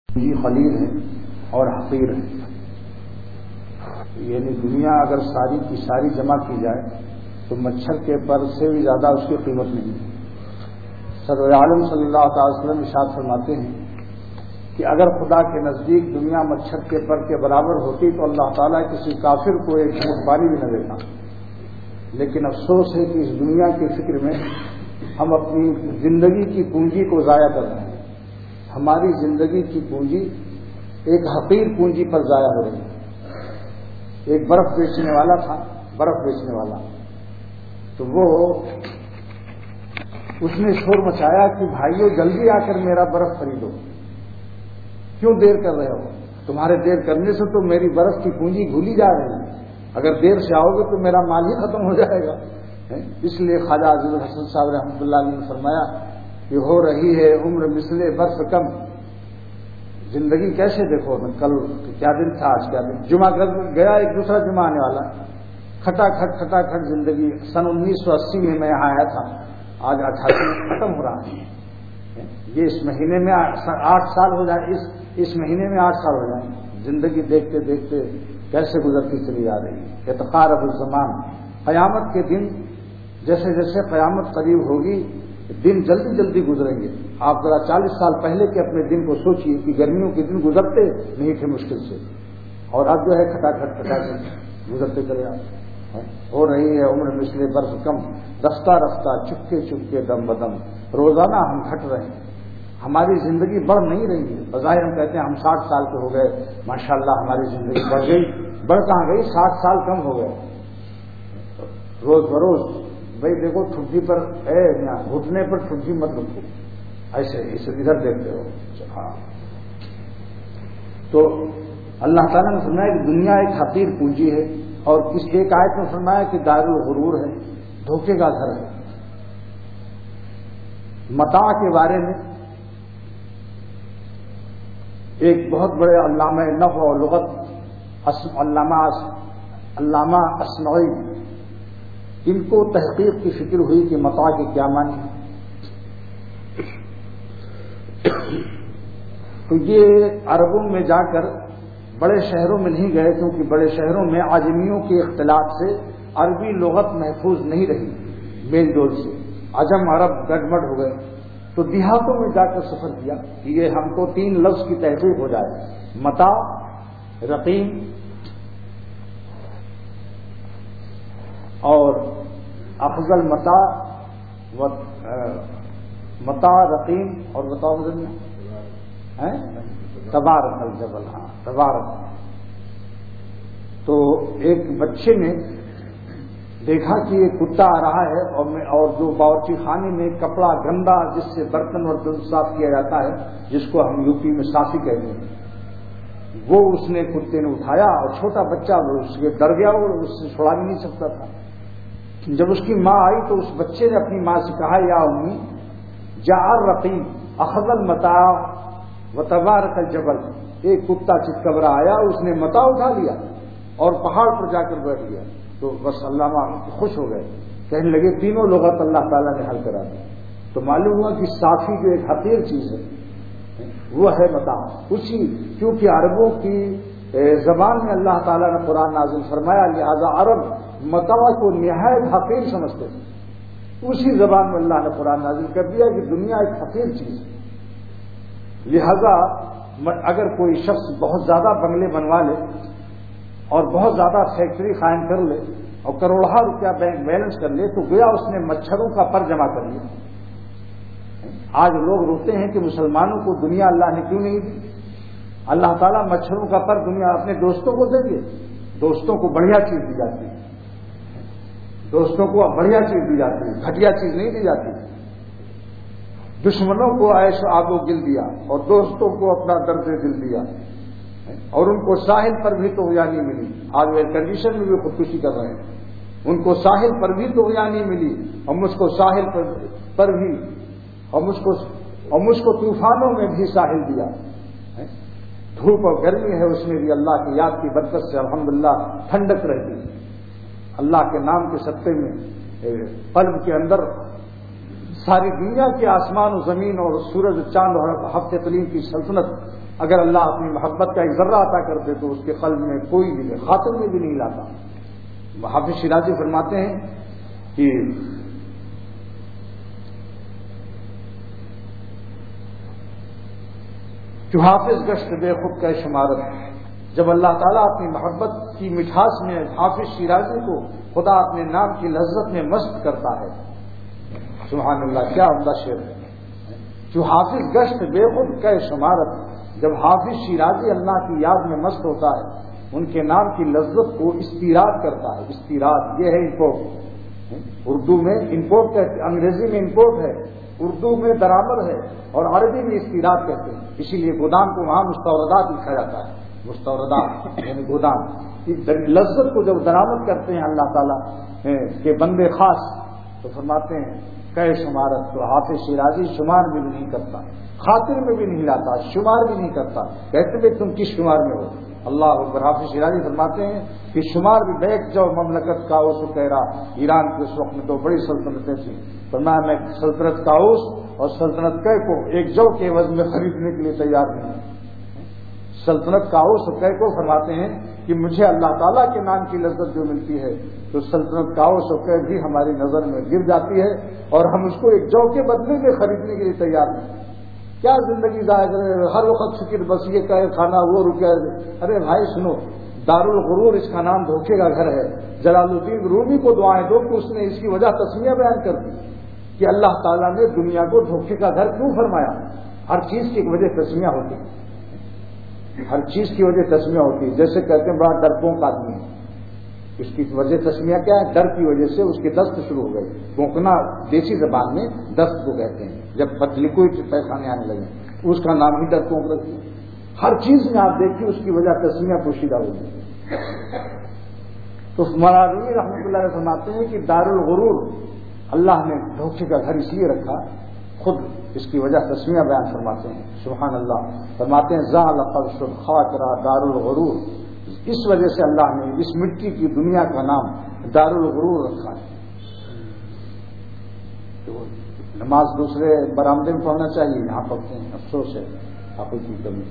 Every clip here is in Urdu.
یہ خلیل ہے اور حقیر ہے. یعنی دنیا اگر ساری کی ساری جمع کی جائے تو مچھر کے پر سے بھی زیادہ اس کی قیمت نہیں ہے. سرور عالم صلی اللہ تعالی وسلم ارشاد فرماتے ہیں کہ اگر خدا کے نزدیک دنیا مچھر کے پر کے برابر ہوتی تو اللہ تعالیٰ کسی کافر کو ایک گھونٹ پانی بھی نہ دیتا. لیکن افسوس ہے کہ اس دنیا کی فکر میں ہم اپنی زندگی کی پونجی کو ضائع کر رہے ہیں. ہماری زندگی کی پونجی ایک حقیر پونجی پر ضائع ہو رہی ہے. ایک برف بیچنے والا تھا، برف بیچنے والا، تو وہ اس نے شور مچایا کہ بھائیو جلدی آ کر میرا برف خریدو، کیوں دیر کر رہے ہو؟ تمہارے دیر کرنے سے تو میری برف کی پونجی بھولی جا رہی ہے. اگر دیر سے آؤ گے تو میرا مال ہی ختم ہو جائے گا. اس لیے خواجہ عزیز الحسن صاحب رحمۃ اللہ علیہ نے فرمایا کہ ہو رہی ہے عمر مثل برف کم. زندگی کیسے دیکھو، کل کیا دن تھا، آج کیا دن، جمعہ گیا، ایک دوسرا جمعہ آنے والا، کھٹا کھٹ زندگی. سن 1980 میں یہاں آیا تھا، آج 88 میں ختم ہو رہا ہے. یہ اس مہینے میں 8 سال ہو جائے، اس مہینے میں 8 سال ہو جائیں. زندگی دیکھتے دیکھتے کیسے گزرتی چلی جا رہی ہے. اتقارب الزمان، قیامت کے دن جیسے جیسے قیامت قریب ہوگی دن جلدی جلدی گزریں گے. آپ ذرا 40 سال پہلے کے اپنے دن کو سوچئے کہ گرمیوں کے دن گزرتے نہیں تھے مشکل سے، اور اب جو ہے کھٹا کھٹ گزرتے چلے آتے. ہو رہی ہے عمر مثل برف کم، رفتہ رفتہ چپکے چپکے دم بدم، روزانہ ہم گھٹ رہے ہیں. ہماری زندگی بڑھ نہیں رہی ہے. بظاہر ہم کہتے ہیں ہم 60 سال کے ہو گئے، ماشاءاللہ ہماری زندگی بڑھ گئی. بڑھ کہاں گئی، 60 سال کم ہو گئے. روز بروز بھائی دیکھو ٹھڈی پر گھٹنے پر ٹھڈی مت رکھو، ایسے ادھر دیکھتے ہو. ہاں، تو اللہ تعالیٰ نے فرمایا کہ دنیا ایک حقیر پونجی ہے، اور اس ایک آیت میں فرمایا کہ دار الغرور ہے، دھوکے کا گھر ہے. متاع کے بارے میں ایک بہت بڑے علامہ نحو و لغت علامہ اصنعی، ان کو تحقیق کی فکر ہوئی کہ متاع کے کیا معنی ہے. تو یہ عربوں میں جا کر بڑے شہروں میں نہیں گئے، کیونکہ بڑے شہروں میں عجمیوں کے اختلاط سے عربی لغت محفوظ نہیں رہی. میل جول سے عجم عرب گڈمڈ ہو گئے. تو دیہاتوں میں جا کر سفر کیا کہ یہ ہم کو 3 لفظ کی تحقیق ہو جائے: متاع، رقیم اور افضل. متاع رقیم اور بتاؤ مجھے تبارک الجبل. ہاں، تبارک. تو ایک بچے نے دیکھا کہ یہ کتا آ رہا ہے، اور جو باورچی خانے میں کپڑا گندا جس سے برتن صاف کیا جاتا ہے، جس کو ہم یوپی میں صافی کہتے ہیں، وہ اس نے کتے نے اٹھایا، اور چھوٹا بچہ اس کے ڈر گیا اور اس سے چھڑا بھی نہیں سکتا تھا. جب اس کی ماں آئی تو اس بچے نے اپنی ماں سے کہا: یا امی جاء الرقیم اخذ المتاع وتبارک الجبل. ایک کتا چتکبرا آیا، اس نے متاع اٹھا لیا اور پہاڑ پر جا کر بیٹھ گیا. تو بس علامہ خوش ہو گئے، کہنے لگے تینوں لغت اللہ تعالیٰ نے حل کرا دی. تو معلوم ہوا کہ صافی جو ایک حقیر چیز ہے وہ ہے متاع. کیونکہ عربوں کی زبان میں اللہ تعالیٰ نے قرآن نازل فرمایا، لہذا عرب متاع کو نہایت حقیر سمجھتے تھے. اسی زبان میں اللہ نے قرآن نازل کر دیا کہ دنیا ایک حقیر چیز ہے. لہذا اگر کوئی شخص بہت زیادہ بنگلے بنوا لے اور بہت زیادہ فیکٹری قائم کر لے اور کروڑہ روپیہ بینک بیلنس کر لے، تو گویا اس نے مچھروں کا پر جمع کر لیا. آج لوگ روتے ہیں کہ مسلمانوں کو دنیا اللہ نے کیوں نہیں دی. اللہ تعالیٰ مچھروں کا پر دنیا اپنے دوستوں کو دیں گے. دوستوں کو بڑھیا چیز دی جاتی ہے، دوستوں کو بڑھیا چیز دی جاتی ہے، گھٹیا چیز نہیں دی جاتی. دشمنوں کو عیش و آب و گل دیا اور دوستوں کو اپنا درد دل دیا، اور ان کو ساحل پر بھی طغیانی ملی. آج وہ ایئر کنڈیشن میں بھی خودکشی کر رہے ہیں. ان کو ساحل پر بھی طغیانی ملی، اور مجھ کو ساحل پر بھی، اور مجھ کو طوفانوں میں بھی ساحل دیا. دھوپ اور گرمی ہے، اس میں بھی اللہ کی یاد کی برکت سے الحمدللہ ٹھنڈک رہتی ہے. اللہ کے نام کے صدقے میں قلب کے اندر ساری دنیا کے آسمان و زمین اور سورج چاند اور ہفتے قلیم کی سلطنت اگر اللہ اپنی محبت کا ایک ذرہ عطا کر دے تو اس کے قلب میں کوئی بھی خاطر میں بھی نہیں لاتا. حافظ شیرازی فرماتے ہیں کہ جو حافظ گشت بے خود کا شمارت، جب اللہ تعالیٰ اپنی محبت کی مٹھاس میں حافظ شیرازی کو خدا اپنے نام کی لذت میں مست کرتا ہے. سبحان اللہ، کیا عمدہ شعر ہے. جو حافظ گشت بے خود کا شمارت، جب حافظ شیرازی اللہ کی یاد میں مست ہوتا ہے، ان کے نام کی لذت کو استیراد کرتا ہے. استیراد یہ ہے امپورٹ، اردو میں امپورٹ کہتے، انگریزی میں امپورٹ ہے، اردو میں درآمد ہے، اور عربی میں استیراد کہتے ہیں. اسی لیے گودام کو وہاں مستوردات لکھا جاتا ہے. مستوردات یعنی گودام. لذت کو جب درآمد کرتے ہیں اللہ تعالیٰ کے بندے خاص، تو فرماتے ہیں کہ شمارت. تو حافظ شیرازی شمار بھی نہیں کرتا، خاطر میں بھی نہیں لاتا، شمار بھی نہیں کرتا. کہتے ہیں تم کس شمار میں ہو؟ اللہ اکبر. حافظ شیرازی فرماتے ہیں کہ شمار بھی بیٹھ جاؤ مملکت کاؤس وغیرہ. ایران کے اس وقت میں تو بڑی سلطنتیں تھیں. فرمایا میں سلطنت کاؤس اور سلطنت کے کو ایک جو کے عوض میں خریدنے کے لیے تیار نہیں. سلطنت کاؤس اور کے کو فرماتے ہیں کہ مجھے اللہ تعالیٰ کے نام کی لذت جو ملتی ہے تو سلطنت کاؤس اور کے بھی ہماری نظر میں گر جاتی ہے، اور ہم اس کو ایک جو کے بدلے میں خریدنے کے لیے تیار نہیں. کیا زندگی ضائع کرے، ہر وقت فکر بس یہ کہے کھانا وہ رکے. ارے بھائی سنو، دارالغرور اس کا نام دھوکے کا گھر ہے. جلال الدین رومی کو دعائیں دو کہ اس نے اس کی وجہ تسمیہ بیان کر دی کہ اللہ تعالیٰ نے دنیا کو دھوکے کا گھر کیوں فرمایا. ہر چیز کی ایک وجہ تسمیہ ہوتی ہے، ہر چیز کی وجہ تسمیہ ہوتی ہے. جیسے کہتے ہیں بڑا ڈرپونک آدمی ہے، اس کی وجہ تسمیہ کیا ہے؟ ڈر کی وجہ سے اس کے دست شروع ہو گئے. بونکنا دیسی زبان میں دست کو کہتے ہیں، جب لکوئڈ پیخانے آنے لگے اس کا نام ہی ڈرپونک رکھتے ہیں. ہر چیز میں آپ دیکھیے اس کی وجہ تسمیہ پوشیدہ ہوگی. تو مولانا رومی رحمۃ اللہ علیہ فرماتے ہیں کہ دارالغرور اللہ نے دھوکے کا گھر اس لیے رکھا، خود اس کی وجہ تسمیہ بیان فرماتے ہیں. سبحان اللہ. فرماتے ہیں ذال قرش خاطرہ دارالغرور، اس وجہ سے اللہ نے اس مٹی کی دنیا کا نام دارالغرور رکھا ہے. تو نماز دوسرے برآمدے میں پڑھنا چاہیے، یہاں پڑھتے ہیں. افسوس ہے آپ کی کمی.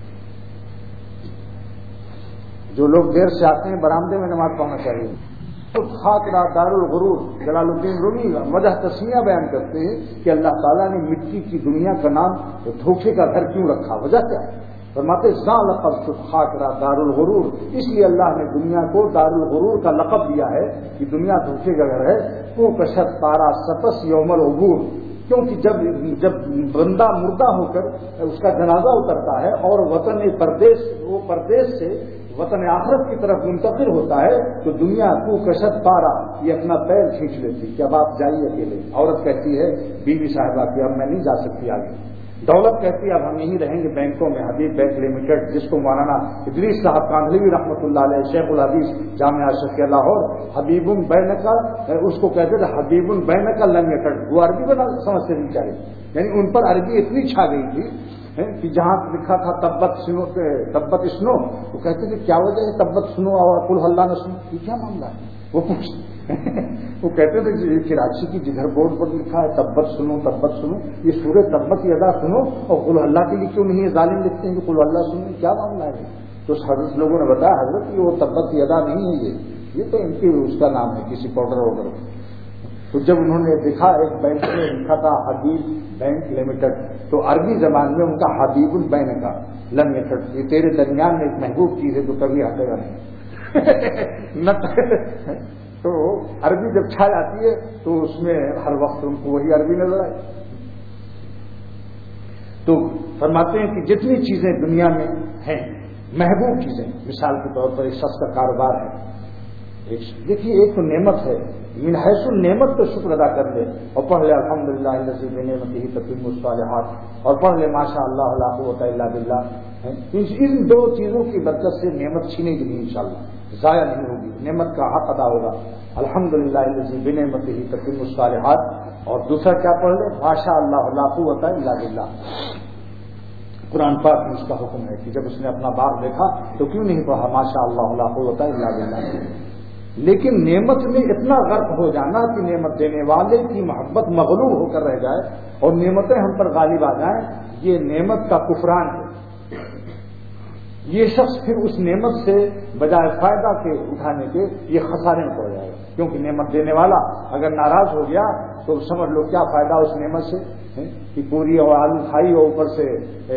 جو لوگ دیر سے آتے ہیں برآمدے میں نماز پڑھنا چاہیے. خاطرہ دارالغرور، جلال الدین رومی وجہ تسمیہ بیان کرتے ہیں کہ اللہ تعالیٰ نے مٹی کی دنیا کا نام دھوکے کا گھر کیوں رکھا، وجہ کیا ہے؟ فرماتے ذال قرش خاطرہ دارالغرور، اس لیے اللہ نے دنیا کو دارالغرور کا لقب دیا ہے کہ دنیا دھوکے کا گھر ہے. تو کشت تارا سپس یوم العبور، کیونکہ جب بندہ مردہ ہو کر اس کا جنازہ اترتا ہے اور وطن پردیس سے وطن آخرت کی طرف منتقل ہوتا ہے تو دنیا کو کشت پارا یہ اپنا پیر کھینچ لیتی کہ اب آپ جائیے اکیلے. عورت کہتی ہے بیوی صاحبہ کہ اب میں نہیں جا سکتی آگے. دولت کہتی ہے اب ہم یہیں رہیں گے بینکوں میں. حبیب بینک لمیٹڈ، جس کو مولانا ادریس صاحب کاندھلوی رحمۃ اللہ علیہ شیخ الحدیث جامعہ اشرفیہ لاہور حبیب بینک اس کو کہتے تھے حبیب بینک لمیٹڈ. وہ عربی بنا سمجھتے نہیں چاہے، یعنی ان پر عربی اتنی چھا گئی تھی کہ جہاں لکھا تھا تبت اسنو وہ کہتے تھے کیا وجہ ہے تبت سنو اور قل اللہ نہ سنو، یہ کیا معاملہ ہے؟ وہ کہتے تھے کراچی کی جدھر بورڈ پر لکھا ہے تبت سنو یہ سورہ تبت ادا سنو اور قل اللہ کے لیے کیوں نہیں ہے؟ ظالم لکھتے ہیں کہ قل اللہ سنو، کیا معاملہ ہے؟ تو حضرت لوگوں نے بتایا حضرت یہ وہ تبت ادا نہیں ہے، یہ تو ان کی اس کا نام ہے کسی پاؤڈر وغیرہ. تو جب انہوں نے دیکھا ایک بینک میں لکھا تھا حبیب بینک لمیٹڈ تو عربی زبان میں ان کا حبیب البینک کا لمیٹڈ، یہ تیرے درمیان میں ایک محبوب چیز ہے تو کبھی ہٹے گا نہیں. تو عربی جب چھا جاتی ہے تو اس میں ہر وقت ان کو وہی عربی نظر آئے. تو فرماتے ہیں کہ جتنی چیزیں دنیا میں ہیں محبوب چیزیں، مثال کے طور پر ایک شخص کا کاروبار ہے، دیکھیے ایک تو نعمت ہے، من حیث النعمت تو شکر ادا کر لے اور پڑھ لے الحمدللہ الذی بنعمتہ تتم الصالحات، اور پڑھ لے ماشاء اللہ لا قوت الا باللہ. ان دو چیزوں کی برکت سے نعمت چھینے گی نہیں، انشاءاللہ ضائع نہیں ہوگی، نعمت کا حق ادا ہوگا. الحمدللہ الذی بنعمتہ تتم الصالحات، اور دوسرا کیا پڑھ لے ماشاء اللہ لا قوت الا باللہ. قرآن پاک میں اس کا حکم ہے کہ جب اس نے اپنا باغ دیکھا تو کیوں نہیں پڑھا ماشاء اللہ لا قوت الا باللہ. لیکن نعمت میں اتنا غرق ہو جانا کہ نعمت دینے والے کی محبت مغلوب ہو کر رہ جائے اور نعمتیں ہم پر غالب آ جائیں، یہ نعمت کا کفران ہے. یہ شخص پھر اس نعمت سے بجائے فائدہ کے اٹھانے کے یہ خسارے میں پڑ جائے گا، کیونکہ نعمت دینے والا اگر ناراض ہو گیا تو سمجھ لو کیا فائدہ اس نعمت سے کہ پوری اور آلو کھائی اور اوپر سے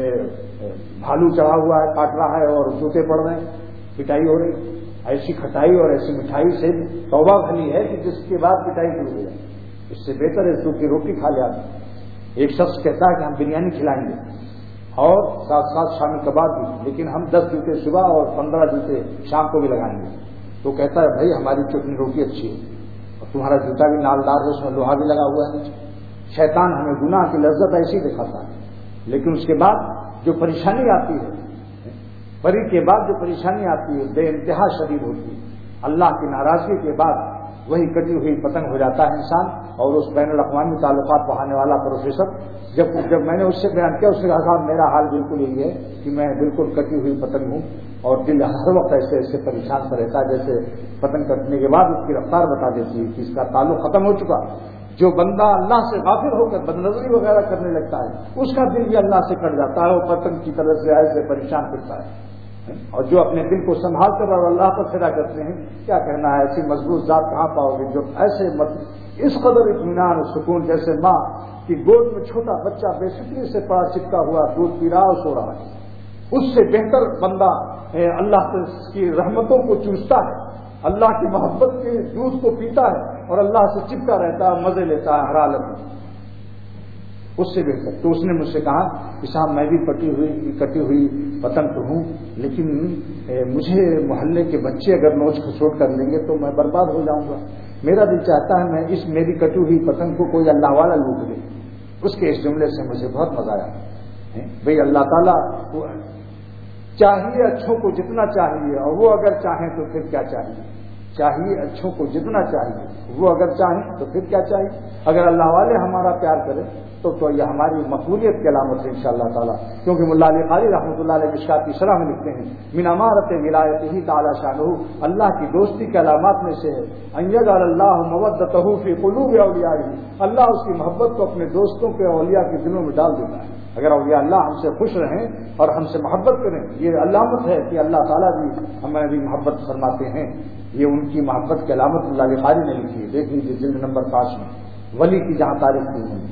بھالو چڑھا ہوا ہے، کاٹ رہا ہے اور جوتے پڑ رہے ہیں، پٹائی ہو رہی، ایسی کھٹائی اور ایسی مٹھائی سے توبہ بھلی ہے کہ جس کے بعد پٹائی شروع ہو جائے، اس سے بہتر ہے سوکھی روٹی کھا لے آدمی۔ ایک شخص کہتا ہے کہ ہم بریانی کھلائیں گے اور ساتھ ساتھ شامی کباب بھی، لیکن ہم 10 جوتے صبح اور 15 جوتے شام کو بھی لگائیں گے۔ تو کہتا ہے بھائی ہماری چٹنی روٹی اچھی ہے اور تمہارا جوتا بھی نالدار ہے، اس میں لوہا بھی لگا ہوا ہے۔ شیطان ہمیں گناہ کی لذت ایسی دکھاتا ہے، لیکن اس کے بعد جو پریشانی آتی ہے، بری کے بعد جو پریشانی آتی ہے بے انتہا شدید ہوتی ہے۔ اللہ کی ناراضگی کے بعد وہی کٹی ہوئی پتنگ ہو جاتا ہے انسان۔ اور اس بین الاقوامی تعلقات پڑھانے والا پروفیسر جب میں نے اس سے بیان کیا، اس نے کہا صاحب میرا حال بالکل یہی ہے کہ میں بالکل کٹی ہوئی پتنگ ہوں اور دل ہر وقت ایسے پریشان سا رہتا ہے جیسے پتنگ کٹنے کے بعد اس کی رفتار بتا دیتی ہے کہ اس کا تعلق ختم ہو چکا۔ جو بندہ اللہ سے غافل ہو کر بدنظری وغیرہ کرنے لگتا ہے اس کا دل بھی اللہ سے کٹ جاتا ہے اور پتنگ کی طرح سے ایسے پریشان کرتا ہے۔ اور جو اپنے دل کو سنبھال کر اور اللہ پر فدا کرتے ہیں، کیا کہنا ہے، ایسی مضبوط ذات کہاں پاؤ گے جو ایسے اس قدر اطمینان اور سکون، جیسے ماں کی گود میں چھوٹا بچہ بے فکری سے پڑا چپکا ہوا دودھ پی رہا اور سو رہا ہے، اس سے بہتر بندہ اللہ کی رحمتوں کو چوستا ہے، اللہ کی محبت کے دودھ کو پیتا ہے اور اللہ سے چپکا رہتا ہے، مزے لیتا ہے ہر حالت میں، اس سے بہتر۔ تو اس نے مجھ سے کہا کہ صاحب میں بھی کٹی ہوئی پتنگ تو ہوں، لیکن مجھے محلے کے بچے اگر نوچ کھسوٹ کر لیں گے تو میں برباد ہو جاؤں گا۔ میرا دل چاہتا ہے میں اس میری کٹی ہوئی پتنگ کو کوئی اللہ والا لوٹ لے۔ اس کے اس جملے سے مجھے بہت مزہ آیا۔ بھئی اللہ تعالیٰ چاہیے اچھوں کو جتنا چاہیے، اور وہ اگر چاہیں تو پھر کیا چاہیے، چاہیے اچھوں کو جتنا چاہیے، وہ اگر چاہیں تو پھر کیا چاہیے۔ اگر اللہ والے ہمارا پیار کریں تو یہ ہماری مقبولیت کی علامت ہے انشاءاللہ تعالیٰ، کیونکہ ملا علی قاری رحمۃ اللہ علیہ مشکات کی شرح میں لکھتے ہیں من امارت ولایتہ تعالی شانہ، اللہ کی دوستی کی علامات میں سے ہے ان یجعل اللہ مودتہ فی قلوب اولیائہ، اللہ اس کی محبت کو اپنے دوستوں کے اولیاء کے دلوں میں ڈال دیتا ہے۔ اگر اولیاء اللہ ہم سے خوش رہیں اور ہم سے محبت کریں، یہ علامت ہے کہ اللہ تعالیٰ بھی ہمیں بھی محبت فرماتے ہیں۔ یہ ان کی محبت کی علامت اللہ علی قاری نے لکھی ہے، دیکھ لیجیے جلد نمبر 5 میں ولی کی جہاں تعریف کی ہے۔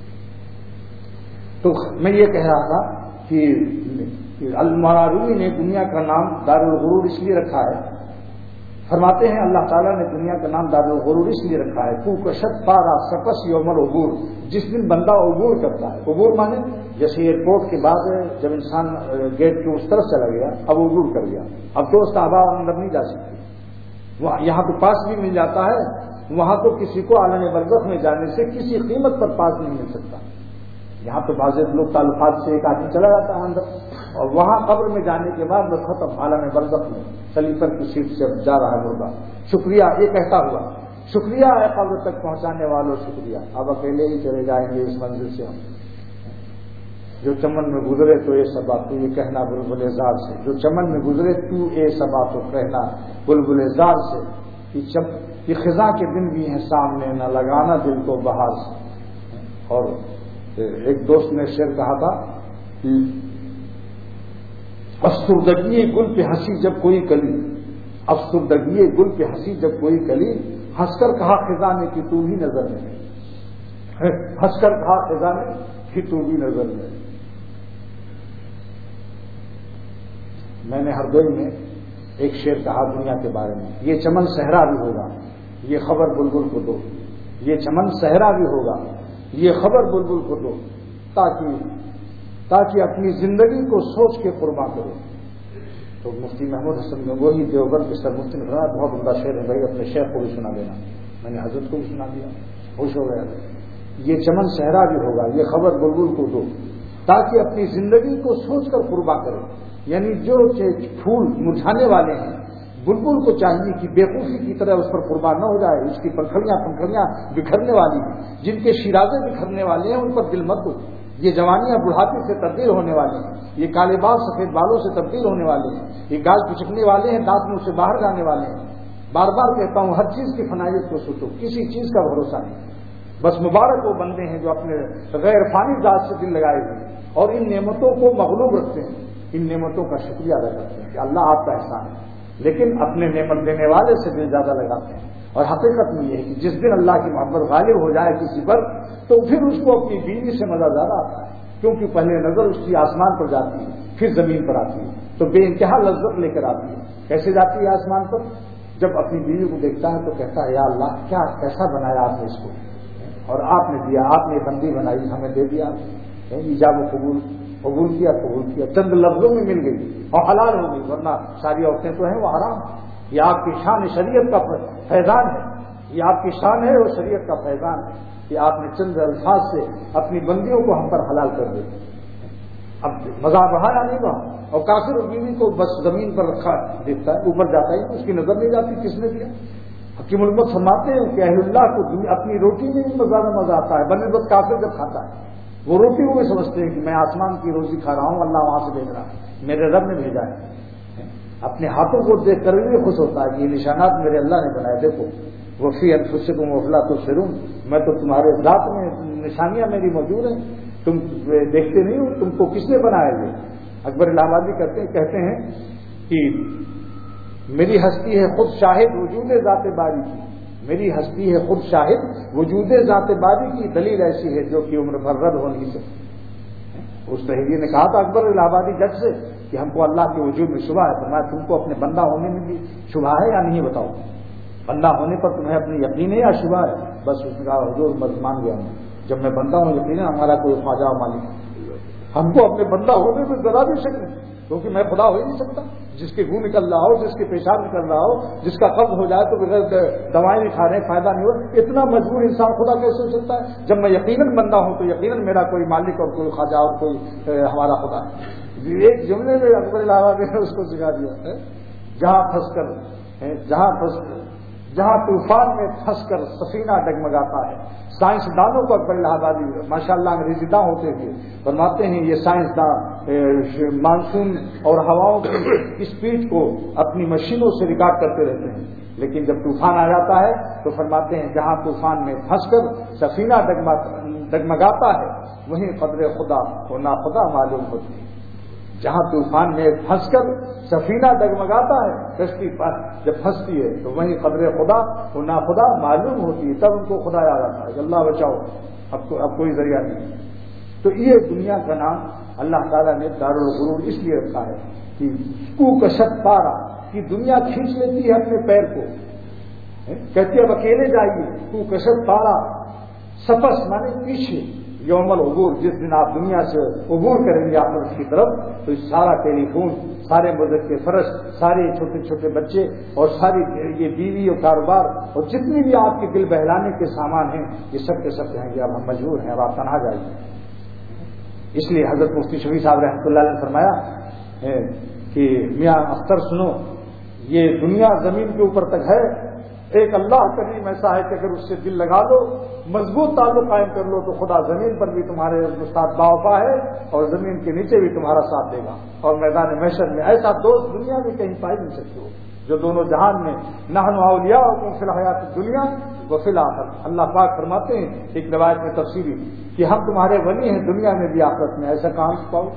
تو میں یہ کہہ رہا تھا کہ المولانا رومی نے دنیا کا نام دار الغرور اس لیے رکھا ہے، فرماتے ہیں اللہ تعالیٰ نے دنیا کا نام دار الغرور اس لیے رکھا ہے تو کشت پارا سپس یوم العبور، جس دن بندہ عبور کرتا ہے۔ عبور مانے جیسے ایئرپورٹ کے بعد جب انسان گیٹ کے اس طرف چلا گیا اب عبور کر گیا، اب دوست احباب اندر نہیں جا سکتے، یہاں تو پاس بھی مل جاتا ہے، وہاں تو کسی کو عالم برزخ میں جانے سے کسی قیمت پر پاس نہیں مل سکتا۔ یہاں تو بعض لوگ تعلقات سے ایک آدمی چلا جاتا ہے اندر، اور وہاں قبر میں جانے کے بعد وہ ختم عالم برزخ میں سلیپر کی سیٹ سے جا رہا ہے مردہ۔ شکریہ یہ کہتا ہوا، شکریہ ہے قبر تک پہنچانے والوں، شکریہ، اب اکیلے ہی چلے جائیں گے اس منزل سے ہم۔ جو چمن میں گزرے تو اے صبا تو یہ کہنا بلبل زار سے، جو چمن میں گزرے تو اے صبا تو کہنا بلبل زار سے، کہ خزاں کے دن بھی ہیں سامنے نہ لگانا دل کو بہار سے۔ اور ایک دوست نے شعر کہا تھا کہ افسردگی گل پہ ہنسی جب کوئی کلی، افسردگی گل پہ ہنسی جب کوئی کلی، ہنس کر کہا خزاں نے کہ تو ہی نظر میں، ہنس کر کہا خزاں نے کہ تو ہی نظر میں۔ میں نے ہردوئی میں ایک شعر کہا دنیا کے بارے میں، یہ چمن صحرا بھی ہوگا، یہ خبر بلبل کو دو، یہ چمن صحرا بھی ہوگا، یہ خبر بلبل کو دو، تاکہ اپنی زندگی کو سوچ کے قربان کرو۔ تو مفتی محمود حسن گنگوہی دیوبند کے سر مفتی نے فرمایا بہت عمدہ شعر ہے بھائی، اپنے شیخ کو بھی سنا دینا۔ میں نے حضرت کو بھی سنا دیا، خوش ہو گیا۔ یہ چمن صحرا بھی ہوگا، یہ خبر بلبل کو دو، تاکہ اپنی زندگی کو سوچ کر قربان کرو۔ یعنی جو پھول مرجھانے والے ہیں، بلبل کو چاہیے کہ بیوقوفی کی طرح اس پر قربان نہ ہو جائے، اس کی پنکھڑیاں بکھرنے والی ہیں، جن کے شیرازے بکھرنے والے ہیں ان پر دل مت دو۔ یہ جوانیاں بڑھاپے سے تبدیل ہونے والے ہیں، یہ کالے بال سفید بالوں سے تبدیل ہونے والے ہیں، یہ گال پچکنے والے ہیں، دانت منہ سے باہر جانے والے ہیں۔ بار بار کہتا ہوں ہر چیز کی فنائیت کو سوچو، کسی چیز کا بھروسہ نہیں۔ بس مبارک وہ بندے ہیں جو اپنے غیر فانی ذات سے دل لگائے ہوئے اور ان نعمتوں کو مغلوب رکھتے ہیں۔ ان نعمتوں کا شکریہ ادا کرتے ہیں کہ اللہ آپ کا احسان ہے، لیکن اپنے نعمت دینے والے سے دل زیادہ لگاتے ہیں. اور حقیقت میں یہ ہے کہ جس دن اللہ کی محبت غالب ہو جائے کسی پر تو پھر اس کو اپنی بیوی سے مزہ زیادہ آتا ہے، کیونکہ پہلے نظر اس کی آسمان پر جاتی ہے پھر زمین پر آتی ہے تو بے انتہا لذت لے کر آتی ہے. کیسے جاتی ہے آسمان پر؟ جب اپنی بیوی کو دیکھتا ہے تو کہتا ہے یا اللہ کیا کیسا بنایا آپ نے اس کو، اور آپ نے دیا، آپ نے بندی بنائی ہمیں دے دیا، ایجاب و قبول کیا چند لفظوں میں مل گئی اور حلال ہو گئی، ورنہ ساری عورتیں تو ہیں وہ حرام. یہ آپ کی شان شریعت کا فیضان ہے، یہ آپ کی شان ہے اور شریعت کا فیضان ہے کہ آپ نے چند الفاظ سے اپنی بندیوں کو ہم پر حلال کر دی. اب مزہ بڑھایا نہیں وہاں، اور کافر اور بیوی کو بس زمین پر رکھا دیکھتا ہے، اوپر جاتا ہی اس کی نظر نہیں جاتی کس نے دیا. حکیم الامت فرماتے ہیں کہ اہل اللہ کو اپنی روٹی میں بھی زیادہ مزہ آتا ہے بنسبت کافر جب کھاتا ہے. وہ روٹی وہ بھی سمجھتے ہیں کہ میں آسمان کی روزی کھا رہا ہوں، اللہ وہاں سے بھیج رہا ہے، میرے رب نے بھیجا ہے. اپنے ہاتھوں کو دیکھ کر بھی خوش ہوتا ہے کہ یہ نشانات میرے اللہ نے بنائے، دیکھو وفی انفسکم وافلا تبصرون، میں تو تمہارے ذات میں نشانیاں میری موجود ہیں، تم دیکھتے نہیں ہو، تم کو کس نے بنایا یہ. اکبر الہ آبادی کہتے ہیں کہ میری ہستی ہے خود شاہد وجود ذات باری کی، میری ہستی ہے خود شاہد وجود ذات باری کی، دلیل ایسی ہے جو کہ عمر بھر رد ہو نہیں سکتی. اس تحریری نے کہا تھا اکبر الہ آبادی جج سے کہ ہم کو اللہ کے وجود میں شبہ ہے، تو میں تم کو اپنے بندہ ہونے میں بھی شبہ ہے یا نہیں بتاؤ، بندہ ہونے پر تمہیں اپنی یقین ہے یا شبہ ہے؟ بس اس نے کہا حضور بس مان گیا ہوں، جب میں بندہ ہوں یقین ہے ہمارا کوئی خواجہ و مالک ہے، ہم کو اپنے بندہ ہونے میں ذرا بھی شک نہیں، کیونکہ میں خدا ہو ہی نہیں سکتا. جس کے منہ نکل رہا ہو، جس کے پیشاب نکل رہا ہو، جس کا قبض ہو جائے تو بغیر دوائیں نہیں کھا رہے فائدہ نہیں ہو، اتنا مجبور انسان خدا کیسے ہو سکتا ہے؟ جب میں یقیناً بندہ ہوں تو یقیناً میرا کوئی مالک اور کوئی خواجہ اور کوئی ہمارا خدا ہے. ایک جملے میں اکبر الہ آبادی نے اس کو سکھا دیا ہے. جہاں طوفان میں پھنس کر سفینہ ڈگمگاتا ہے. سائنسدانوں کو اکبر الہ آبادی ماشاء اللہ انگریزی داں ہوتے ہوئے فرماتے ہیں یہ سائنسداں مانسون اور ہواؤں کی اسپیڈ کو اپنی مشینوں سے ریکارڈ کرتے رہتے ہیں، لیکن جب طوفان آ جاتا ہے تو فرماتے ہیں جہاں طوفان میں پھنس کر سفینہ ڈگمگاتا ہے وہیں قدر خدا و ناخدا معلوم ہوتی ہے. جہاں طوفان میں پھنس کر سفینہ ڈگمگاتا ہے، کشتی جب پھنستی ہے تو وہیں قدر خدا و ناخدا معلوم ہوتی ہے، تب ان کو خدا یاد آتا ہے کہ اللہ بچاؤ، اب کوئی ذریعہ نہیں. تو یہ دنیا کا نام اللہ تعالیٰ نے دارالغرور اس لیے رکھا ہے کہ کو کشت پارا کہ دنیا کھینچ لیتی ہے اپنے پیر کو، کہتی ہے اب اکیلے جائیے. کو کشت پارا سپس مانے پیچھے، یوم العبور جس دن آپ دنیا سے عبور کریں گے آخرت کی طرف تو سارا ٹیلی فون، سارے مذہب کے فرش، سارے چھوٹے چھوٹے بچے اور ساری یہ بیوی اور کاروبار اور جتنی بھی آپ کے دل بہلانے کے سامان ہیں یہ سب کے سب کہیں گے اب ہم مجبور ہیں، اب آپ تنہا جائیے. اس لیے حضرت مفتی شفیع صاحب رحمۃ اللہ علیہ نے فرمایا کہ میاں اختر سنو، یہ دنیا زمین کے اوپر تک ہے، ایک اللہ کریم ایسا ہے کہ اگر اس سے دل لگا لو، مضبوط تعلق قائم کر لو تو خدا زمین پر بھی تمہارے ساتھ باوفا ہے اور زمین کے نیچے بھی تمہارا ساتھ دے گا. اور میدان محشر میں ایسا دوست دنیا میں کہیں پائی نہیں سکتے ہو جو دونوں جہان میں نحن اولیاؤکم فی الحیات الدنیا وفی الآخرہ. اللہ پاک فرماتے ہیں ایک روایت میں تفصیلی کہ ہم تمہارے ولی ہیں دنیا میں بھی آخرت میں، ایسا کہاں پاؤ.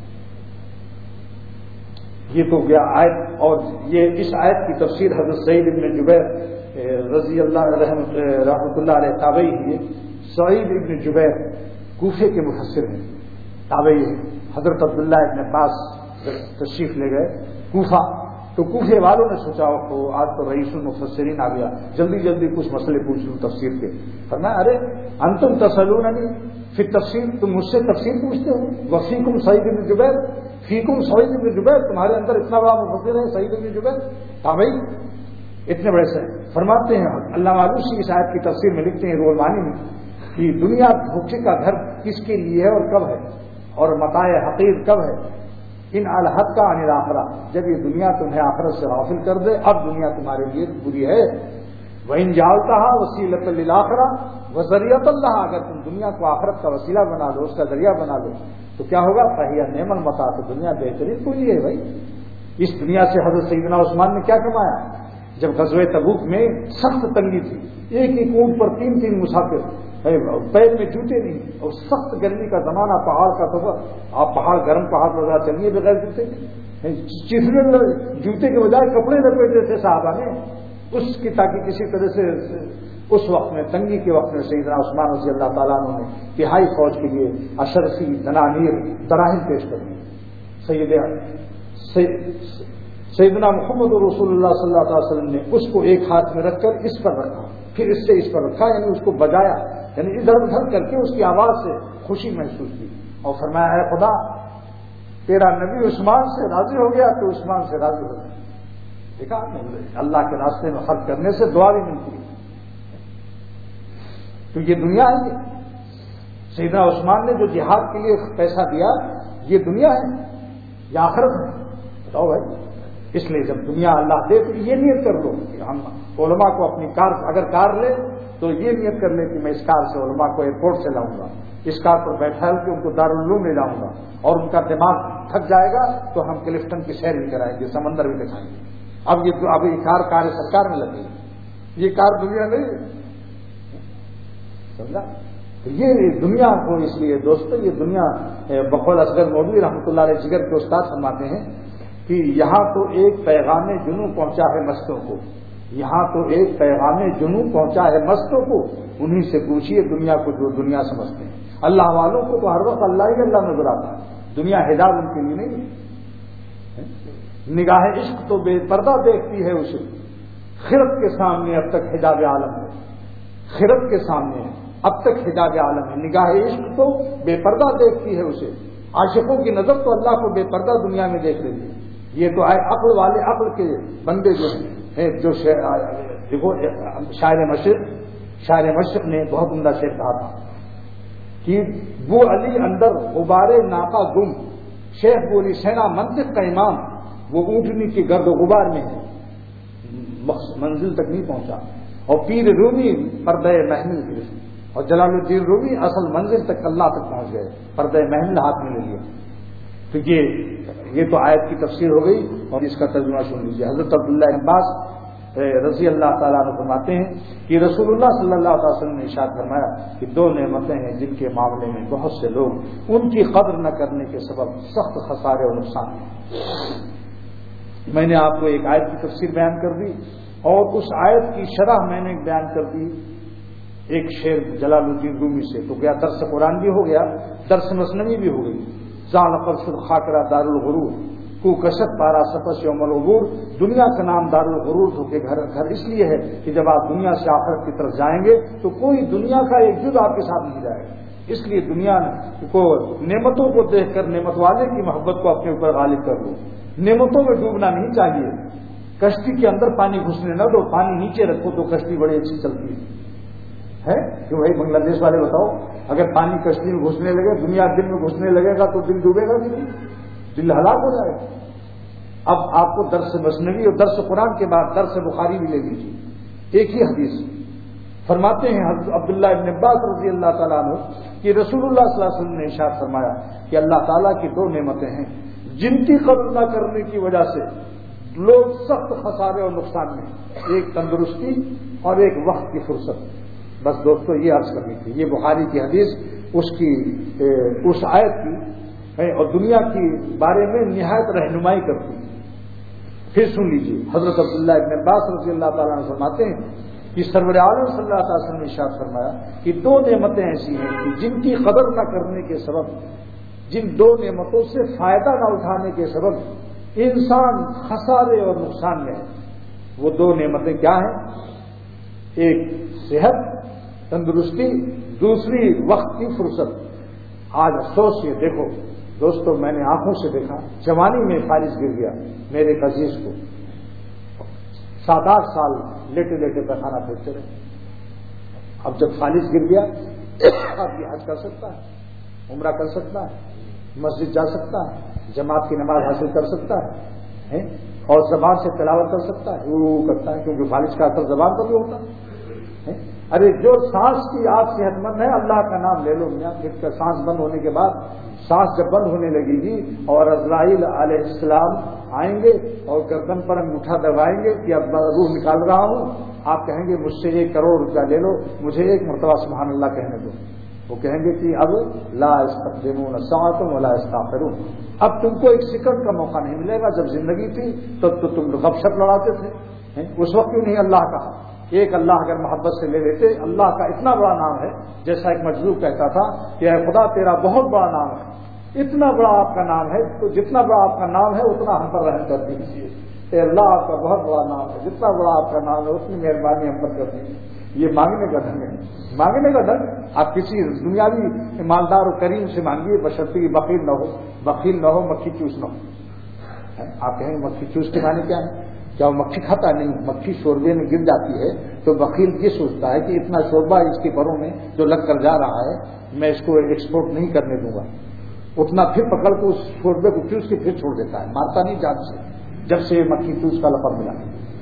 یہ تو گیا آیت، اور یہ اس آیت کی تفسیر حضرت سعید بن جبیر رضی اللہ رحمۃ اللہ علیہ تابعی ہے. سعید ابن جبیر کوفے کے مفسر ہیں، تابعی ہیں. حضرت عبداللہ ابن عباس تشریف لے گئے کوفہ تو کوفے والوں نے سوچا کہ آج تو رئیس المفسرین آ گیا، جلدی جلدی کچھ مسئلے پوچھ لوں تفسیر کے. فرمایا ارے انتم تسألوننی فی التفسیر، تم مجھ سے تفسیر پوچھتے ہو. وفیکم سعید بن جبیر، فیکم سعید بن جبیر، تمہارے اندر اتنا بڑا مفسر ہے سعید بن جبیر تابعی اتنے بڑے سے. فرماتے ہیں اللہ معلوم اس آیت کی تفسیر میں لکھتے ہیں روح المعانی میں کہ دنیا دھوکے کا گھر کس کے لیے ہے اور کب ہے، اور متاع حقیر کب ہے. ان الحد کا عن الاخرہ، جب یہ دنیا تمہیں آخرت سے غافل کر دے اب دنیا تمہارے لیے بری ہے. وَإِن جَعَلْتَهَا وَسِيلَةً لِلْآخِرَةِ وَذَرِيَّةً لَهَا، اگر تم دنیا کو آخرت کا وسیلہ بنا لو، اس کا ذریعہ بنا لو تو کیا ہوگا؟ فَهِيَ نِعْمَ الْمَتَاعُ، تو دنیا بہترین کوئی ہے بھائی. اس دنیا سے حضرت سیدنا عثمان نے کیا کمایا؟ جب غزوہ تبوک میں سخت تنگی تھی، ایک ایک اونٹ پر تین مسافر، پیر میں جوتے نہیں، اور سخت گرمی کا زمانہ، پہاڑ کا سفر، آپ پہاڑ گرم پہاڑ پر ذرا چلیے بغیر جوتے کے، چیزیں جوتے کے بجائے کپڑے لپیٹے تھے صحابہ نے اس کی، تاکہ کسی طرح سے اس وقت میں تنگی کے وقت میں سیدنا عثمان رضی اللہ تعالیٰ عنہ نے تہائی فوج کے لیے اشرفی دنانیر دراہم پیش کر دی۔ سیدنا محمد رسول اللہ صلی اللہ علیہ وسلم نے اس کو ایک ہاتھ میں رکھ کر اس پر رکھا، پھر اس سے اس پر رکھا، یعنی اس کو بجایا، یعنی ادھر ادھر کر کے اس کی آواز سے خوشی محسوس کی، اور فرمایا اے خدا تیرا نبی عثمان سے راضی ہو گیا تو عثمان سے راضی ہو گیا۔ دیکھا اللہ کے راستے میں خرچ کرنے سے دعا بھی ملتی ہے، تو یہ دنیا ہے۔ سیدنا عثمان نے جو جہاد کے لیے پیسہ دیا، یہ دنیا ہے یا آخرت ہے؟ بتاؤ بھائی۔ اس لیے جب دنیا اللہ دے تو یہ نیت کر لو کہ ہم علماء کو اپنی کار، اگر کار لے تو یہ نیت کر لے کہ میں اس کار سے علماء کو ایئرپورٹ سے لاؤں گا، اس کار پر بیٹھا کے ان کو دارالعلوم لے جاؤں گا، اور ان کا دماغ تھک جائے گا تو ہم کلفٹن کی سیر بھی کرائیں گے، سمندر بھی دکھائیں گے۔ اب یہ کار سرکار میں لگی، یہ کار دنیا نہیں سمجھا؟ یہ دنیا کو، اس لیے دوستو یہ دنیا، بقول اصغر مولوی رحمۃ اللہ علیہ جگر کے استاد فرماتے ہیں کہ یہاں تو ایک پیغام جنوں پہنچا ہے مستوں کو، یہاں تو ایک پیغام جنوں پہنچا ہے مستوں کو، انہی سے پوچھیے دنیا کو جو دنیا سمجھتے ہیں۔ اللہ والوں کو تو ہر وقت اللہ ہی اللہ نظر آتا ہے، دنیا حجاب ان کے لیے نہیں ہے۔ نگاہ عشق تو بے پردہ دیکھتی ہے اسے، خرد کے سامنے اب تک حجاب عالم ہے، خرد کے سامنے اب تک حجاب عالم ہے، نگاہ عشق تو بے پردہ دیکھتی ہے اسے، عاشقوں کی نظر تو اللہ کو بے پردہ دنیا میں دیکھ لیتی ہے۔ یہ تو آئے عقل والے عقل کے بندے جو ہیں، جو دیکھو شاعر مشرق نے بہت عمدہ شعر کہا تھا کہ وہ علی اندر غبارے ناقہ گم، شیخ بولی سینا منطق کا امام، وہ اونٹنی کی گرد و غبار میں ہے، منزل تک نہیں پہنچا، اور پیر رومی پردہ محمل گرفت، اور جلال الدین رومی اصل منزل تک اللہ تک پہنچ گئے، پردہ محمل ہاتھ میں لے لیا۔ تو یہ تو آیت کی تفسیر ہو گئی، اور اس کا ترجمہ سن لیجیے۔ حضرت عبداللہ بن عباس رضی اللہ تعالیٰ عنہ فرماتے ہیں کہ رسول اللہ صلی اللہ علیہ وسلم نے ارشاد فرمایا کہ دو نعمتیں ہیں جن کے معاملے میں بہت سے لوگ ان کی قدر نہ کرنے کے سبب سخت خسارے اور نقصان ہیں۔ میں نے آپ کو ایک آیت کی تفسیر بیان کر دی، اور اس آیت کی شرح میں نے بیان کر دی ایک شعر جلال الدین رومی سے، تو کیا درس قرآن بھی ہو گیا، درس مثنوی بھی ہو گئی۔ ذال قرص الخاکرہ دار الغرور کو کشت پارا سپس یوم العبور، دنیا کا نام دار الغرور ہو کے گھر اس لیے ہے کہ جب آپ دنیا سے آخرت کی طرف جائیں گے تو کوئی دنیا کا ایک جز آپ کے ساتھ نہیں جائے گا۔ اس لیے دنیا کو، نعمتوں کو دیکھ کر نعمت والے کی محبت کو اپنے اوپر غالب کر لو، نعمتوں میں ڈوبنا نہیں چاہیے۔ کشتی کے اندر پانی گھسنے نہ دو، پانی نیچے رکھو تو کشتی بڑی اچھی چلتی ہے کہ بھائی بنگلہ دیش والے بتاؤ، اگر پانی کشتی میں گھسنے لگے، دنیا دل میں گھسنے لگے گا تو دل ڈوبے گا کہ نہیں؟ دل ہلاک ہو جائے گا۔ اب آپ کو درس مثنوی اور درس قرآن کے بعد درس بخاری بھی لے لیجیے، ایک ہی حدیث فرماتے ہیں حضرت عبداللہ ابن عباس رضی اللہ تعالیٰ عنہ کہ رسول اللہ صلی اللہ علیہ وسلم نے ارشاد فرمایا کہ اللہ تعالیٰ کی دو نعمتیں ہیں جن کی قدر نہ کرنے کی وجہ سے لوگ سخت خسارے اور نقصان میں، ایک تندرستی اور ایک وقت کی فرصت۔ بس دوستو یہ عرض کرنی تھی، یہ بخاری کی حدیث اس آیت کی ہے اور دنیا کی بارے میں نہایت رہنمائی کرتی ہے۔ پھر سن لیجیے، حضرت عبداللہ ابن عباس رضی اللہ تعالیٰ عنہ فرماتے ہیں کہ سرور عالم صلی اللہ علیہ وسلم نے ارشاد فرمایا کہ دو نعمتیں ایسی ہیں کہ جن کی قدر نہ کرنے کے سبب، جن دو نعمتوں سے فائدہ نہ اٹھانے کے سبب انسان خسارے اور نقصان میں ہے۔ وہ دو نعمتیں کیا ہیں؟ ایک صحت تندرستی، دوسری وقت کی فرصت۔ آج افسوس یہ دیکھو دوستو، میں نے آنکھوں سے دیکھا، جوانی میں فالج گر گیا میرے ایک عزیز کو، 7-8 سال لیٹے لیٹے پیخانہ پھرتے رہے۔ اب جب فالج گر گیا، اب یہ حج کر سکتا ہے، عمرہ کر سکتا ہے، مسجد جا سکتا ہے، جماعت کی نماز حاصل کر سکتا ہے، اور زبان سے تلاوت کر سکتا ہے، وہ کرتا ہے، کیونکہ فالج کا اثر زبان پر بھی ہوتا ہے۔ ارے جو سانس کی آپ صحت مند ہے اللہ کا نام لے لو میاں، پھر کا سانس بند ہونے کے بعد سانس جب بند ہونے لگے گی اور عزرائیل علیہ السلام آئیں گے اور گردن پر انگوٹھا دبائیں گے کہ اب روح نکال رہا ہوں، آپ کہیں گے مجھ سے 1 کروڑ روپیہ لے لو، مجھے 1 مرتبہ سبحان اللہ کہنے دو۔ وہ کہیں گے کہ اب لا یستقدمون ساعۃ ولا یستأخرون، اب تم کو 1 سیکنڈ کا موقع نہیں ملے گا۔ جب زندگی تھی تب تو تم گپ شپ لڑاتے تھے، اس وقت کیوں نہیں اللہ کہا؟ ایک اللہ اگر محبت سے لے لیتے، اللہ کا اتنا بڑا نام ہے، جیسا ایک مجذوب کہتا تھا کہ اے خدا تیرا بہت بڑا نام ہے، اتنا بڑا آپ کا نام ہے، تو جتنا بڑا آپ کا نام ہے اتنا ہم پر رحم کر دیجیے۔ اے اللہ آپ کا بہت بڑا نام ہے، جتنا بڑا آپ کا نام ہے اتنی مہربانی ہم پر کر دیجیے۔ یہ مانگنے کا ڈھنگ ہے، مانگنے کا ڈھنگ۔ آپ کسی دنیاوی ایماندار و کریم سے مانگیے، بشرطے کہ بخیل نہ ہو، بخیل نہ ہو، مکھی چوس نہ ہو۔ آپ کہیں گے مکھی چوس کے معنی کیا ہے؟ کیا وہ مکھی کھاتا؟ نہیں، مکھی شوربے میں گر جاتی ہے تو بخیل یہ سوچتا ہے کہ اتنا شوربہ اس کے پروں میں جو لگ کر جا رہا ہے میں اس کو ایکسپورٹ نہیں کرنے دوں گا، اتنا پھر پکڑ کے اس شوربے کو چوس کے پھر چھوڑ دیتا ہے، مارتا نہیں جان سے، جب سے یہ مکھی چوس کا لقب ملا۔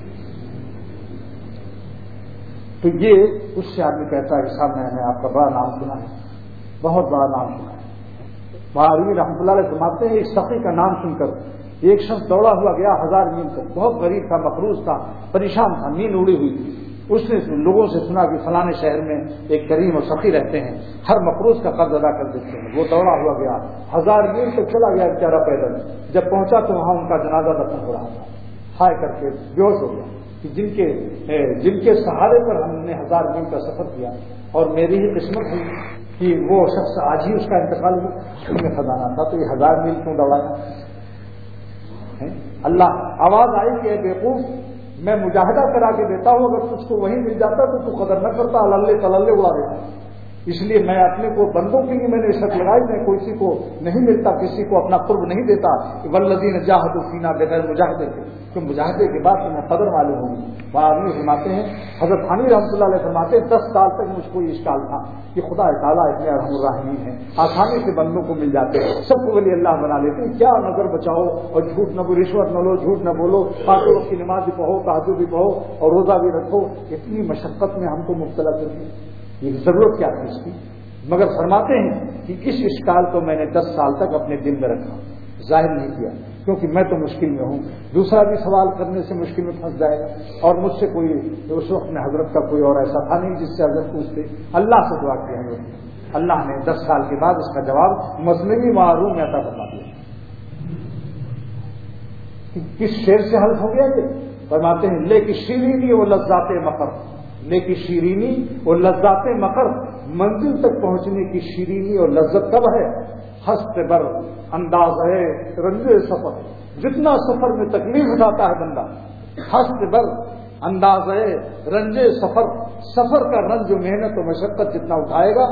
تو یہ اس سے آدمی کہتا ہے کہ صاحب میں نے آپ کا بڑا نام سنا ہے، بہت بڑا نام سنا ہے۔ مہاروی رحمۃ اللہ علیہ فرماتے ہیں ایک سخی کا نام سن کر ایک شخص دوڑا ہوا گیا 1000 میل تک، بہت غریب تھا، مقروض تھا، پریشان تھا، نیند اڑی ہوئی تھی۔ اس نے لوگوں سے سنا کہ فلانے شہر میں ایک کریم اور سخی رہتے ہیں، ہر مقروض کا قرض ادا کر دیتے ہیں۔ وہ دوڑا ہوا گیا 1000 میل تک چلا گیا بیچارہ پیدل، جب پہنچا تو وہاں ان کا جنازہ دفن ہو رہا تھا، ہائے کر کے بے ہوش ہو گیا کہ جن کے سہارے پر ہم نے 1000 میل کا سفر کیا اور میری ہی قسمت ہوئی کہ وہ شخص آج ہی اس کا انتقال ہوا، اس میں خزانہ تھا، تو یہ 1000 میل کیوں دوڑایا؟ اللہ آواز آئی کہ اے بیوقوف، میں مجاہدہ کرا کے دیتا ہوں، اگر تجھ کو وہیں مل جاتا تو تو قدر نہ کرتا، اللہ تللے اڑا دیتا۔ اس لیے میں اپنے کو بندوں کے لیے میں نے شرط لگائی، میں کسی کو نہیں ملتا، کسی کو اپنا قرب نہیں دیتا، والذین جاہدوا فینا بغیر مجاہدے کے، تو مجاہدے کے بعد تمہیں قدر معلوم ہوگی۔ آدمی فرماتے ہیں، حضرت حنی رحمۃ اللہ علیہ فرماتے ہیں 10 سال تک مجھ کو یہ اشکال تھا کہ خدا تعالیٰ اتنے ارحم الراحمین ہیں، آسانی سے بندوں کو مل جاتے ہیں، سب کو ولی اللہ بنا لیتے ہیں، کیا نظر بچاؤ اور جھوٹ نہ بولو، رشوت نہ لو، جھوٹ نہ بولو، 5 وقت کی نماز بھی پڑھو، تہجد بھی پڑھو اور روزہ بھی رکھو، اتنی مشقت میں ہم کو مبتلا کر دیا، یہ ضرورت کیا تھی اس کی؟ مگر فرماتے ہیں کہ اس اشکال کو میں نے 10 سال تک اپنے دل میں رکھا، ظاہر نہیں کیا، کیونکہ میں تو مشکل میں ہوں، دوسرا بھی سوال کرنے سے مشکل میں پھنس جائے گا، اور مجھ سے کوئی اس وقت میں حضرت کا کوئی اور ایسا تھا نہیں جس سے حضرت پوچھتے، اللہ سے دعا کیا ہے، اللہ نے 10 سال کے بعد اس کا جواب مصنوعی معروف میں عطا فرما دیا۔ کس شعر سے حل ہو گیا یہ؟ فرماتے ہیں لیکن شیرینی و لذات مقر، لیکن شیرینی اور لذات مقر، منزل تک پہنچنے کی شیرینی اور لذت کب ہے؟ ہست بر انداز ہے رنج سفر، جتنا سفر میں تکلیف اٹھاتا ہے بندہ، ہست بر انداز ہے رنج سفر، سفر کا رنج و محنت و مشقت جتنا اٹھائے گا۔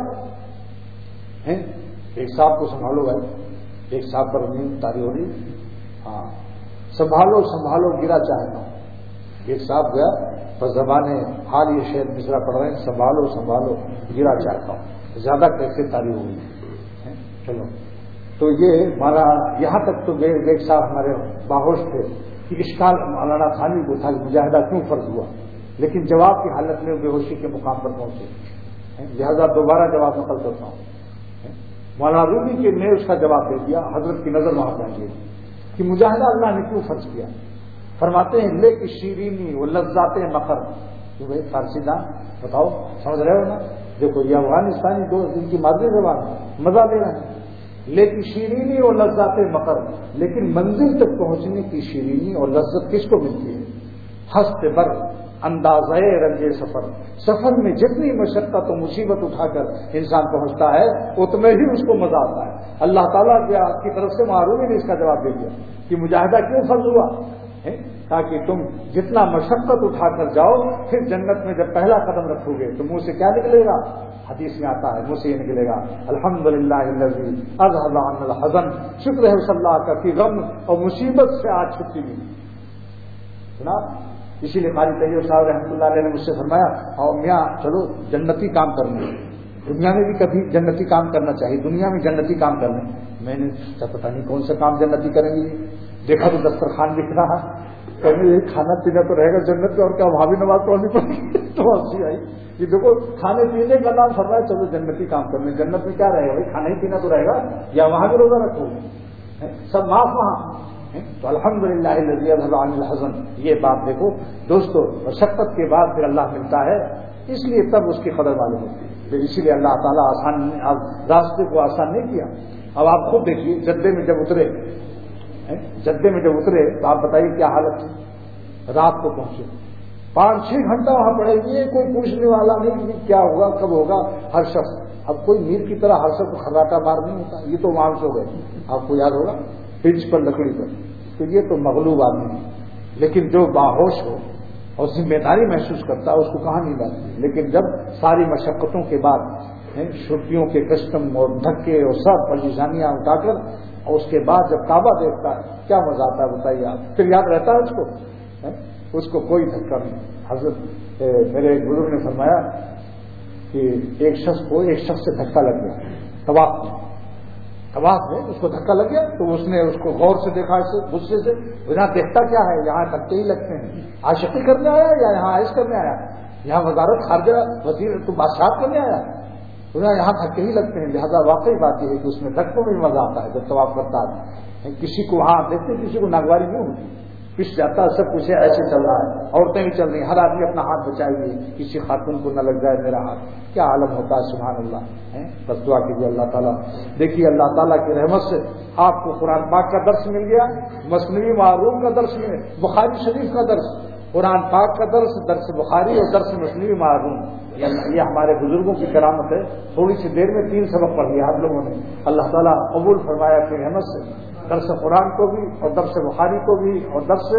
ایک صاحب کو سنبھالو بھائی، ایک صاحب پر نیند تاری ہو رہی، ہاں سنبھالو سنبھالو گرا چاہتا ہوں، ایک صاحب گیا بس زبانیں حال یہ شعر مصرع پڑھ رہے ہیں، سنبھالو سنبھالو گرا چاہتا ہوں، زیادہ کیسے تاری ہو گئی۔ چلو تو یہ ہمارا یہاں تک تو ایک صاحب ہمارے باہوش تھے کہ اشکال مولانا ثانی کو تھا کہ مجاہدہ کیوں فرض ہوا، لیکن جواب کی حالت میں بے ہوشی کے مقام پر پہنچے، لہذا دوبارہ جواب نقل کرتا ہوں۔ مولانا رومی کے نے اس کا جواب دے دیا، حضرت کی نظر وہاں جائیے کہ مجاہدہ اللہ نے کیوں فرض کیا۔ فرماتے ہیں لے کی شیرینی و لذات مقر، کہ بھائی فارسی دان بتاؤ سمجھ رہے ہو نا، دیکھو یہ افغانستانی دو ان کی مادری زبان مزہ لے رہے ہیں، لیکن شیرینی اور لذات مقر، لیکن منزل تک پہنچنے کی شیرینی اور لذت کس کو ملتی ہے؟ ہست بر اندازے رنج سفر، سفر میں جتنی مشقت و مصیبت اٹھا کر انسان پہنچتا ہے اتنے ہی اس کو مزہ آتا ہے۔ اللہ تعالیٰ کی طرف سے معروفی نے اس کا جواب دے دیا کہ مجاہدہ کیوں فرض ہوا، تاکہ تم جتنا مشقت اٹھا کر جاؤ پھر جنت میں جب پہلا قدم رکھو گے تو منہ سے کیا نکلے گا؟ حدیث میں آتا ہے منہ سے یہ نکلے گا الحمدللہ الذی اذهب عنا الحزن، شکر ہے اس اللہ کا کہ غم اور مصیبت سے آج چھٹی ملی۔ سنا، اسی لیے قاری طیب صاحب رحمۃ اللہ علیہ نے مجھ سے فرمایا اور میاں چلو جنتی کام کرنا، دنیا میں بھی کبھی جنتی کام کرنا چاہیے، دنیا میں جنتی کام کرنا۔ میں نے پتہ نہیں کون سا کام جنتی کریں گے، دیکھا تو دسترخوان دکھ رہا ہے، کہیں یہ کھانا پینا تو رہے گا جنت میں، اور کیا وہاں بھی نماز پڑھنی پڑے گی۔ تو ہنسی آئی کہ دیکھو کھانے پینے کا نام فرمایا چلو جنتی کام کرنے، جنت میں کیا رہے گا بھائی، کھانا ہی پینا تو رہے گا، یا وہاں بھی روزہ رکھو گے، سب معاف وہاں. تو الحمدللہ الذی اذھب عن الحزن. یہ بات دیکھو دوستو، مشقت کے بعد پھر اللہ ملتا ہے، اس لیے تب اس کی قدر معلوم ہوتی ہے. اسی لیے اللہ تعالیٰ آسان راستے کو آسان نہیں کیا. اب آپ خود دیکھیے جدے میں جب اترے تو آپ بتائیے کیا حالت تھی. رات کو پہنچے 5-6 گھنٹہ وہاں پڑے ہوئے، کوئی پوچھنے والا نہیں کہ کیا ہوگا کب ہوگا. ہر شخص اب کوئی میر کی طرح ہر شخص خراٹا مار نہیں ہوتا. یہ تو وہاں سے ہو گئے، آپ کو یاد ہوگا، پنچ پر لکڑی پر. تو یہ تو مغلوب آدمی ہے. لیکن جو باہوش ہو اور ذمہ داری محسوس کرتا ہے اس کو کہاں نہیں لاتی. لیکن جب ساری مشقتوں کے بعد چھٹیوں کے کسٹم اور دھکے اور سب پریشانیاں اٹھا کر اور اس کے بعد جب کعبہ دیکھتا ہے کیا مزہ آتا ہے بتائیے آپ. پھر یاد رہتا ہے اس کو کوئی دھکا نہیں. حضرت میرے ایک بزرگ نے فرمایا کہ ایک شخص سے دھکا لگ گیا طواف میں اس کو دھکا لگ گیا تو اس نے اس کو غور سے دیکھا، اسے غصے سے. یہاں دیکھتا کیا ہے، یہاں دھکے ہی لگتے ہیں. عاشقی کرنے آیا یا یہاں عائش کرنے آیا، یہاں وزارت خارجہ وزیر تو بادشاہ کرنے آیا، یہاں دھکے ہی لگتے ہیں. لہذا واقعی بات یہ ہے کہ اس میں دھکوں میں بھی مزہ آتا ہے جب طواف کرتا ہے. کسی کو وہاں دیکھتے کسی کو ناگواری نہیں ہوتی، پس جاتا ہے، سب کچھ ایسے چل رہا ہے، عورتیں بھی چل رہی ہیں، ہر آدمی اپنا ہاتھ بچائے ہوئے، کسی خاتون کو نہ لگ جائے میرا ہاتھ. کیا عالم ہوتا ہے سبحان اللہ. بس دعا کیجیے اللہ تعالیٰ. دیکھیے اللہ تعالیٰ کی رحمت سے آپ کو قرآن پاک کا درس مل گیا، مثنوی معروف کا درس مل، بخاری شریف کا درس، قرآن پاک کا درس بخاری اور درس مثنوی معروف. یہ ہمارے بزرگوں کی کرامت ہے. تھوڑی سی دیر میں 3 سبق پڑھ لیا آپ لوگوں نے. اللہ تعالیٰ قبول فرمایا اپنی رحمت سے درس قرآن کو بھی اور درس بخاری کو بھی اور درس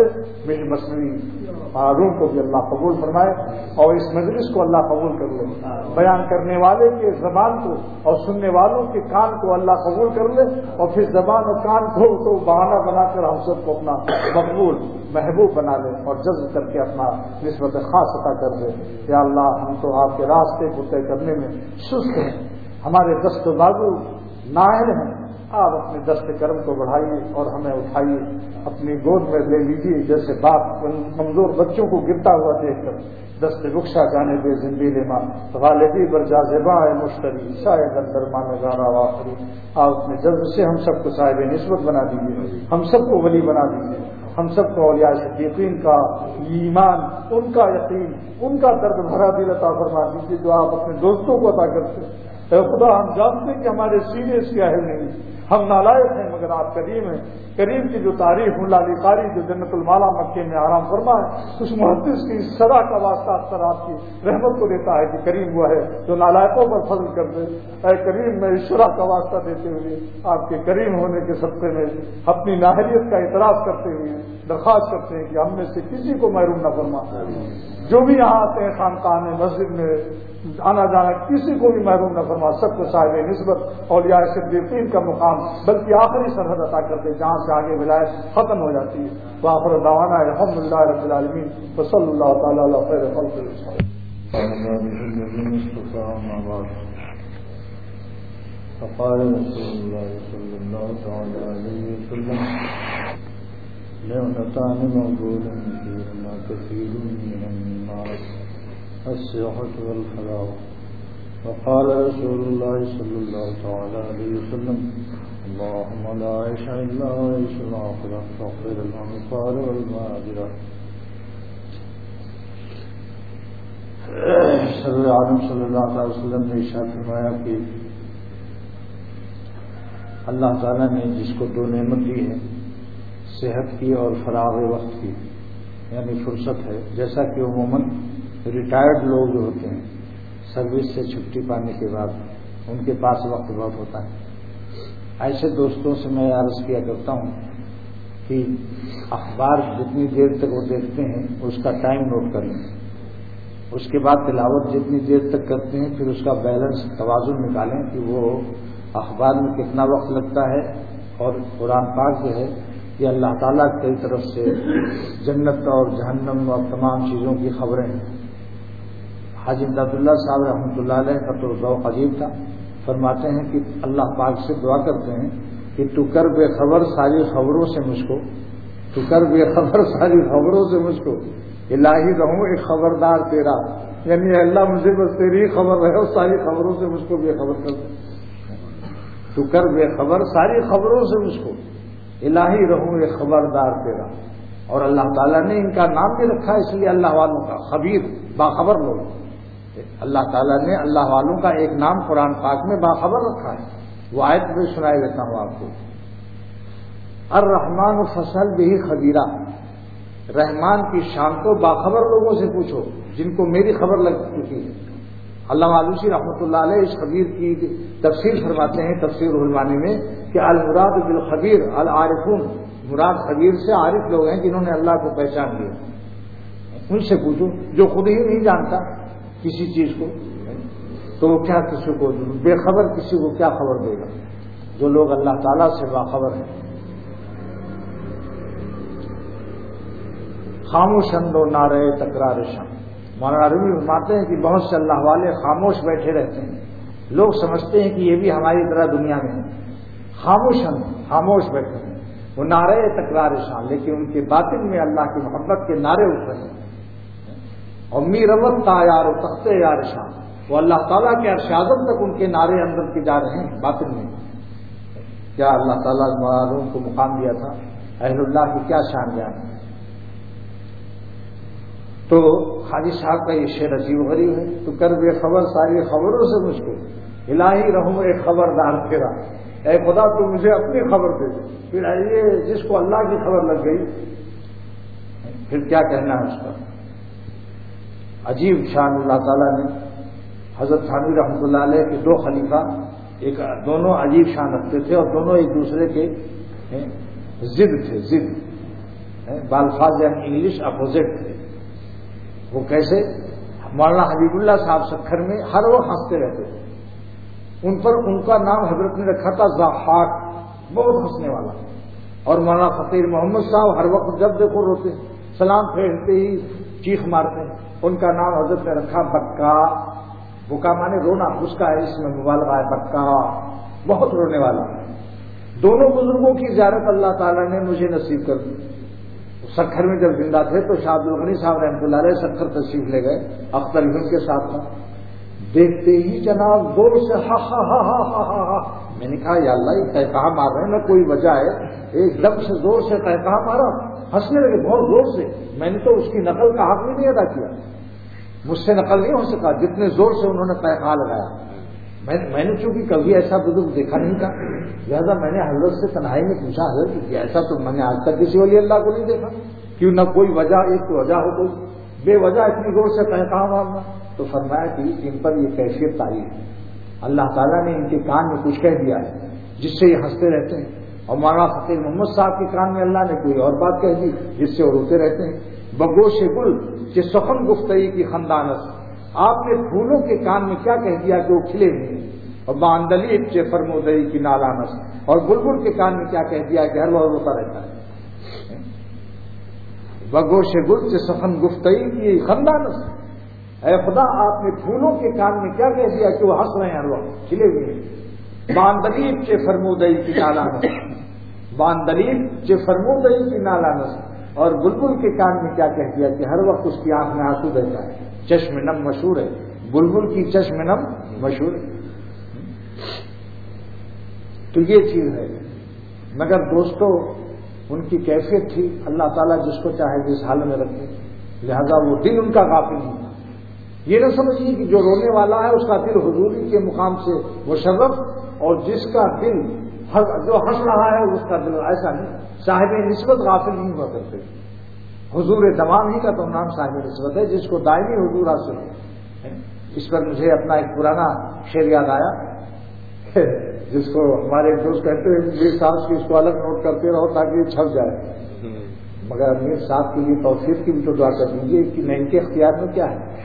مثنوی معروف کو بھی اللہ قبول فرمائے، اور اس مجلس کو اللہ قبول کر لے. بیان کرنے والے کے زبان کو اور سننے والوں کے کان کو اللہ قبول کر لے، اور پھر زبان اور کان کو تو بہانہ بنا کر ہم سب کو اپنا مقبول محبوب بنا لے اور جذب کر کے اپنا نسبت خاص عطا کر دے. یا اللہ ہم تو آپ کے راستے کو طے کرنے میں سست ہیں، ہمارے دست و بازو نااہل ہیں. آپ اپنے دست کرم کو بڑھائیے اور ہمیں اٹھائیے، اپنی گود میں لے لیجیے. جیسے باپ کمزور بچوں کو گرتا ہوا دیکھ کر دست رخشا جانے دے زندگی ماں غالبی بر جاذبہ مشتری شاید اندر مان گارا واخری. آپ اپنے جذب سے ہم سب کو صاحب نسبت بنا دیجیے، ہم سب کو ولی بنا دیجیے، ہم سب کو اولیاء صدیقین کا ایمان، ان کا یقین، ان کا درد بھرا دل عطا فرما دیجیے جو آپ اپنے دوستوں کو عطا کرتے ہیں. اے خدا ہم جانتے ہیں کہ ہمارے سینے اس کے اہل نہیں، ہم نالائق ہیں، مگر آپ کریم ہیں. کریم کی جو تعریف ملالی قاری جو جنت المالا مکے میں آرام فرما ہے، اس محدث کی صدا کا واسطہ اکثر آپ کی رحمت کو دیتا ہے کہ کریم وہ ہے جو نالائقوں پر فضل کر دے. اے کریم میں اس شرح کا واسطہ دیتے ہوئے آپ کے کریم ہونے کے صدقے میں اپنی ناہریت کا اعتراف کرتے ہوئے درخواست کرتے ہیں کہ ہم میں سے کسی کو محروم نہ فرما. جو بھی یہاں آتے ہیں خانقاہ میں مسجد میں آنا جانا کسی کو بھی محروم نہ فرما. سب کو صاحب نسبت اولیاء صدیقین کا مقام بلکہ آخری سرحد عطا کرتے جہاں سے آگے ولایت ختم ہو جاتی ہے. وآخر دعوانا الحمدللہ رب العالمین وصلی اللہ تعالی علی خیر خلق اللہ. فقال رسول اللہ صلی اللہ تعالی علیہ وسلم نعمتان موجودان فيهما كثير من الناس الصحة والفلاح. وقال رسول الله صلى الله تعالى عليه وسلم اللهم لا عيش إلا عيش الآخرة فاغفر الأنصار والمهاجرة. سرور عالم صلی اللہ علیہ وسلم نے ارشاد فرمایا کہ اللہ تعالیٰ نے جس کو 2 نعمت دی ہے، صحت کی اور فراغ وقت کی، یعنی فرصت ہے. جیسا کہ عموماً ریٹائرڈ لوگ جو ہوتے ہیں سروس سے چھٹی پانے کے بعد ان کے پاس وقت بہت ہوتا ہے. ایسے دوستوں سے میں عرض کیا کرتا ہوں کہ اخبار جتنی دیر تک وہ دیکھتے ہیں اس کا ٹائم نوٹ کر لیں، اس کے بعد تلاوت جتنی دیر تک کرتے ہیں پھر اس کا بیلنس توازن نکالیں کہ وہ اخبار میں کتنا وقت لگتا ہے. اور قرآن پاک جو ہے یہ اللہ تعالیٰ کی طرف سے جنت اور جہنم اور تمام چیزوں کی خبریں ہیں. حاجی عبداللہ صاحب رحمۃ اللہ علیہ کا تو ذوق عجیب تھا. فرماتے ہیں کہ اللہ پاک سے دعا کرتے ہیں کہ تو کر بے خبر ساری خبروں سے مجھ کو، تو کر بے خبر ساری خبروں سے مجھ کو، الہی رہوں ایک خبردار تیرا یعنی اللہ مجھے بس تیری خبر رہے اور ساری خبروں سے مجھ کو بے خبر کر دے. تو کر بے خبر ساری خبروں سے مجھ کو. الہی رہوں یہ خبردار تیرا. اور اللہ تعالیٰ نے ان کا نام بھی رکھا اس لیے اللہ والوں کا خبیر باخبر لوگ. اللہ تعالیٰ نے اللہ والوں کا ایک نام قرآن پاک میں باخبر رکھا ہے. وہ آیت میں سنائے دیتا ہوں آپ کو. الرحمن فصل بھی خبیرہ. رحمان کی شان کو باخبر لوگوں سے پوچھو جن کو میری خبر لگ چکی ہے. علامہ آلوسی رحمۃ اللہ علیہ اس خبیر کی تفسیر فرماتے ہیں تفسیر المعانی میں کہ المراد بالخبیر العارفون. مراد خبیر سے عارف لوگ ہیں جنہوں نے اللہ کو پہچان لیا. ان سے پوچھو جو خود ہی نہیں جانتا کسی چیز کو تو وہ کیا کسی کو بے خبر کسی کو کیا خبر دے گا. جو لوگ اللہ تعالیٰ سے باخبر ہیں. خاموشند و نعرے تکرار شان. مولانا رومی فرماتے ہیں کہ بہت سے اللہ والے خاموش بیٹھے رہتے ہیں. لوگ سمجھتے ہیں کہ یہ بھی ہماری طرح دنیا میں ہے. خاموش بیٹھے ہیں. وہ نعرے تکرار شان لیکن ان کے باطن میں اللہ کی محبت کے نعرے اٹھ رہے ہیں. اور می روت تا یار و تخت یار شان. وہ اللہ تعالیٰ کے عرش اعظم تک ان کے نعرے اندر کے جا رہے ہیں باطن میں. کیا اللہ تعالیٰ معلوم کو مقام دیا تھا. اہل اللہ کی کیا شان بیان. تو حاجی صاحب کا یہ شعر عجیب غریب ہے. تو کر بے خبر ساری خبروں سے مجھ کو. الہی رہوں ایک خبردار تیرا. اے خدا تو مجھے اپنی خبر دے دے. پھر یہ جس کو اللہ کی خبر لگ گئی پھر کیا کہنا ہے اس کا. عجیب شان اللہ تعالیٰ نے. حضرت تھانوی رحمۃ اللہ علیہ کے دو خلیفہ دونوں عجیب شان رکھتے تھے اور دونوں ایک دوسرے کے ضد تھے. ضد بالفاظ انگلش اپوزٹ تھے. وہ کیسے. مولانا حبیب اللہ صاحب سکھر میں ہر وقت ہنستے رہتے تھے. ان پر ان کا نام حضرت نے رکھا تھا ضحاک. بہت ہنسنے والا. اور مولانا فقیر محمد صاحب ہر وقت جب دیکھو روتے. سلام پھیرتے ہی چیخ مارتے. ان کا نام حضرت نے رکھا بکا. بکا مانے رونا. اس کا ہے اس میں مبالغہ ہے. بکا بہت رونے والا. دونوں بزرگوں کی زیارت اللہ تعالیٰ نے مجھے نصیب کر دی. سکھر میں جب زندہ تھے تو شاہ عبدالغنی صاحب رحمۃ اللہ علیہ سکھر تشریف لے گئے. اختر ان کے ساتھ تھا. دیکھتے ہی جناب زور سے ہا ہا ہا ہا ہا ہا ہا. میں نے کہا یا اللہ یہ قہقہا مار رہے ہیں نہ کوئی وجہ ہے. ایک دم سے زور سے قہقہا مارا. ہنسنے لگے بہت زور سے. میں نے تو اس کی نقل کا حق بھی نہیں ادا کیا. مجھ سے نقل نہیں ہو سکا جتنے زور سے انہوں نے قہقہا لگایا. میں نے چونکہ کبھی ایسا بزرگ دیکھا نہیں تھا لہٰذا میں نے حضرت سے تنہائی میں پوچھا حضرت کہ ایسا تو میں نے آج تک کسی ولی اللہ کو نہیں دیکھا. کیوں نہ کوئی وجہ ایک تو وجہ ہو کوئی بے وجہ اتنی زور سے قہقہا مارنا. تو فرمایا کہ ان پر یہ کیفیت آئی ہے. اللہ تعالیٰ نے ان کے کان میں کچھ کہہ دیا ہے جس سے یہ ہنستے رہتے ہیں. اور مولانا فقیر محمد صاحب کے کان میں اللہ نے کوئی اور بات کہہ دی جس سے وہ روتے رہتے ہیں. بگوش گل کہ سخن گفتگی کی خندانت. آپ نے پھولوں کے کان میں کیا کہہ دیا کہ وہ کھلے نہیں. اور باندلی چے فرمودئی کی نالانس. اور بلبل کے کان میں کیا کہہ دیا کہ ہر وقت روتا رہتا ہے. بگوش گل سے سخن گفتگی کی خندانس. اے خدا آپ نے پھولوں کے کان میں کیا کہہ دیا کہ وہ ہنس رہے ہیں ہر وقت کھلے ہوئے ہیں. باندلیب چے فرمودئی کی نالانس. باندلیب چے فرمودئی کی نالانس. اور بلبل کے کان میں کیا کہہ دیا کہ ہر وقت اس کی آنکھ میں آنسو بہتا ہے. چشم نم مشہور ہے. بلبل کی چشم نم مشہور ہے. تو یہ چیز ہے. مگر دوستو ان کی کیفیت تھی. اللہ تعالیٰ جس کو چاہے جس حال میں رکھے. لہذا وہ دل ان کا غافل نہیں تھا. یہ نہ سمجھیے کہ جو رونے والا ہے اس کا دل حضوری کے مقام سے مشرف اور جس کا دل جو ہنس رہا ہے اس کا دل ایسا نہیں. صاحب نسبت غافل نہیں ہوا کرتے. حضور دمام ہی کا تو نام صاحب نسبت ہے جس کو دائمی حضور حاصل ہے. اس پر مجھے اپنا ایک پرانا شعر یاد آیا جس کو ہمارے ایک دوست کہتے ہیں میر صاحب کی اس کو الگ نوٹ کرتے رہو تاکہ یہ چھپ جائے. مگر میر صاحب کے لیے توفیق کی بھی تو دعا کر دیجیے کہ میں ان کے اختیار میں کیا ہے.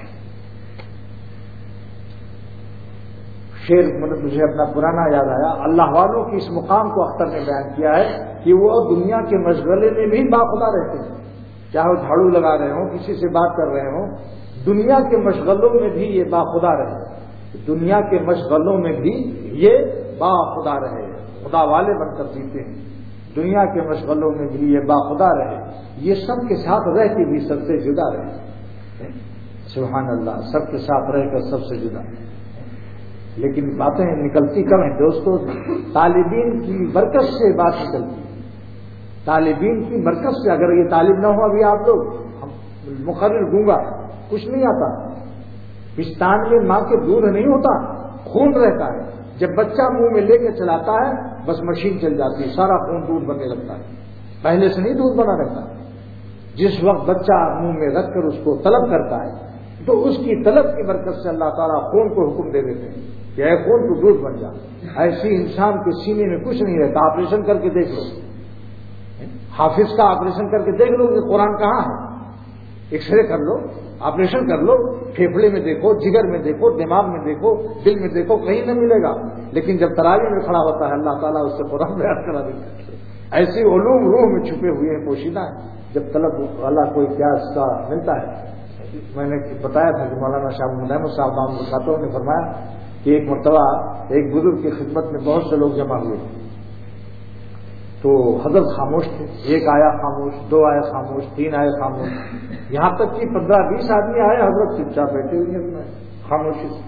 شعر مجھے اپنا پرانا یاد آیا. اللہ والوں کی اس مقام کو اختر نے بیان کیا ہے کہ وہ دنیا کے مشغلے میں بھی باخدا رہتے ہیں. چاہے وہ جھاڑو لگا رہے ہوں کسی سے بات کر رہے ہوں دنیا کے مشغلوں میں بھی یہ باخدا رہے. دنیا کے مشغلوں میں بھی یہ باخدا رہے. خدا والے بن کر جیتے ہیں. دنیا کے مشغلوں میں بھی یہ باخدا رہے. یہ سب کے ساتھ رہ کے بھی سب سے جدا رہے. سبحان اللہ، سب کے ساتھ رہ کر سب سے جدا، لیکن باتیں نکلتی کم ہیں دوستو. طالبین کی برکت سے بات نکلتی، طالبین کی برکت سے. اگر یہ طالب نہ ہو ابھی آپ لوگ، مقرر گونگا، کچھ نہیں آتا. پستان میں ماں کے دودھ نہیں ہوتا، خون رہتا ہے. جب بچہ منہ میں لے کے چلاتا ہے بس مشین چل جاتی ہے، سارا خون دودھ بننے لگتا ہے. پہلے سے نہیں دودھ بنا رہتا. جس وقت بچہ منہ میں رکھ کر اس کو طلب کرتا ہے تو اس کی طلب کی برکت سے اللہ تعالیٰ خون کو حکم دے دیتے ہیں کہ اے خون تو دودھ بن جا. ایسی انسان کے سینے میں کچھ نہیں رہتا. آپریشن کر کے دیکھ لو، حافظ کا آپریشن کر کے دیکھ لو کہ قرآن کہاں ہے. ایکس رے کر لو، آپریشن کر لو، پھیپھڑے میں دیکھو، جگر میں دیکھو، دماغ میں دیکھو، دل میں دیکھو، کہیں نہ ملے گا. لیکن جب تراویح میں کھڑا ہوتا ہے اللہ تعالیٰ اس سے قرآن بیان کرا دیتا ہے. ایسے علوم روح میں چھپے ہوئے ہیں، پوشیدہ ہیں. جب طلب والا کوئی پیاس کا ملتا ہے. میں نے بتایا تھا کہ مولانا شاہ محمد صاحب نام بتاتے نے فرمایا کہ ایک مرتبہ ایک بزرگ کی خدمت میں بہت سے لوگ جمع ہوئے تو حضرت خاموش تھے. ایک آیا خاموش، دو آئے خاموش، تین آئے خاموش، یہاں تک کہ 15-20 آدمی آئے، حضرت چپ چاپ بیٹھے ہوئے خاموشی سے.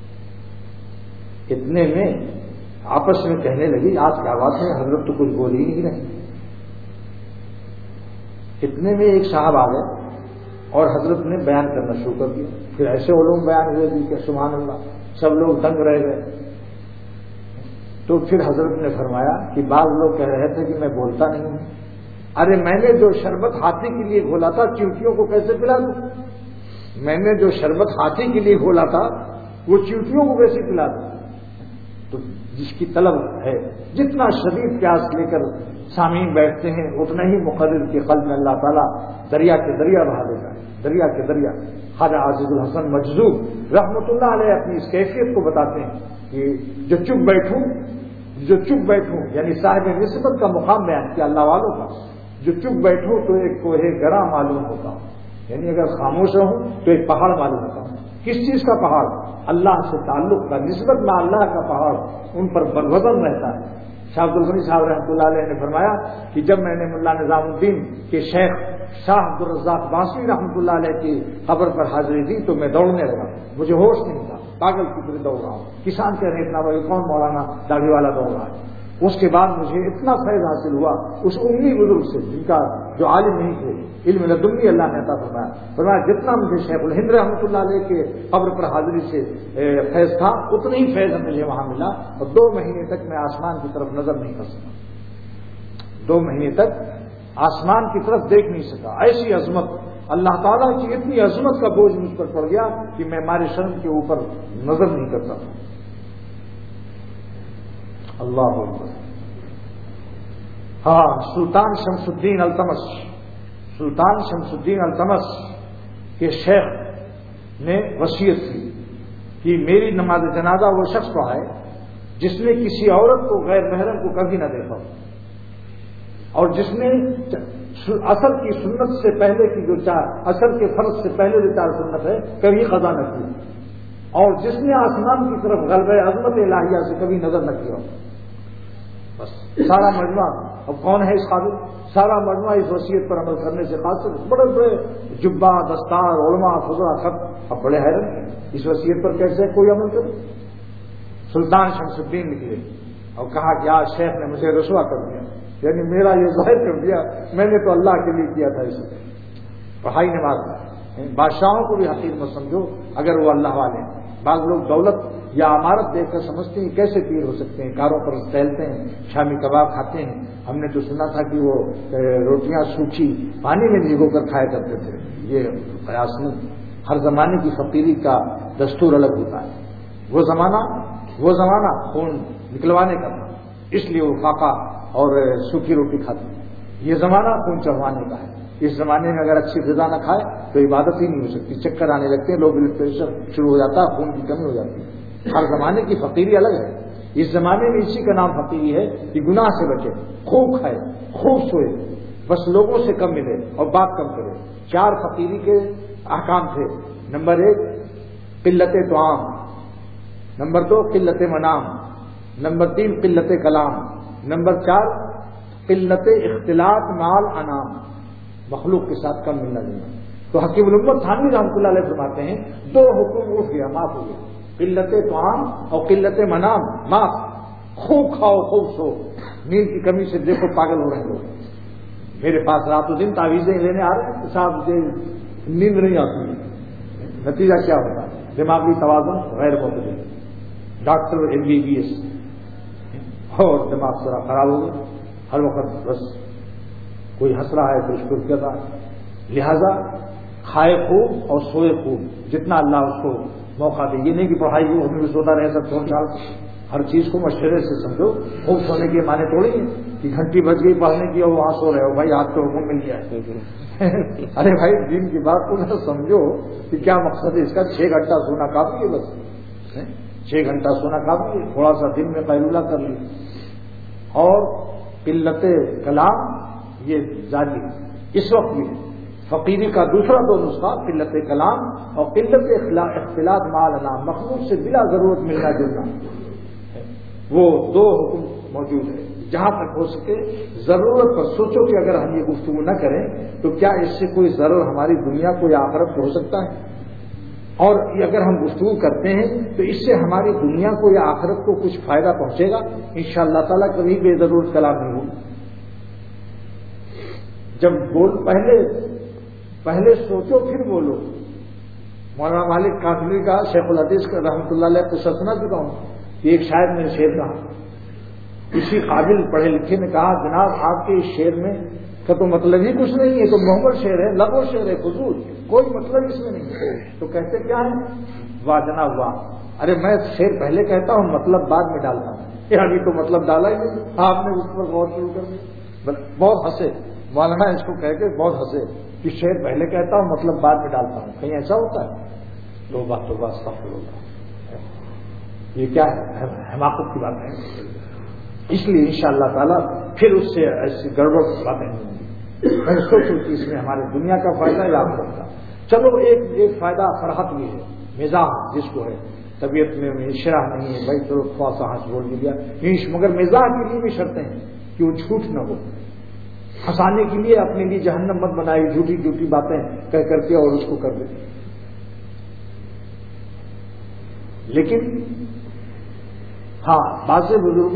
اتنے میں آپس میں کہنے لگی آج کیا بات ہے، حضرت تو کچھ بول ہی نہیں رہے. اتنے میں ایک صاحب آ گئے اور حضرت نے بیان کرنا شروع کر دیا. پھر ایسے علوم بیان ہوئے کہ سبحان اللہ، سب لوگ دنگ رہ گئے. تو پھر حضرت نے فرمایا کہ بعض لوگ کہہ رہے تھے کہ میں بولتا نہیں ہوں. ارے میں نے جو شربت ہاتھی کے لیے گھولا تھا چیونٹیوں کو کیسے پلا دوں؟ میں نے جو شربت ہاتھی کے لیے گھولا تھا وہ چیونٹیوں کو کیسے پلا دوں؟ تو جس کی طلب ہے، جتنا شدید پیاس لے کر سامعین بیٹھتے ہیں اتنا ہی مقرر کے قلب میں اللہ تعالیٰ دریا کے دریا بہا دیتا ہے. دریا کے دریا. خواجہ عزیز الحسن مجذوب رحمۃ اللہ علیہ اپنی اس کیفیت کو بتاتے ہیں کہ جو چپ بیٹھوں یعنی صاحب نسبت کا مقام بیان کیا اللہ والوں کا. جو چپ بیٹھوں تو ایک کوہ گراں معلوم ہوتا ہوں، یعنی اگر خاموش رہوں تو ایک پہاڑ معلوم ہوتا ہوں. کس چیز کا پہاڑ؟ اللہ سے تعلق کا، نسبت میں اللہ کا پہاڑ ان پر بروزن رہتا ہے. شاہ عبد الغنی صاحب رحمۃ اللہ علیہ نے فرمایا کہ جب میں نے ملا نظام الدین کے شیخ شاہ عبد الرزاق بانسری رحمۃ اللہ علیہ کی قبر پر حاضری دی تو میں دوڑنے لگا. مجھے ہوش نہیں تھا، پاگل کی طرح دوڑ رہا ہوں. کسان کہہ رہے اتنا بھائی کون مولانا داڑھی والا دوڑ رہا ہے. اس کے بعد مجھے اتنا فیض حاصل ہوا اس امی بزرگ سے جن کا جو عالم نہیں تھے، علم لدنی اللہ نے عطا فرمایا. جتنا مجھے شیخ الہند رحمۃ اللہ علیہ کے قبر پر حاضری سے فیض تھا اتنا ہی فیض مجھے وہاں ملا. اور 2 مہینے تک میں آسمان کی طرف نظر نہیں کر سکا. 2 مہینے تک آسمان کی طرف دیکھ نہیں سکا. ایسی عظمت، اللہ تعالیٰ کی اتنی عظمت کا بوجھ مجھ پر پڑ گیا کہ میں مارے شرم کے اوپر نظر نہیں کرتا تھا. اللہ اکبر. ہاں، سلطان شمس الدین التمس کے شیخ نے وصیت کی کہ میری نماز جنازہ وہ شخص پڑھائے جس نے کسی عورت کو غیر محرم کو کبھی نہ دیکھا اور جس نے اصل کی سنت سے پہلے کی جو 4 اصل کے فرض سے پہلے جو 4 سنت ہے کبھی قضا نہ کی، اور جس نے آسمان کی طرف غلبہ عظمت الہیہ سے کبھی نظر نہ کیا. بس سارا مجموعہ، اب کون ہے اس قابل؟ سارا مجموعہ اس وصیت پر عمل کرنے سے خاص بڑے بڑے جبہ، دستار، علماء، فضلہ سب اب بڑے حیران اس وصیت پر کیسے کوئی عمل کرے. سلطان شمس الدین نکلے اور کہا کہ آج شیخ نے مجھے رسوا کر دیا، یعنی میرا یہ ظاہر کر دیا میں نے تو اللہ کے لیے کیا تھا. اسے پڑھائی نماز میں بادشاہوں کو بھی حقیر مت سمجھو اگر وہ اللہ والے ہیں. بعض لوگ دولت یا عمارت دیکھ کر سمجھتے ہیں کیسے پیر ہو سکتے ہیں، کاروں پر ٹہلتے ہیں، شامی کباب کھاتے ہیں. ہم نے تو سنا تھا کہ وہ روٹیاں سوکھی پانی میں بھگو کر کھایا کرتے تھے. یہ قیاس نہیں. ہر زمانے کی فقیری کا دستور الگ ہوتا ہے. وہ زمانہ خون نکلوانے کا تھا، اس لیے وہ فاقہ اور سوکھی روٹی کھاتے ہیں. یہ زمانہ خون چڑھوانے کا ہے. اس زمانے میں اگر اچھی غذا نہ کھائے تو عبادت ہی نہیں ہو سکتی. چکر آنے لگتے ہیں، لو بلڈ پریشر شروع ہو جاتا ہے، خون کی کمی ہو جاتی ہے. ہر زمانے کی فقیری الگ ہے. اس زمانے میں اسی کا نام فقیری ہے کہ گناہ سے بچے، خوب کھائے، خوب سوئے، بس لوگوں سے کم ملے اور بات کم کرے. 4 فقیری کے احکام تھے. نمبر 1 قلت طعام، نمبر 2 قلت منام، نمبر 3 قلت کلام، نمبر 4 قلت اختلاط مال انام، مخلوق کے ساتھ کم ملنا جلنا. تو حکیم الامت تھانوی رحمۃ اللہ علیہ فرماتے ہیں 2 حکم اٹھ گیا، معاف ہو گیا، قلت طعام اور قلت منام، معاف، خوب کھاؤ خوب سو، نیند کی کمی سے دیکھو پاگل ہو رہے ہیں لوگ، میرے پاس رات و دن تعویذیں لینے آ رہے ہیں، صاحب نیند نہیں آتی، نتیجہ کیا ہوتا ہے؟ دماغی توازن غیر معتدل، ڈاکٹر MBBS اور دماغ ذرا خراب ہو گیا، ہر وقت بس کوئی ہنس رہا ہے تو اس کو کیا تھا، لہذا کھائے خوب اور سوئے خوب، جتنا اللہ اس کو موقع دے، یہ نہیں کہ پڑھائی ہو ہمیں بھی سوتا رہے سب 4 سال، ہر چیز کو مشورے سے سمجھو، خوب سونے کے معنی تھوڑی ہے کہ گھنٹی بج گئی پڑھنے کی اور وہاں سو رہے ہو، بھائی آپ کو حکم مل گیا ہے، ارے بھائی دین کی بات کو نہ سمجھو کہ کیا مقصد ہے اس کا، 6 گھنٹہ سونا کافی ہے، بس 6 گھنٹہ سونا کافی ہے، تھوڑا سا دن میں قیلولہ کر لی، اور قلت کلام یہ جاری اس وقت بھی ہے، فقیری کا دوسرا 2 نسخہ قلت کلام اور قلت اختلاط مع الانام، مخلوق سے بلا ضرورت ملنا جلنا، وہ 2 حکم موجود ہے، جہاں تک ہو سکے ضرورت پر سوچو کہ اگر ہم یہ گفتگو نہ کریں تو کیا اس سے کوئی ضرر ہماری دنیا کو یا آخرت کو ہو سکتا ہے، اور اگر ہم گفتگو کرتے ہیں تو اس سے ہماری دنیا کو یا آخرت کو کچھ فائدہ پہنچے گا، انشاءاللہ تعالیٰ کبھی بے ضرورت کلام نہیں ہوگا، جب پہلے سوچو پھر بولو، مولانا مالک کاکڑی کا شیخ الحدیث کا رحمۃ اللہ علیہ کو سنا چکا ہوں کہ ایک شاعر نے شعر کہا، کسی قابل پڑھے لکھے نے کہا جناب آپ کے اس شعر میں کا تو مطلب ہی کچھ نہیں ہے، تو محمد شعر ہے، لغو شعر ہے، فضول، کوئی مطلب اس میں نہیں ہے، تو کہتے کیا ہے؟ واہ جناب واہ، ارے میں شعر پہلے کہتا ہوں مطلب بعد میں ڈالتا ہوں، ابھی تو مطلب ڈالا ہی نہیں، آپ نے اس پر غور شروع کر دیا، بہت ہنسے مولانا اس کو کہہ کے بہت ہنسے کہ شعر پہلے کہتا ہوں مطلب بعد میں ڈالتا ہوں، کہیں ایسا ہوتا ہے؟ تو بس سفل ہوتا ہے، یہ کیا ہے؟ حماقت کی بات ہے، اس لیے انشاءاللہ تعالیٰ پھر اس سے ایسی گڑبڑ باتیں نہیں ہوں گی، میں سوچوں کہ اس میں ہماری دنیا کا فائدہ یا آخرت کا، چلو ایک فائدہ فرحت بھی ہے، مزاح جس کو ہے، طبیعت میں شرح نہیں ہے بھائی تو تھوڑا سا ہنس بول دیا، مگر مزاح کے لیے بھی شرطیں ہیں کہ وہ جھوٹ نہ ہو، ہنسانے کے لیے اپنے لیے جہنم مت بنائی، جھوٹی جھوٹی باتیں کہہ کر کے اور اس کو کر دے، لیکن ہاں بعض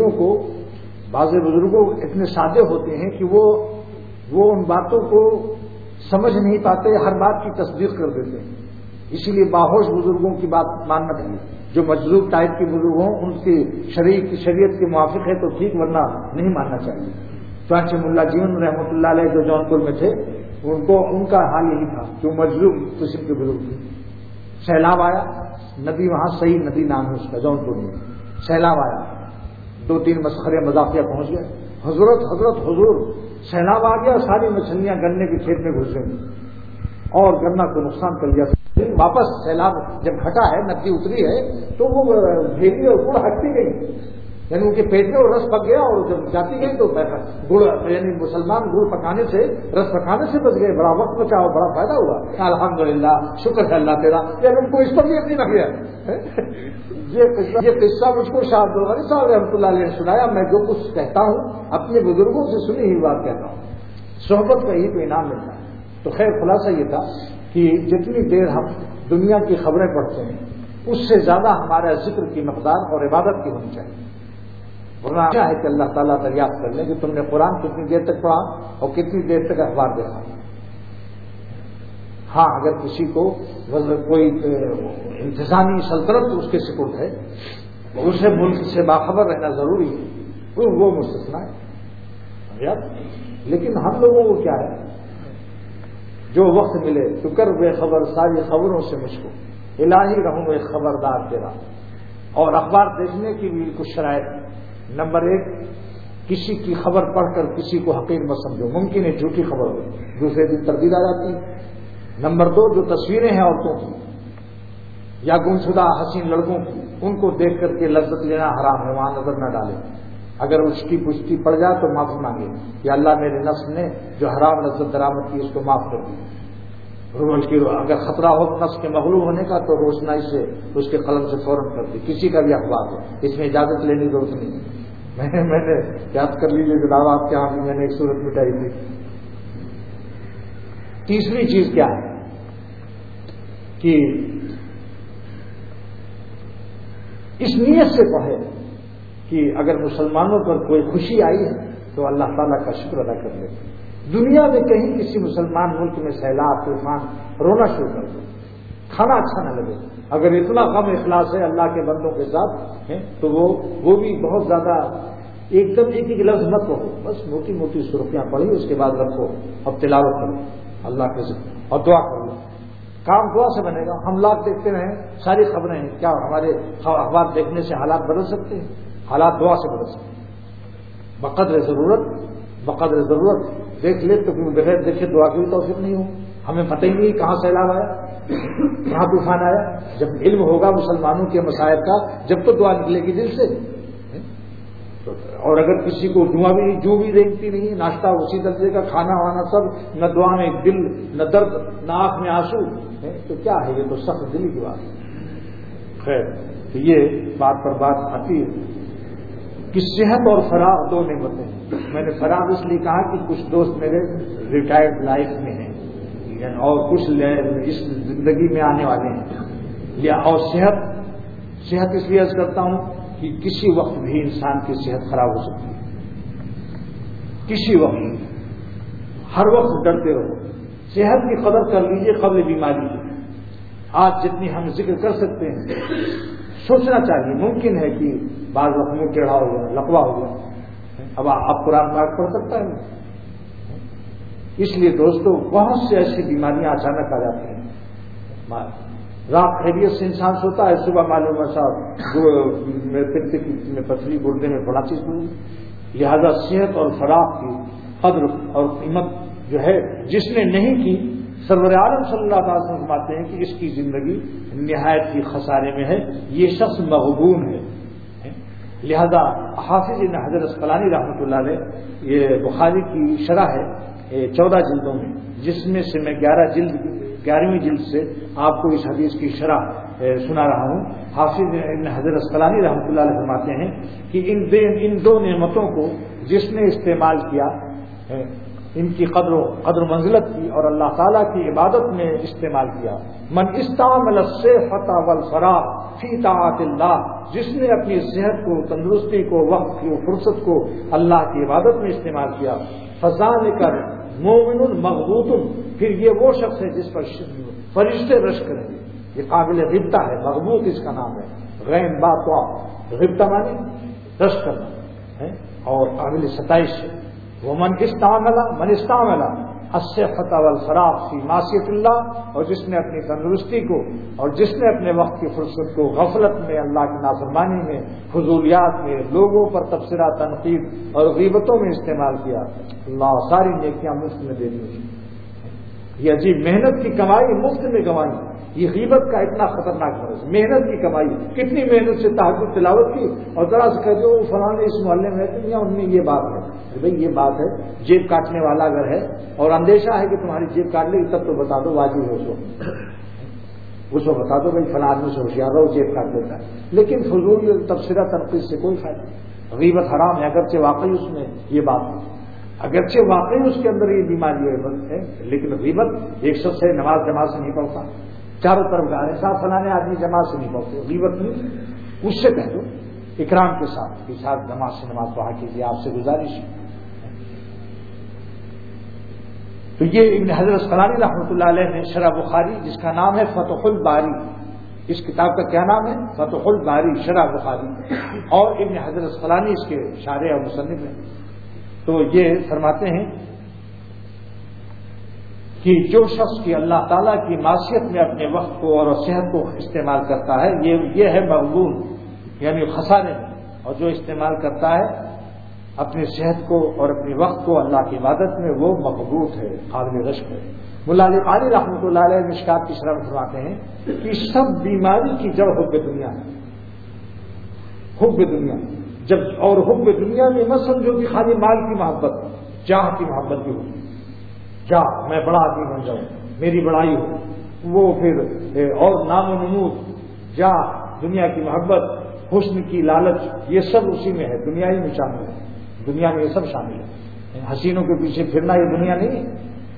بزرگوں اتنے سادے ہوتے ہیں کہ وہ ان باتوں کو سمجھ نہیں پاتے، ہر بات کی تصدیق کر دیتے ہیں، اسی لیے باہوش بزرگوں کی بات ماننا چاہیے، جو مجذوب ٹائپ کے بزرگ ہوں ان کی شریعت کے موافق ہے تو ٹھیک، ورنہ نہیں ماننا چاہیے، چانچہ ملا جیون رحمۃ اللہ علیہ جو جونپور میں تھے ان کا حال یہی تھا، جو مجذوب قسم کے بزرگ تھے، سیلاب آیا، ندی وہاں صحیح ندی نام ہے اس کا، جونپور میں سیلاب آیا، 2-3 مسخرے مذاقیہ پہنچ گئے، حضور سیلاب آ گیا، ساری مچھلیاں گنے کے کھیت میں گھس گئی اور گنا کو نقصان کر لیا، واپس سیلاب جب گھٹا ہے، ندی اتری ہے تو وہ بھیڑی اور گڑ ہٹتی گئی، یعنی ان کے پیٹ میں وہ رس پک گیا، اور جب جاتی گئی تو گڑ یعنی مسلمان گڑ پکانے سے رس پکانے سے بچ گئے، بڑا وقت بچا اور بڑا فائدہ ہوا، الحمدللہ شکر ہے اللہ تیرا، یعنی ان کو اس پر بھی یقین آ گیا۔ یہ قصہ مجھ کو شاہ عبدالغنی صاحب رحمۃ اللہ علیہ نے سنایا، میں جو کچھ کہتا ہوں اپنے بزرگوں سے سنی ہوئی بات کہتا ہوں، صحبت کا ہی تو انعام ملتا ہے۔ تو خیر خلاصہ یہ تھا کہ جتنی دیر ہم دنیا کی خبریں پڑھتے ہیں اس سے زیادہ ہمارا ذکر کی مقدار اور عبادت کی ہونی چاہیے، ورنہ اچھا ہے کہ اللہ تعالیٰ دریافت کر لیں کہ تم نے قرآن کتنی دیر تک پڑھا اور کتنی دیر تک اخبار دیکھا۔ ہاں اگر کسی کو کوئی انتظامی سلطنت اس کے سپرد ہے، دوسرے ملک سے باخبر رہنا ضروری ہے، وہ مستثنا ہے، لیکن ہم لوگوں کو کیا ہے، جو وقت ملے تو کر بے خبر ساری خبروں سے مجھ کو، الہی رہوں ایک خبردار تیرا۔ اور اخبار دیکھنے کی بھی کچھ شرائط، نمبر 1 کسی کی خبر پڑھ کر کسی کو حقیر مت سمجھو، ممکن ہے جھوٹی خبر ہو، دوسرے دن تردید آ جاتی ہے۔ نمبر 2 جو تصویریں ہیں عورتوں کی یا گمشدہ حسین لڑکوں کی، ان کو دیکھ کر کے لذت لینا حرام ہے، وہاں نظر نہ ڈالیں، اگر اس کی پشتی پڑ جائے تو معافی مانگے کہ اللہ میرے نفس نے جو حرام لذت درآمد کی اس کو معاف کر دی، اگر خطرہ ہو نفس کے مغلوب ہونے کا تو روشنائی سے اس کے قلم سے فوراً کر دی، کسی کا بھی اخبار ہو، اس میں اجازت لینے کی ضرورت نہیں، میں نے یاد کر لیجیے جناب آپ کے یہاں بھی میں نے ایک صورت مٹائی تھی۔ تیسری چیز کیا ہے کہ اس نیت سے پڑھے کہ اگر مسلمانوں پر کوئی خوشی آئی ہے تو اللہ تعالیٰ کا شکر ادا کر لے. دنیا میں کہیں کسی مسلمان ملک میں سیلاب طوفان رونا شروع کر دو, کھانا اچھا نہ لگے. اگر اتنا کم اخلاص ہے اللہ کے بندوں کے ساتھ تو وہ بھی بہت زیادہ ایک دم ایک ایک لفظ مت کہو, بس موٹی موٹی سرخیاں پڑھی اس کے بعد رکھو, اب تلاوت کرو اللہ کے ذکر اور دعا کرو. کام دعا سے بنے گا. ہم لاکھ دیکھتے رہیں, ساری خبریں ہیں, کیا ہمارے اخبار دیکھنے سے حالات بدل سکتے ہیں؟ حالات دعا سے بدل سکتے ہیں. بقدر ضرورت دیکھ لے تو بغیر دیکھے دعا کی توفیق نہیں ہو. ہمیں پتہ ہی نہیں کہاں سیلاب آیا, کہاں طوفان آیا. جب علم ہوگا مسلمانوں کے مسائل کا جب تو دعا نکلے گی دل سے. اور اگر کسی کو جو بھی دیکھتی نہیں, ناشتہ اسی درجے کا, کھانا وانا سب, نہ دعا میں دل, نہ درد, نہ آنکھ میں آنسو, تو کیا ہے یہ؟ تو سخت دلی کی بات ہے. خیر, تو یہ بات پر بات آتی ہے کہ صحت اور فراغ دو نعمتیں ہیں. میں نے فراغ اس لیے کہا کہ کچھ دوست میرے ریٹائرڈ لائف میں ہیں اور کچھ اس زندگی میں آنے والے ہیں. اور صحت اس لیے عرض کرتا ہوں کہ کسی وقت بھی انسان کی صحت خراب ہو سکتی ہے. کسی وقت, ہر وقت ڈرتے رہو. صحت کی قدر کر لیجئے قبل بیماری. آج جتنی ہم ذکر کر سکتے ہیں سوچنا چاہیے. ممکن ہے کہ بعض وقت منہ ٹیڑھا ہو گیا, لقوا ہو گیا. اب آپ قرآن پاک پڑھ سکتا ہے. اس لیے دوستو بہت سے ایسی بیماریاں اچانک آ جاتی ہیں. رات خیریت سے انسان سوتا ہے, صبح معلوم ہے صاحب میں پتھری گردے میں بڑا چیز ہوئی. لہذا صحت اور فراغ کی قدر اور قیمت جو ہے جس نے نہیں کی, سرور عالم صلی اللہ علیہ وسلم فرماتے ہیں کہ اس کی زندگی نہایت ہی خسارے میں ہے, یہ شخص مغبون ہے. لہذا حافظ ابن حجر اسقلانی رحمۃ اللہ علیہ, یہ بخاری کی شرح ہے 14 جلدوں میں, جس میں سے میں 11ویں جلد سے آپ کو اس حدیث کی شرح سنا رہا ہوں. حافظ ابن حجر اسقلانی رحمۃ اللہ علیہ فرماتے ہیں کہ ان دو نعمتوں کو جس نے استعمال کیا, ان کی قدر و منزلت کی اور اللہ تعالیٰ کی عبادت میں استعمال کیا. من استعمل الصحۃ والفراغ فی طاعت اللہ, جس نے اپنی صحت کو, تندرستی کو, وقت کی فرصت کو اللہ کی عبادت میں استعمال کیا. فذلک مومن مغبوط, پھر یہ وہ شخص ہے جس پر فرشتے رش کریں گے. یہ قابل غبطہ ہے, مغبوط اس کا نام ہے. غین با تو غبطہ مانی رش کرنا اور قابل ستائش ہے. ومن استعمل الصحۃ والفراغ فی معصیت اللہ, اور جس نے اپنی تندرستی کو اور جس نے اپنے وقت کی فرصت کو غفلت میں, اللہ کی نافرمانی میں, فضولیات میں, لوگوں پر تبصرہ, تنقید اور غیبتوں میں استعمال کیا, اللہ ساری نیکیاں مفت میں دے دی. یہ عجیب محنت کی کمائی مفت میں گنوائی. یہ غیبت کا اتنا خطرناک مرض, محنت کی کمائی. کتنی محنت سے تہجد تلاوت کی اور ذرا سے کہہ دو فلاں اس محلے میں رہتے ہیں, ان میں یہ بات ہے. بھائی یہ بات ہے, جیب کاٹنے والا اگر ہے اور اندیشہ ہے کہ تمہاری جیب کاٹ لے گی تب تو بتا دو, واجب ہے اس کو بتا دو بھائی فلاں آدمی سے ہوشیار رہو, جیب کاٹ دیتا ہے. لیکن فضول تبصرہ تنقید سے کوئی فائدہ نہیں. غیبت حرام ہے, اگرچہ واقعی اس میں یہ بات ہے, اگرچہ واقعی اس کے اندر یہ بیماری ہے, لیکن غیبت ایک شخص ہے نماز جماعت سے نہیں پڑھتا, چاروں طرف گا رہے صاحب فلانے آدمی جماعت سے نہیں پڑھتے, غیبت نہیں. اس سے کہہ دو اکرام کے ساتھ جماعت سے نماز پڑھا کیجیے, آپ سے گزارش ہے. تو یہ ابن حجر اسقلانی رحمۃ اللہ علیہ نے شرح بخاری, جس کا نام ہے فتح الباری, اس کتاب کا کیا نام ہے؟ فتح الباری شرح بخاری, اور ابن حجر اسقلانی اس کے شارح اور مصنف ہیں. تو یہ فرماتے ہیں کہ جو شخص کی اللہ تعالیٰ کی معصیت میں اپنے وقت کو اور صحت کو استعمال کرتا ہے یہ ہے مغبون, یعنی خسارے میں. اور جو استعمال کرتا ہے اپنی صحت کو اور اپنے وقت کو اللہ کی عبادت میں, وہ مغبوط ہے, قابل رشک ہے. مولا علی قاری رحمۃ اللہ علیہ مشکات کی شرح فرماتے ہیں کہ سب بیماری کی جڑ حب دنیا ہے. حب دنیا جب, اور حب دنیا میں مت سمجھو کہ خالی مال کی محبت, جاہ کی محبت بھی ہوگی. جاہ, میں بڑا آدمی بن جاؤں, میری بڑائی ہو, وہ پھر اور نام و نمود, جاہ, دنیا کی محبت, حسن کی لالچ, یہ سب اسی میں ہے, دنیا ہی میں شامل ہے. دنیا میں یہ سب شامل ہے. حسینوں کے پیچھے پھرنا یہ دنیا نہیں ہے,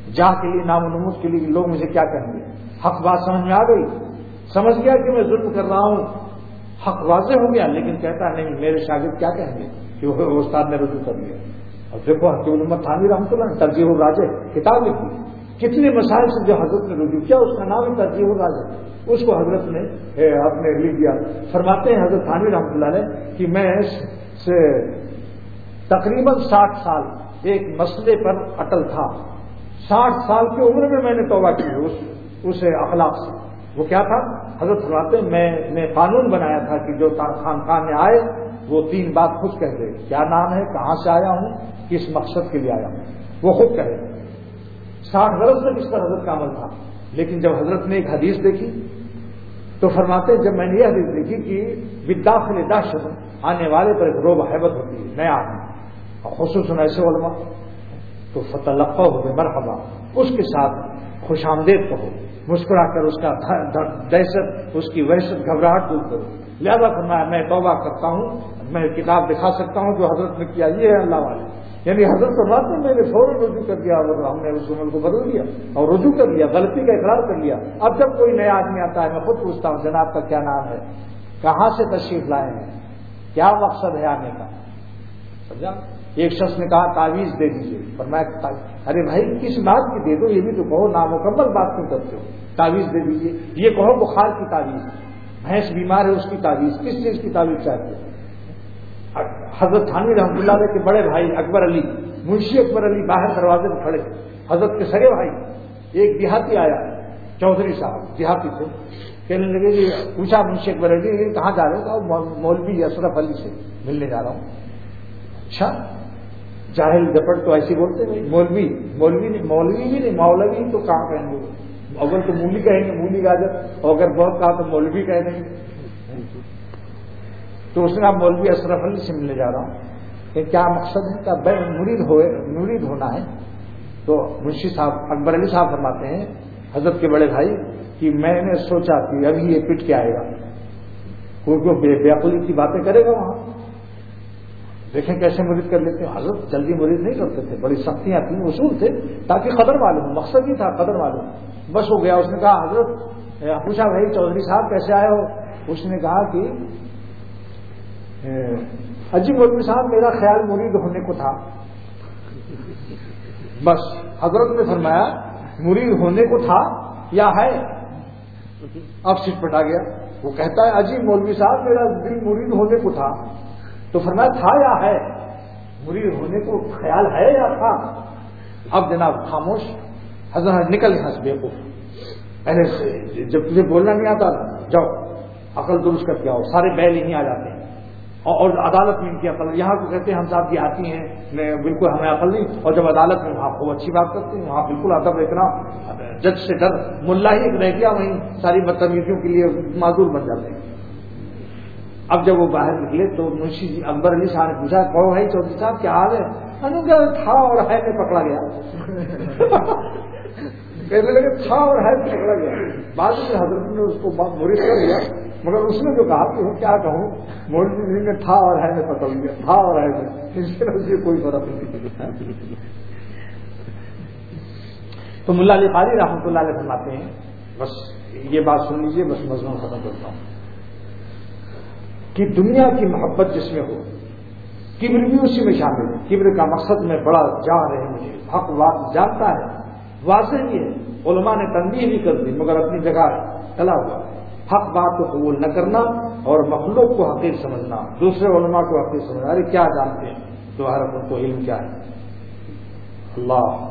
جاہ کے لیے، نام و نمود کے لیے لوگ مجھے کیا کہیں گے. حق بات سمجھ میں آ گئی، سمجھ گیا کہ میں ظلم کر رہا ہوں، حق واضح ہو گیا، لیکن کہتا نہیں میرے شاگرد کیا کہیں گے کہ وہ استاد نے رجوع کر لیا. اور دیکھو حکیم الامت تھانوی رحمۃ اللہ نے ترجیح الراجح کتاب لکھی، کتنے مسائل سے جو حضرت نے رجوع کیا اس کا نام ہے ترجیح الراجح. اس کو حضرت نے اپنے لکھ دیا. فرماتے ہیں حضرت تھانوی رحمۃ اللہ نے کہ میں سے تقریباً 60 سال ایک مسئلے پر اٹل تھا. 60 سال کی عمر میں میں نے توبہ کی اس اخلاق سے. وہ کیا تھا؟ حضرت فرماتے ہیں میں نے قانون بنایا تھا کہ جو خان میں آئے وہ 3 بات خود کہہ دے، کیا نام ہے، کہاں سے آیا ہوں، کس مقصد کے لیے آیا ہوں، وہ خود کہے. 60 برس تک اس پر حضرت کا عمل تھا. لیکن جب حضرت نے ایک حدیث دیکھی تو فرماتے ہیں جب میں نے یہ حدیث دیکھی کہ بالداخل دہشت، آنے والے پر ایک روب حیبت ہوتی ہے، نیا آدمی، اور خصوصاً ایسے علماء، تو فتلقوہ بمرحبا، اس کے ساتھ خوش آمدید کہو، مسکرا کر اس کا دہشت، اس کی وحشت، گھبراہٹ دور کرو. لہذا فرمایا میں توبہ کرتا ہوں، میں کتاب دکھا سکتا ہوں جو حضرت نے کیا، یہ ہے اللہ والے. یعنی حضرت فرماتے ہیں میں نے فوراً رجوع کر دیا اور ہم نے اس عمل کو بدل دیا اور رجوع کر لیا، غلطی کا اقرار کر لیا. اب جب کوئی نیا آدمی آتا ہے میں خود پوچھتا ہوں جناب کا کیا نام ہے، کہاں سے تشریف لائے ہیں، کیا مقصد ہے آنے کا. سمجھا؟ ایک شخص نے کہا تعویذ دے دیجیے. فرمایا ارے بھائی کس بات کی دے دو، یہ بھی تو کہو، نامکمل بات کیوں کرتے ہو. تعویذ دے دیجیے، یہ کہو بخار کی تعویذ، بھینس بیمار ہے اس کی تعویذ، کس چیز کی تعویذ چاہتے ہیں. حضرت تھانوی رحمۃ اللہ علیہ کے بڑے بھائی اکبر علی، منشی اکبر علی باہر دروازے میں کھڑے، حضرت کے سگے بھائی. ایک دیہاتی آیا، چودھری صاحب دیہاتی تھے، کہنے لگے کہ پوچھا منشی اکبر علی کہاں جا رہے ہو؟ کہا مولوی اشرف علی سے ملنے جا رہا ہوں. اچھا، جاہل جپٹ تو ایسے بولتے ہیں، مولوی بھی نہیں، مولوی تو کہاں کہیں گے، اول تو مولی کہیں گے، مولی گاجر، اور اگر بہت کہا تو مولوی کہہ دیں گے. تو اس نے کہا مولوی اشرف علی سے ملنے جا رہا ہوں. کہ کیا مقصد ہے؟ کہ مرید ہونا ہے. تو منشی صاحب اکبر علی صاحب فرماتے ہیں حضرت کے بڑے بھائی کہ میں نے سوچا کہ ابھی یہ پٹ کے آئے گا، کوئی بے عقلی کی باتیں کرے گا وہاں، دیکھیں کیسے مرید کر لیتے ہیں. حضرت جلدی مرید نہیں کرتے تھے، بڑی سختیاں تھیں، اصول تھے تاکہ قدر معلوم، مقصد ہی تھا قدر معلوم. بس ہو گیا. اس نے کہا حضرت، پوچھا بھائی چودھری صاحب کیسے آئے ہو؟ اس نے کہا کہ حجی مولوی صاحب میرا خیال مرید ہونے کو تھا. بس حضرت نے فرمایا مرید ہونے کو تھا یا ہے؟ اب سٹ پٹا گیا. وہ کہتا ہے حجی مولوی صاحب میرا دل مرید ہونے کو تھا. تو فرمایا تھا یا ہے؟ مرید ہونے کو خیال ہے یا تھا؟ اب جناب خاموش. حضرت نکل یہاں سے بیوقوف، پہلے سے جب تجھے بولنا نہیں آتا جاؤ عقل درست کر کے آؤ. سارے بیل یہیں آ جاتے ہیں اور عدالت میں ان کی عقل، یہاں کو کہتے ہیں ہم صاحب کی آتی ہیں بالکل ہمیں عقل نہیں، اور جب عدالت میں وہاں خوب اچھی بات کرتے ہیں، وہاں بالکل ادب احترام، جج سے ڈر، ملا ہی ایک رہ گیا وہیں ساری بدتمیزیوں کے لیے معذور بن جاتے ہیں. اب جب وہ باہر نکلے تو منشی جی اکبر علی صاحب نے پوچھا کہو بھائی چودھری صاحب کیا حال ہے؟ تھا اور ہے میں پکڑا گیا. کہنے لگے تھا اور ہے میں پکڑا گیا. بعد میں حضرت نے اس کو مرید کر لیا، مگر اس نے جو کہا کہ وہ کیا کہوں، مولوی جی نے تھا اور ہے میں پکڑ لیا، تھا اور ہے میں، اس سے کوئی فرق نہیں. تو ملا علی قاری رحمۃ اللہ علیہ فرماتے ہیں، بس یہ بات سن لیجیے، بس مضمون ختم کرتا ہوں، کہ دنیا کی محبت جس میں ہو، کبر بھی اسی میں شامل ہے. کبر کا مقصد میں بڑا جان ہے، مجھے حق بات جانتا ہے، واضح ہی ہے، علماء نے تنبیہ بھی کر دی مگر اپنی جگہ چلا ہوا. حق بات کو قبول نہ کرنا اور مخلوق کو حقیر سمجھنا، دوسرے علماء کو حقیر سمجھنا، ارے کیا جانتے ہیں تو ہر ان کو علم کیا ہے. اللہ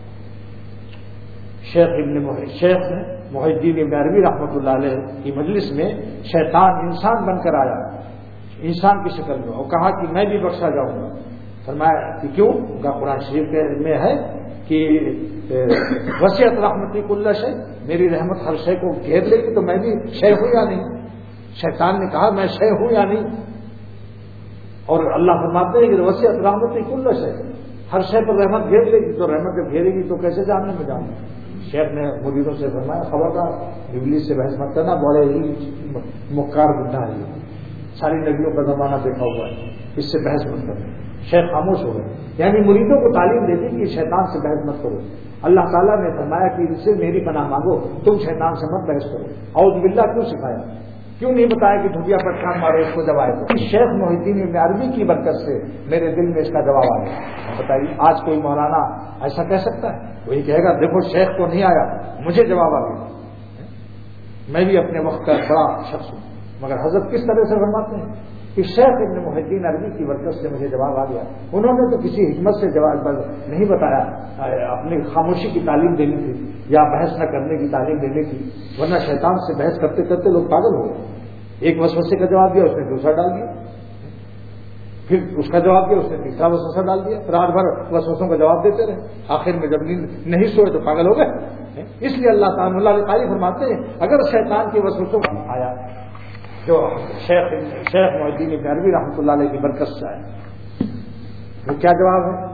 شیخ محی الدین ابن عربی رحمۃ اللہ علیہ کی مجلس میں شیطان انسان بن کر آیا، انسان کی شکل میں، اور کہا کہ میں بھی بخشا جاؤں گا. فرمایا کہ کیوں؟ کا قرآن شریف میں ہے کہ وسعت رحمتی کل شے، میری رحمت ہر شے کو گھیر لے گی، تو میں بھی شے ہوں یا نہیں؟ شیطان نے کہا میں شے ہوں یا نہیں؟ اور اللہ فرماتے ہیں کہ وسعت رحمتی کل شے، ہر شے پر رحمت گھیر لے گی، تو رحمت جب گھیرے گی تو کیسے جاننے میں جاؤں. شیخ نے مریدوں سے فرمایا خبردار ابلیس سے بحث مت کرنا، بڑے ہی مکار بڈھا ہے، ساری نبیوں کا زمانہ دیکھا ہوا ہے، اس سے بحث مت کرنا. شیخ خاموش ہو گئے، یعنی مریدوں کو تعلیم دیتی کہ شیطان سے بحث مت کرو. اللہ تعالیٰ نے فرمایا کہ ان سے میری پناہ مانگو، تم شیطان سے مت بحث کرو۔ اعوذ باللہ کیوں سکھایا؟ کیوں نہیں بتایا کہ ڈھوٹیا پر کان مارو اس کو جب آئے تو؟ شیخ محی الدین ابن عربی کی برکت سے میرے دل میں اس کا جواب آ گیا۔ بتائیے آج کوئی مولانا ایسا کہہ سکتا ہے؟ وہی کہے گا دیکھو شیخ کو نہیں آیا، مجھے جواب آ گیا، میں بھی اپنے وقت کا بڑا شخص ہوں۔ مگر حضرت کس طرح سے فرماتے ہیں کہ شیخ ابن محی الدین عربی کی برکت سے مجھے جواب آ گیا۔ انہوں نے تو کسی حکمت سے جواب نہیں بتایا، اپنی خاموشی کی تعلیم دینی تھی یا بحث نہ کرنے کی تعلیم دینی تھی، ورنہ شیطان سے بحث کرتے کرتے لوگ پاگل ہو گئے۔ ایک وسوسے کا جواب دیا، اس نے دوسرا ڈال دیا، پھر اس کا جواب دیا، اس نے تیسرا وسوسہ ڈال دیا، رات بھر وسوسوں کا جواب دیتے رہے، آخر میں جب نیند نہیں سوئے تو پاگل ہو گئے۔ اس لیے اللہ تعالیٰ قاری فرماتے ہیں اگر شیطان کے وسوسوں کا آیا جو شیخ محی الدین ابن عربی رحمۃ اللہ علیہ کی برکت سے آئے، وہ کیا جواب ہے؟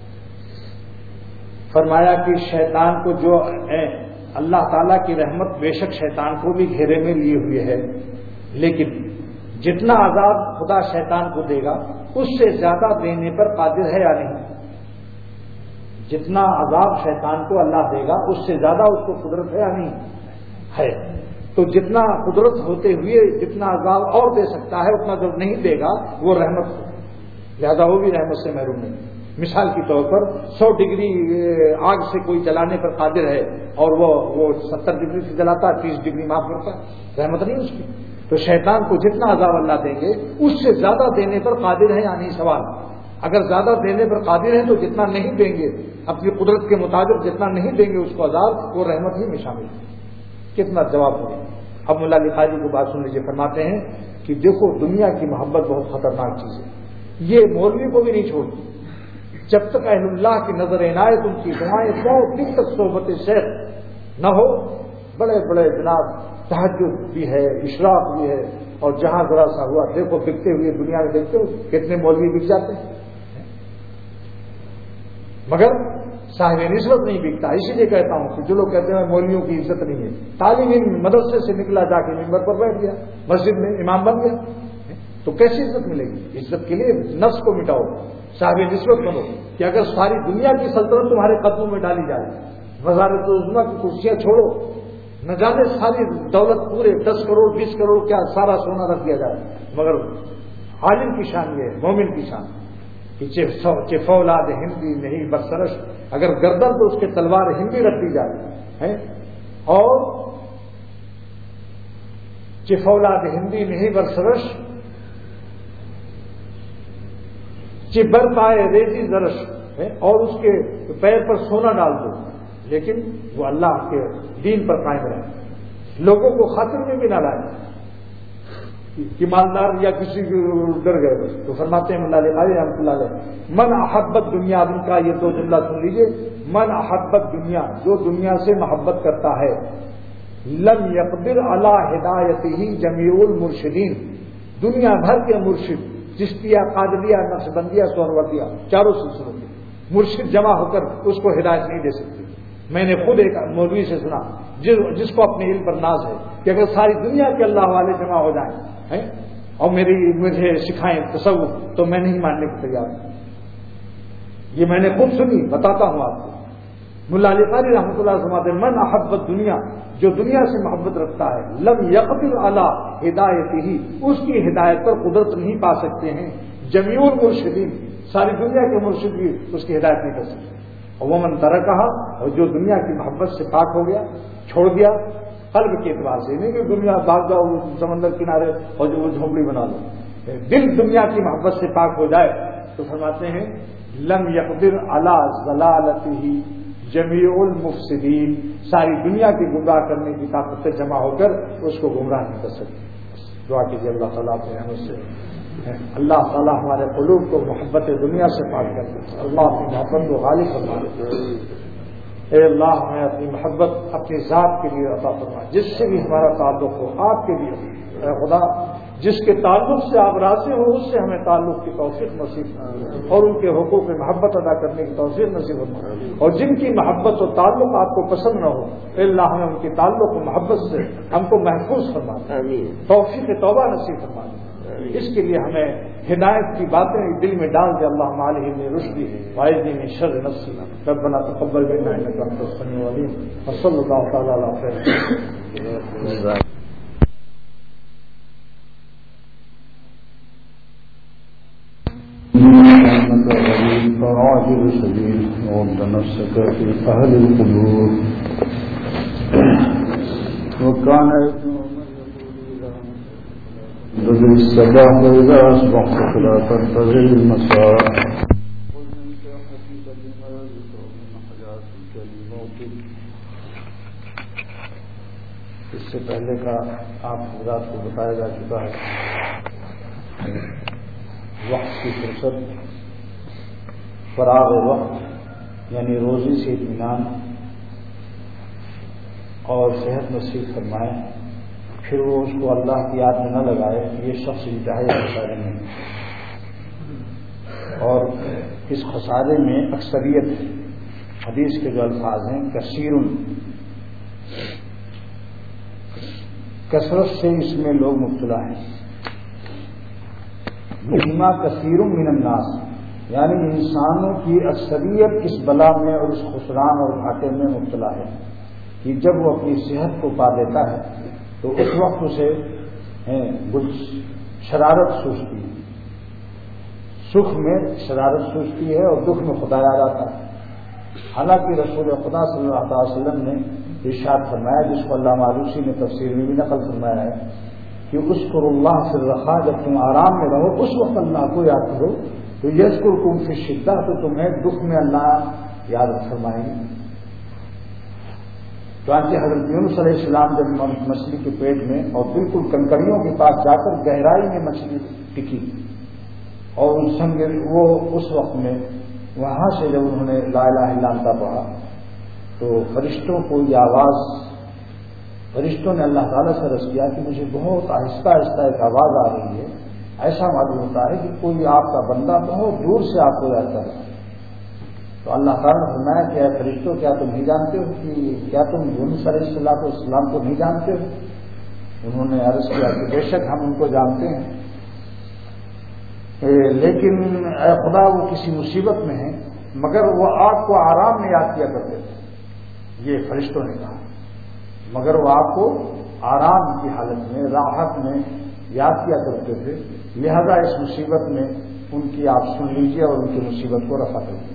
فرمایا کہ شیطان کو جو اللہ تعالیٰ کی رحمت بے شک شیطان کو بھی گھیرے میں لیے ہوئے ہے، لیکن جتنا عذاب خدا شیطان کو دے گا اس سے زیادہ دینے پر قادر ہے یا نہیں؟ جتنا عذاب شیطان کو اللہ دے گا اس سے زیادہ اس کو قدرت ہے یا نہیں؟ ہے۔ تو جتنا قدرت ہوتے ہوئے جتنا عذاب اور دے سکتا ہے اتنا جو نہیں دے گا وہ رحمت ہے، لہذا وہ بھی رحمت سے محروم نہیں۔ مثال کے طور پر 100 ڈگری آگ سے کوئی جلانے پر قادر ہے اور وہ 70 ڈگری سے جلاتا ہے، 30 ڈگری معاف کرتا ہے، رحمت نہیں اس کی۔ تو شیطان کو جتنا عذاب اللہ دیں گے اس سے زیادہ دینے پر قادر ہے یا نہیں؟ سوال اگر زیادہ دینے پر قادر ہے تو جتنا نہیں دیں گے اپنی قدرت کے مطابق جتنا نہیں دیں گے اس کو عذاب، وہ رحمت ہی میں شامل ہے۔ کتنا جواب دیں؟ اب ملا علی قاری کو بات سن لیجیے، فرماتے ہیں کہ دیکھو دنیا کی محبت بہت خطرناک چیز ہے، یہ مولوی کو بھی نہیں چھوڑتی۔ جب تک اہل اللہ کی نظر عنایت ان کی دعائیں بہت دن تک صحبت شیخ نہ ہو، بڑے بڑے جناب تہجد بھی ہے، اشراق بھی ہے، اور جہاں ذرا سا ہوا دیکھو بکتے ہوئے دنیا میں دیکھتے ہو کتنے مولوی بک جاتے ہیں، مگر صاحب نسبت نہیں بکتا۔ اسی لیے کہتا ہوں کہ جو لوگ کہتے ہیں مولویوں کی عزت نہیں ہے، طالب علم مدرسے سے نکلا جا کے ممبر پر بیٹھ گیا، مسجد میں امام بن گیا، تو کیسی عزت ملے گی؟ عزت کے لیے نفس کو مٹاؤ، صاحب نسبت بنو کہ اگر ساری دنیا کی سلطنت تمہارے قدموں میں ڈالی جائے، وزارت عظمیٰ کی کرسیاں چھوڑو، نہ جانے ساری دولت پورے 10 کروڑ 20 کروڑ کیا سارا سونا رکھ دیا جائے، مگر عالم کی شان یہ ہے، مومن کی شان کہ فولاد ہندی نہیں برسرش، اگر گردن تو اس کے تلوار ہندی رکھ دی جائے اور فولاد ہندی نہیں برسرش چبر پائے ریزی زرش، اور اس کے پیر پر سونا ڈال دو لیکن وہ اللہ کے دین پر قائم رہے، لوگوں کو خاطر میں بھی نہ لائے کہ مالدار یا کسی ڈر گئے۔ تو فرماتے ہیں ملا علیہ رحمۃ اللہ علیہ، من احبت دنیا، ان کا یہ 2 جملہ سن لیجئے، من احبت دنیا، جو دنیا سے محبت کرتا ہے، لم یقدر علی ہدایتہ جمیع المرشدین، دنیا بھر کے مرشد چشتیہ، قادریہ، نقشبندیہ، سہروردیہ، چاروں سلسلوں کے مرشد جمع ہو کر اس کو ہدایت نہیں دے سکتے۔ میں نے خود ایک مولوی سے سنا جس کو اپنے علم پر ناز ہے کہ اگر ساری دنیا کے اللہ والے جمع ہو جائیں اور مجھے سکھائیں تصوف تو میں نہیں ماننے کو تیار ہوں۔ یہ میں نے خود سنی، بتاتا ہوں آپ کو۔ ملا علی قاری رحمۃ اللہ فرماتے ہیں من احبت دنیا، جو دنیا سے محبت رکھتا ہے، لم یقدر علی ہدایتہ، اس کی ہدایت پر قدرت نہیں پا سکتے ہیں جمیع المرشدین، ساری دنیا کے مرشد بھی اس کی ہدایت نہیں کر سکتے۔ اور وہ من ترکہ، اور جو دنیا کی محبت سے پاک ہو گیا، چھوڑ دیا، قلب کے اعتبار سے نہیں کہ دنیا بھاگ جاؤ سمندر کنارے اور جو جھونپڑی بنا لو، دل دنیا کی محبت سے پاک ہو جائے تو فرماتے ہیں لم یقدر علی ضلالتہ جمیع المفسدین، ساری دنیا کی گمراہ کرنے کی طاقت سے جمع ہو کر اس کو گمراہ نہیں کر سکتے۔ دعا کیجیے اللہ تعالیٰ اپنے رحمت سے اللہ تعالیٰ ہمارے قلوب کو محبت دنیا سے پاک کر دے، اللہ اپنی محبت کو غالب فرما دے۔ اے اللہ ہمیں اپنی محبت اپنی ذات کے لیے عطا فرما، جس سے بھی ہمارا تعلق ہو آپ کے لیے اے خدا، جس کے تعلق سے آپ راضی ہو اس سے ہمیں تعلق کی توفیق نصیب فرما، اور ان کے حقوق میں محبت ادا کرنے کی توفیق نصیب فرما، اور جن کی محبت و تعلق آپ کو پسند نہ ہو اے اللہ ہمیں ان کی تعلق و محبت سے ہم کو محفوظ فرما، توفیق توبہ نصیب فرما۔ اس کے لیے ہمیں ہدایت کی باتیں دل میں ڈال دے. اللہم علیہم رشدی وعیدنی من شر نفسی ربنا تقبل منا انک انت السمیع العلیم وصلی اللہ تعالی علی خیر. فراجل سبيل وضد نفسك في أهل القلوب وكان تدري الصباح وإذا أصبحت فلا تنتظر المساء اس سے پہلے کا آپ حضرات کو بتایا جا چکا ہے. وقت کی فرصت فراغ وقت یعنی روزی سے اطمینان اور صحت نصیب فرمائے پھر وہ اس کو اللہ کی یاد میں نہ لگائے یہ شخص انتہائی خسارے میں. اور اس خسارے میں اکثریت حدیث کے جو الفاظ ہیں کثیر کثرت سے اس میں لوگ مبتلا ہیں. مما کثیر من الناس یعنی انسانوں کی اکثریت اس بلا میں اور اس خسران اور گھاٹے میں مبتلا ہے کہ جب وہ اپنی صحت کو پا لیتا ہے تو اس وقت اسے شرارت سوچتی ہے. سکھ میں شرارت سوچتی ہے اور دکھ میں خدا یاد آتا ہے. حالانکہ رسول خدا صلی اللہ علیہ وسلم نے ارشاد فرمایا جس کو علامہ آلوسی نے تفسیر میں بھی نقل فرمایا ہے کہ اذکروا اللہ فی الرخاء جب تم آرام میں رہو اس وقت اللہ کو یاد کرو تو یذکرکم فی الشدہ تو تمہیں دکھ میں اللہ یاد فرمائیں گے. چنانچہ حضرت یونس علیہ السلام جب مچھلی کے پیٹ میں اور بالکل کنکریوں کے پاس جا کر گہرائی میں مچھلی ٹکی اور وہ اس وقت میں وہاں سے جب انہوں نے لا الہ الا انت پڑھا تو فرشتوں کو یہ آواز فرشتوں نے اللہ تعالیٰ سے عرض کیا کہ مجھے بہت آہستہ آہستہ ایک آواز آ رہی ہے. ایسا معلوم ہوتا ہے کہ کوئی آپ کا بندہ بہت دور سے آپ کو یاد کر رہا ہے. تو اللہ تعالیٰ نے فرمایا کہ اے فرشتوں کیا تم نہیں جانتے ہو کہ کیا تم یونس علیہ السلام کو نہیں جانتے ہو؟ انہوں نے عرض کیا کہ بے شک ہم ان کو جانتے ہیں لیکن اے خدا وہ کسی مصیبت میں ہیں مگر وہ آپ کو آرام میں یاد کیا کرتے تھے. یہ فرشتوں نے کہا مگر وہ آپ کو آرام کی حالت میں راحت میں یاد کیا کرتے تھے لہذا اس مصیبت میں ان کی آپ سن لیجیے اور ان کی مصیبت کو رفع کریے.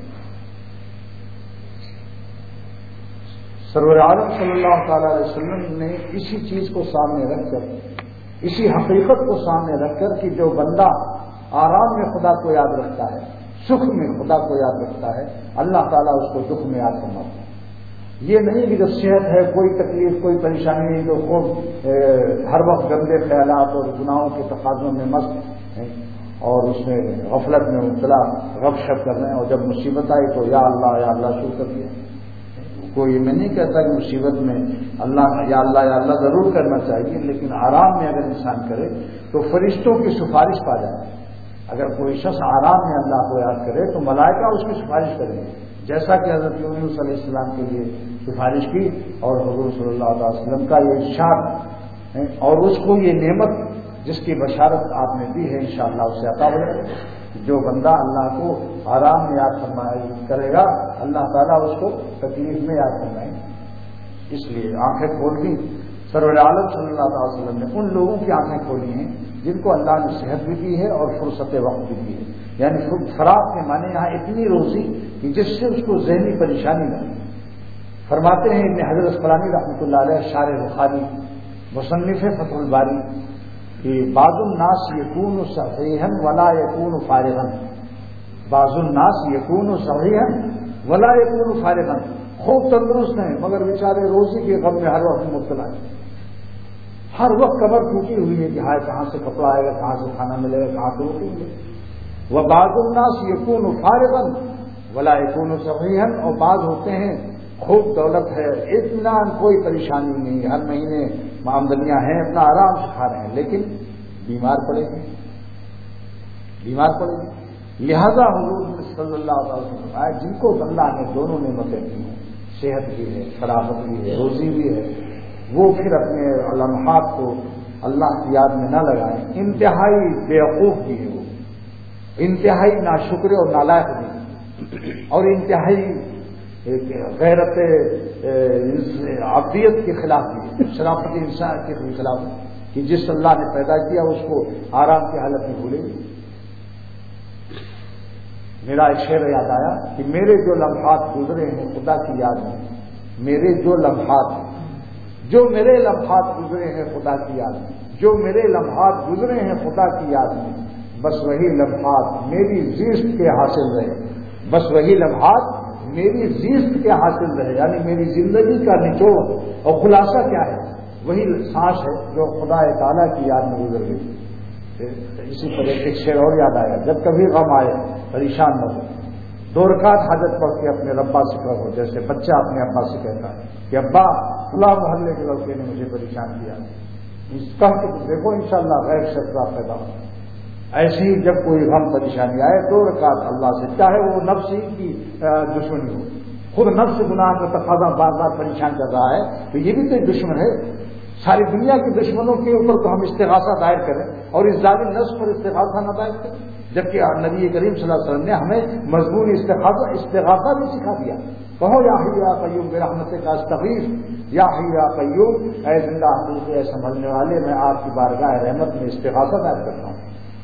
سرور عالم صلی اللہ تعالی علیہ وسلم نے اسی چیز کو سامنے رکھ کر اسی حقیقت کو سامنے رکھ کر کہ جو بندہ آرام میں خدا کو یاد رکھتا ہے سکھ میں خدا کو یاد رکھتا ہے اللہ تعالیٰ اس کو دکھ میں یاد فرماتا ہے. یہ نہیں کہ جب صحت ہے کوئی تکلیف کوئی پریشانی نہیں تو خوب ہر وقت گندے خیالات اور گناہوں کے تقاضوں میں مست ہیں اور اس میں غفلت میں مبتلا غب شپ کر رہے ہیں اور جب مصیبت آئی تو یا اللہ شروع کر دیا. کوئی میں نہیں کہتا کہ مصیبت میں اللہ یا اللہ ضرور کرنا چاہیے لیکن آرام میں اگر انسان کرے تو فرشتوں کی سفارش پا جائے. اگر کوئی شخص آرام میں اللہ کو یاد کرے تو ملائکہ اس کی سفارش کریں گے جیسا کہ حضرت یونس علیہ السلام کے لیے سفارش کی اور حضور صلی اللہ علیہ وسلم کا یہ ارشاد اور اس کو یہ نعمت جس کی بشارت آپ نے دی ہے انشاءاللہ اسے عطا ہو جائے. جو بندہ اللہ کو آرام میں یاد کرے گا اللہ تعالیٰ اس کو تکلیف میں یاد فرمائیں گے. اس لیے آنکھیں کھول دی سرور عالم صلی اللہ علیہ وسلم نے ان لوگوں کی آنکھیں کھولی ہیں جن کو اللہ نے صحت بھی دی ہے اور فرصت وقت بھی دی ہے. یعنی فراغ کے معنی یہاں اتنی روزی کہ جس سے اس کو ذہنی پریشانی نہ. فرماتے ہیں ابن حجر اسقلانی رحمۃ اللہ علیہ شارح بخاری مصنف فتح الباری کہ بعض الناس یکون صحیحا ولا یکون فارغا. بعض الناس یکون صحیحا ولا یکون فارغا. خوب تندرست ہیں مگر بیچارے روزی کے غم میں ہر وقت مبتلا ہیں. ہر وقت کمر ٹوٹی ہوئی ہے کہ ہائے کہاں سے کپڑا آئے گا کہاں سے کھانا ملے گا کہاں سے روٹی ملے گی. وبعض الناس یکون فارغا ولا یکون صحیحا. اور بعض ہوتے ہیں خوب دولت ہے اتنا کوئی پریشانی نہیں ہر مہینے آمدنیاں ہیں اپنا آرام سے کھا رہے ہیں لیکن بیمار پڑے گے. لہذا حضور صلی اللہ علیہ وسلم جن کو اللہ نے دونوں نعمتیں دی ہیں صحت بھی ہے فراغت بھی ہے روزی بھی ہے وہ پھر اپنے لمحات کو اللہ کی یاد میں نہ لگائیں، انتہائی بیوقوف بھی ہے وہ، انتہائی ناشکر اور نالائق بھی، اور انتہائی غیرت عبدیت کے خلاف بھی، شرافت انسان کے خلاف کہ جس اللہ نے پیدا کیا اس کو آرام کی حالت میں بھولے گی۔ میرا ایک شعر یاد آیا کہ میرے جو لمحات گزرے ہیں خدا کی یاد میں، میرے جو لمحات گزرے ہیں خدا کی یاد میں، جو میرے لمحات گزرے ہیں خدا کی یاد میں، بس وہی لمحات میری زیست کے حاصل رہے، بس وہی لمحات میری زیست کے حاصل رہے، یعنی میری زندگی کا نچوڑ اور خلاصہ کیا ہے؟ وہی سانس ہے جو خدا تعالیٰ کی یاد میں گزر گئی۔ اسی پر ایک شعر اور یاد آیا، جب کبھی غم آئے پریشان نہ ہو، 2 رکعت حاجت پڑھ کے اپنے ربا سے کہو، جیسے بچہ اپنے ابا سے کہتا ہے کہ ابا فلاں محلے کے لڑکے نے مجھے پریشان کیا، اس کہہ کے دیکھو انشاءاللہ غیر شرطہ پیدا ہو۔ ایسی ہی جب کوئی غم پریشانی آئے 2 رکعت اللہ سے، چاہے وہ نفس ہی کی دشمنی ہو، خود نفس گناہ کا تقاضا بار بار پریشان کر رہا ہے تو یہ بھی تو ایک دشمن ہے۔ ساری دنیا کے دشمنوں کے اوپر تو ہم استغاثہ دائر کریں اور اس ظالم نفس پر استغاثہ نہ دائر کریں، جبکہ نبی کریم صلی اللہ علیہ وسلم نے ہمیں مضمون استغاثہ بھی سکھا دیا۔ کہو یا حی یا قیوم برحمتک کا استغیث، یا حی یا قیوم اے زندہ حقیقی اے سنبھلنے والے، میں آپ کی بارگاہ رحمت میں استغاثہ دائر کرتا ہوں۔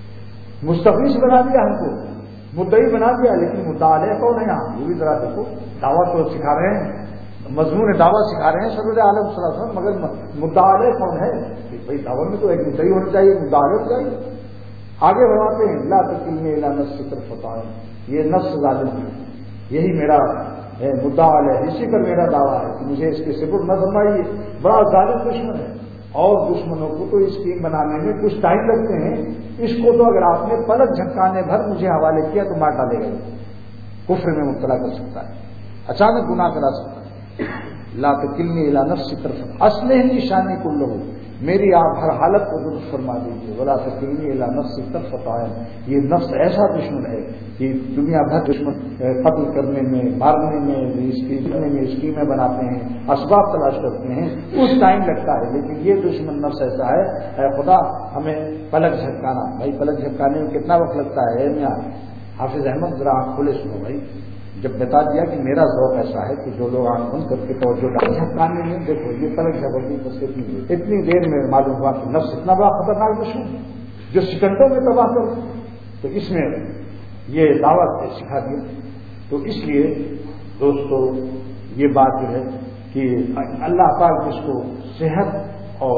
مستغیث بنا دیا ہم کو، مدعی بنا دیا، لیکن مدعا علیہ کون ہے یہاں؟ یہ بھی ذرا دیکھو، دعوت تو سکھا رہے ہیں، مضمون دعوت سکھا رہے ہیں سرور عالم صلی اللہ علیہ وسلم، مگر مدعا علیہ کون ہے؟ کہ بھائی دعوت میں تو ایک مدعی ہونا چاہیے، مدعا علیہ ہونا چاہیے۔ آگے بڑھاتے ہیں لا تکلنی الی نفسی طرفۃ عین، یہ نفس ظالم ہے، یہی میرا مدعا علیہ، اسی پر میرا دعویٰ ہے کہ مجھے اس کے سپرد نہ فرمائیے۔ بڑا ظالم دشمن ہے، اور دشمنوں کو تو اس ٹیم بنانے میں کچھ ٹائم لگتے ہیں، اس کو تو اگر آپ نے پلک جھپکانے بھر مجھے حوالے کیا تو مار ڈالے گا، کفر میں مبتلا کر سکتا ہے، اچانک گناہ کرا سکتا ہے۔ لا تکلنی الی نفسی طرفۃ، اصلح نشانی کلہ، میری آپ ہر حالت کو درست فرما دیجیے۔ ولا تکلنی الی نفسی طرفۃ عین، یہ نفس ایسا دشمن ہے کہ دنیا بھر دشمن قتل کرنے میں، مارنے میں، اسکیمیں بناتے ہیں، اسباب تلاش کرتے ہیں، اس ٹائم لگتا ہے، لیکن یہ دشمن نفس ایسا ہے، اے خدا ہمیں پلک جھپکانا۔ بھائی پلک جھپکانے میں کتنا وقت لگتا ہے؟ میاں حافظ احمد ذرا آنکھ کھولے سنو بھائی، جب بتا دیا کہ میرا ذوق ایسا ہے کہ جو لوگ آنکھ بند کر کے توجہ جھپکانے میں، دیکھو یہ پلک جھپکنے بس اتنی دیر میں معلوم ہوا کہ نفس اتنا بڑا خطرناک دشمن جو سیکنڈوں میں تباہ کر، تو اس میں یہ دعوت سکھا دیا۔ تو اس لیے دوستو یہ بات جو ہے کہ اللہ پاک جس کو صحت، اور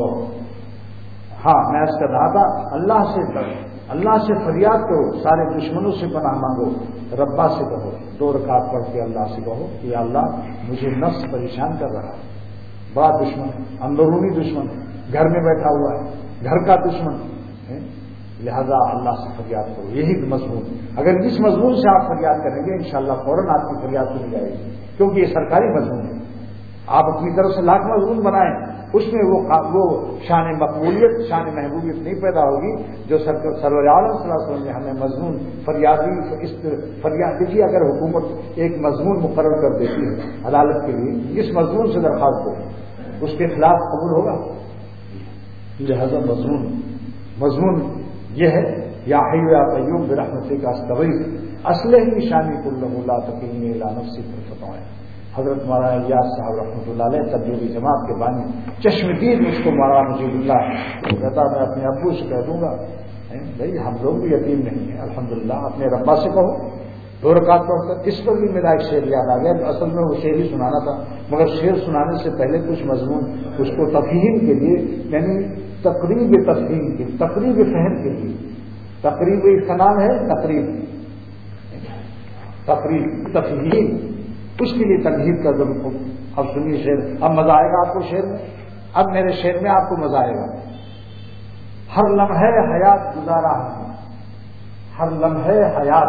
ہاں میں اس کا دادا اللہ سے فریاد کرو، سارے دشمنوں سے پناہ مانگو، ربا سے کہو، 2 رکعت پڑھ کے اللہ سے کہو کہ یا اللہ مجھے نفس پریشان کر رہا ہے، بڑا دشمن، اندرونی دشمن، گھر میں بیٹھا ہوا ہے، گھر کا دشمن ہے، لہذا اللہ سے فریاد کرو۔ یہی مضمون، اگر اس مضمون سے آپ فریاد کریں گے انشاءاللہ فوراً آپ کی فریاد سنی جائے گی، کیونکہ یہ سرکاری مضمون ہے۔ آپ اپنی طرف سے لاکھ مضمون بنائیں، اس میں وہ شان مقبولیت، شان محبوبیت نہیں پیدا ہوگی جو سرور عالم صلی اللہ علیہ وسلم نے ہمیں مضمون فریاد دیکھیے، اگر حکومت ایک مضمون مقرر کر دیتی ہے عدالت کے لیے، اس مضمون سے درخواست ہو، اس کے خلاف قبول ہوگا؟ لہذا مضمون یہ ہے یا حی یا قیوم برحمتک استغیث، اصلح نشانی کلہ لا تکلنی الی نفسی طرفۃ عین۔ حضرت مولانا الیاس صاحب رحمۃ اللہ علیہ تبلیغی جماعت کے بانی، چشمدید مجھ کو مولانا مجید اللہ کہتا، میں اپنے ابو سے کہہ دوں گا بھائی ہم لوگ بھی یتیم نہیں ہیں الحمدللہ، اپنے ربا سے کہو، 2 رکعت پڑھ کر۔ اس پر بھی میرا ایک شعر یاد آ گیا، اصل میں وہ شعر ہی سنانا تھا، مگر شعر سنانے سے پہلے کچھ مضمون اس کو تفہیم کے لیے، یعنی تقریب تفہیم کے، تقریب فہم کے لیے، تقریب کا نام ہے تقریب تفہیم، اس کے لیے تمہید کا ضرور ہو۔ اب سنیے شعر، اب مزہ آئے گا آپ کو شعر میں، اب میرے شعر میں آپ کو مزہ آئے گا۔ ہر لمحے حیات گزارا ہم نے، ہر لمحے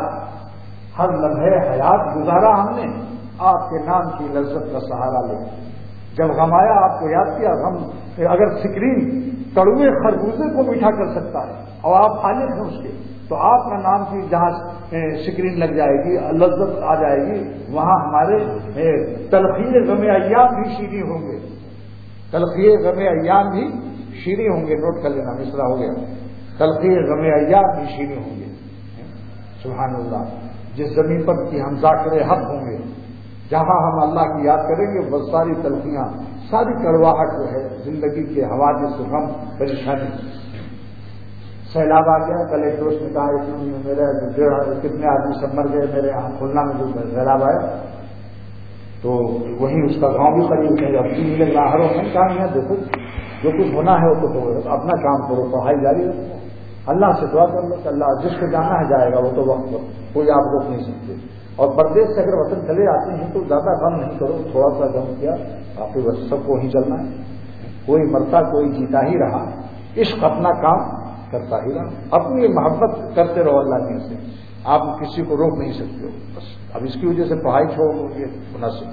حیات گزارا ہم نے، آپ کے نام کی لذت کا سہارا لے۔ جب غم آیا آپ کو یاد کیا، غم اگر سکرین کڑوے خربوزے کو میٹھا کر سکتا ہے اور آپ خالق ہیں اس کے، تو آپ کا نام کی جہاں سکرین لگ جائے گی، لذت آ جائے گی، وہاں ہمارے تلخی غم ایام بھی شیریں ہوں گے، تلخی غم ایام بھی شیریں ہوں گے، نوٹ کر لینا، مصرع ہو گیا، تلخی غم ایار بھی شیریں ہوں گے. سبحان اللہ. جس زمین پر کہ ہم ذاکر حق ہوں گے، جہاں ہم اللہ کی یاد کریں گے، وہ ساری تلخیاں، ساری کڑواہٹ جو ہے زندگی کے حوادث غم پریشانی. سیلاب آ گیا، کل ایک دوست نے کہا میرے کتنے آدمی سب مر گئے میرے یہاں کھلنا میں جو سیلاب آیا، تو وہیں اس کا گاؤں بھی قریب ہے. اب 3 ملے لاہروں میں کہا یہاں دیکھو جو کچھ ہونا ہے وہ تو اپنا کام کرو، پڑھائی جاری رکھو، اللہ سے دعا کر لو کہ اللہ جس کو جانا ہے جائے گا، وہ تو وقت پر کوئی آپ روک نہیں سکتے. اور پردیش سے اگر وطن چلے آتے ہیں تو زیادہ غم نہیں کرو، تھوڑا سا غم کیا، باقی بس سب کو ہی چلنا ہے. کوئی مرتا کوئی جیتا ہی رہا، عشق اپنا کام کرتا ہی رہا، اپنی محبت کرتے رہو اللہ کے سے، آپ کسی کو روک نہیں سکتے ہو. بس اب اس کی وجہ سے پڑھائی چھوڑ دو، یہ مناسب.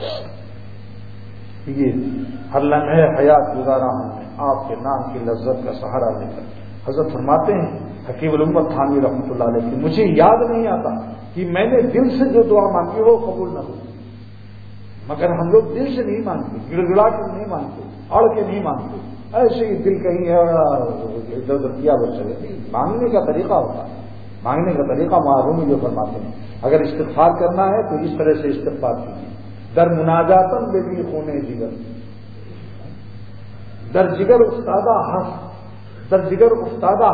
یہ ہر لمحے حیات گزارا ہوں میں آپ کے نام کی لذت کا سہارا لے کر. حضرت فرماتے ہیں حکیم الامت تھانوی رحمۃ اللہ علیہ کہ مجھے یاد نہیں آتا کہ میں نے دل سے جو دعا مانگی ہو قبول نہ ہو، مگر ہم لوگ دل سے نہیں مانگتے، گڑ گڑا کر نہیں مانگتے، اڑ کے نہیں مانگتے، ایسے ہی دل کہیں ہے ادھر ادھر کیا بس چلے. مانگنے کا طریقہ ہوتا ہے، مانگنے کا طریقہ معروم جو فرماتے ہیں. اگر استغفار کرنا ہے تو اس طرح سے استغفار کیجیے. در مناجاتن بے خونے جگر، در جگر استادہ ہنس، در جگر استادہ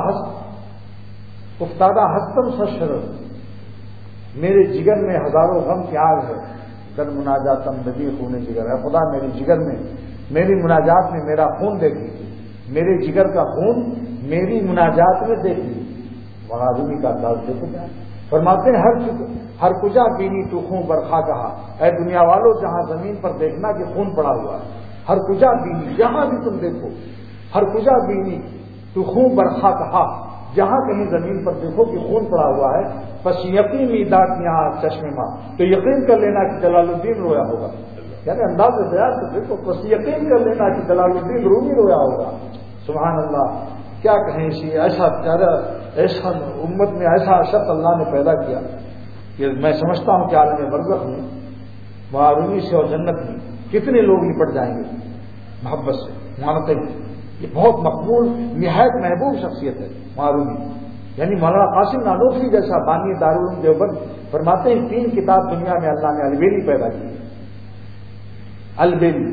ہستم سشر، میرے جگر میں ہزاروں غم کی آگ ہے. در مناجاتم بے خونے جگر، ہے خدا میری جگر میں، میری مناجات میں میرا خون دیکھ لیجیے، میرے جگر کا خون میری مناجات میں دیکھ لیجیے. معاذمی کا انداز دیکھو کیا فرماتے ہیں، ہر کجا بینی تو خون برخا کہا. اے دنیا والوں جہاں زمین پر دیکھنا کہ خون پڑا ہوا ہے، ہر کجا بینی، جہاں بھی تم دیکھو، ہر کجا بینی تو خون برخا کہا، جہاں کہیں زمین پر دیکھو کہ خون پڑا ہوا ہے، بس یقینی دات یہاں چشمے ماں، تو یقین کر لینا کہ جلال الدین رویا ہوگا. یعنی انداز بیان تو دیکھو، بس یقین کر لینا کہ جلال الدین رومی رویا ہوگا. سبحان اللہ. کیا کہیں اسی ایسا ایسا امت میں ایسا شخص اللہ نے پیدا کیا کہ میں سمجھتا ہوں کہ عالم برزخ میں معرومی سے اور جنت میں کتنے لوگ نپٹ جائیں گے محبت سے، مانتے ہیں. یہ بہت مقبول نہایت محبوب شخصیت ہے معرومی. یعنی مولانا قاسم نانوتوی جیسا بانی دارالعلوم دیوبند فرماتے ہیں 3 کتاب دنیا میں اللہ نے البیلی پیدا کی. البیلی،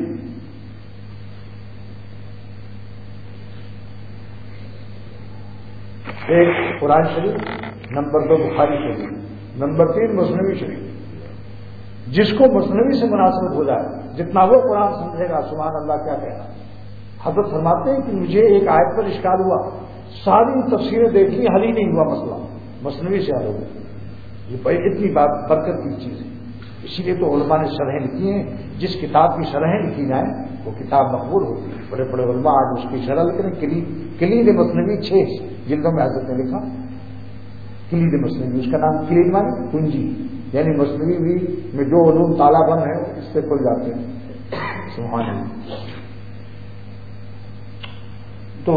ایک قرآن شریف، نمبر 2 بخاری شریف، نمبر 3 مثنوی شریف. جس کو مثنوی سے مناسبت ہو جائے، جتنا وہ قرآن سمجھے گا سبحان اللہ کیا کہنا. حضرت فرماتے ہیں کہ مجھے ایک آیت پر اشکال ہوا، ساری تفسیریں دیکھی، حل ہی نہیں ہوا مسئلہ، مثنوی سے حل ہو گیا. یہ اتنی برکت کی چیز ہے. اسی لیے تو علماء نے شرحیں لکھی ہیں. جس کتاب کی شرحیں لکھی جائیں وہ کتاب مقبول ہوتی ہے. بڑے بڑے علماء آج اس کی شرح کریں. کلید مثنوی 6 جلدوں میں حضرت نے لکھا کلید مثنوی. اس کا نام کلید مانے کنجی، یعنی مثنوی میں جو علوم تالا بند ہے اس سے کھل جاتے ہیں. سبحان اللہ. تو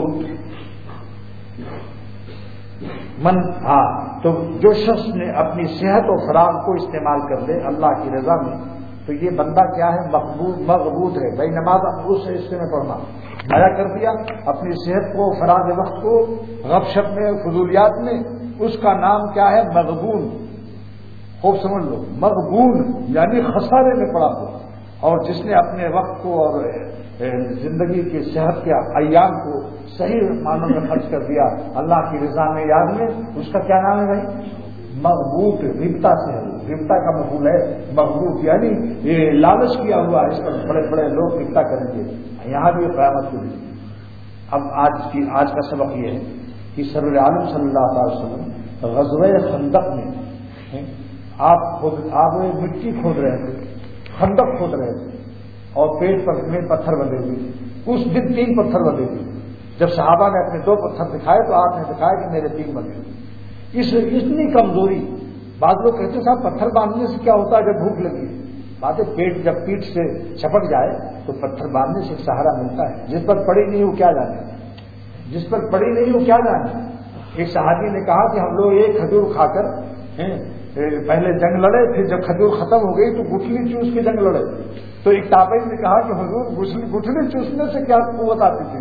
تو جو شخص نے اپنی صحت و فراغ کو استعمال کر لے اللہ کی رضا میں، تو یہ بندہ کیا ہے؟ مغبوط ہے. بھائی نماز اس حصے میں پڑھنا ضائع کر دیا، اپنی صحت کو، فراغ وقت کو غب شپ میں، فضولیات میں، اس کا نام کیا ہے؟ مغبون. خوب سمجھ لو، مغبون یعنی خسارے میں پڑا ہوا. اور جس نے اپنے وقت کو اور زندگی کی صحت کے ایام کو صحیح معنوں میں خرچ کر دیا اللہ کی رضا میں، یاد میں، اس کا کیا نام ہے بھائی؟ مغبوط. ربتا سے ہے، ربتا کا مفعول ہے مغبوط، یعنی یہ لالچ کیا ہوا. اس پر بڑے بڑے لوگ ربتا کریں گے. یہاں بھی قیامت کے لیے. اب آج کا سبق یہ ہے کہ سرور عالم صلی اللہ علیہ وسلم غزوہ خندق میں آپ مٹی کھود رہے تھے، خندق کھود رہے تھے، اور پیٹ پر میں پتھر بندے ہوئے. اس دن 3 پتھر بندے ہوئے. جب صحابہ نے اپنے 2 پتھر دکھائے تو آپ نے دکھایا کہ میرے 3 بندے. اتنی کمزوری. بعض لوگ کہتے ہیں صاحب پتھر باندھنے سے کیا ہوتا ہے جب بھوک لگی ہے؟ بات ہے پیٹ جب پیٹ سے چھپک جائے تو پتھر باندھنے سے سہارا ملتا ہے. جس پر پڑی نہیں وہ کیا جانے، جس پر پڑی نہیں وہ کیا جانے. ایک صحابی نے کہا کہ ہم لوگ ایک کھجور کھا کر پہلے جنگ لڑے، پھر جب کھجور ختم ہو گئی تو گٹھلی چوس کے جنگ لڑے. تو ایک تابعی نے کہا کہ حضور گٹھلی چوسنے سے کیا قوت آتی تھی؟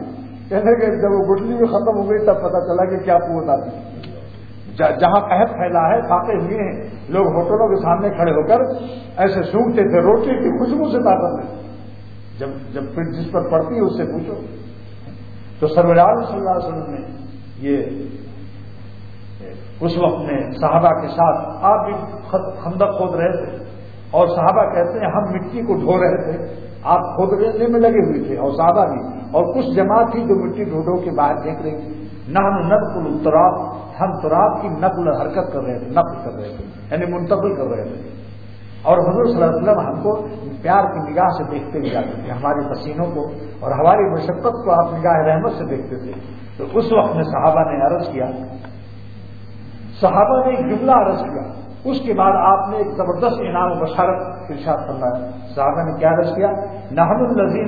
کہنے کہ جب وہ گٹلی بھی ختم ہو گئی تب پتہ چلا کہ کیا قوت آتی ہے. جہاں قحط پھیلا ہے، فاقے ہوئے ہیں، لوگ ہوٹلوں کے سامنے کھڑے ہو کر ایسے سونگتے تھے، روٹی کی خوشبو سے طاقت ہے. جب پھر جس پر پڑتی ہے اس سے پوچھو. تو سرور صلی اللہ علیہ وسلم نے یہ اس وقت میں صحابہ کے ساتھ، آپ بھی خندق کھود رہے تھے اور صحابہ کہتے ہیں ہم مٹی کو ڈھو رہے تھے، آپ کھودنے میں لگے ہوئے تھے اور صحابہ بھی، اور کچھ جماعت تھی جو مٹی ڈھو کے باہر پھینک رہی تھی. نحن ننقل التراب، ہم تراب کی نقل حرکت کر رہے تھے، نقل کر رہے تھے یعنی منتقل کر رہے تھے. اور حضور صلی اللہ علیہ وسلم ہم کو پیار کی نگاہ سے دیکھتے ہوئے جاتے تھے، ہماری پسینوں کو اور ہماری مشقت کو آپ نگاہ رحمت سے دیکھتے تھے. تو اس وقت میں صحابہ نے عرض کیا، صحابہ نے ایک جملہ عرض کیا، اس کے بعد آپ نے ایک زبردست انعام و بشارت ارشاد فرمایا. صحابہ نے کیا عرض کیا؟ نحن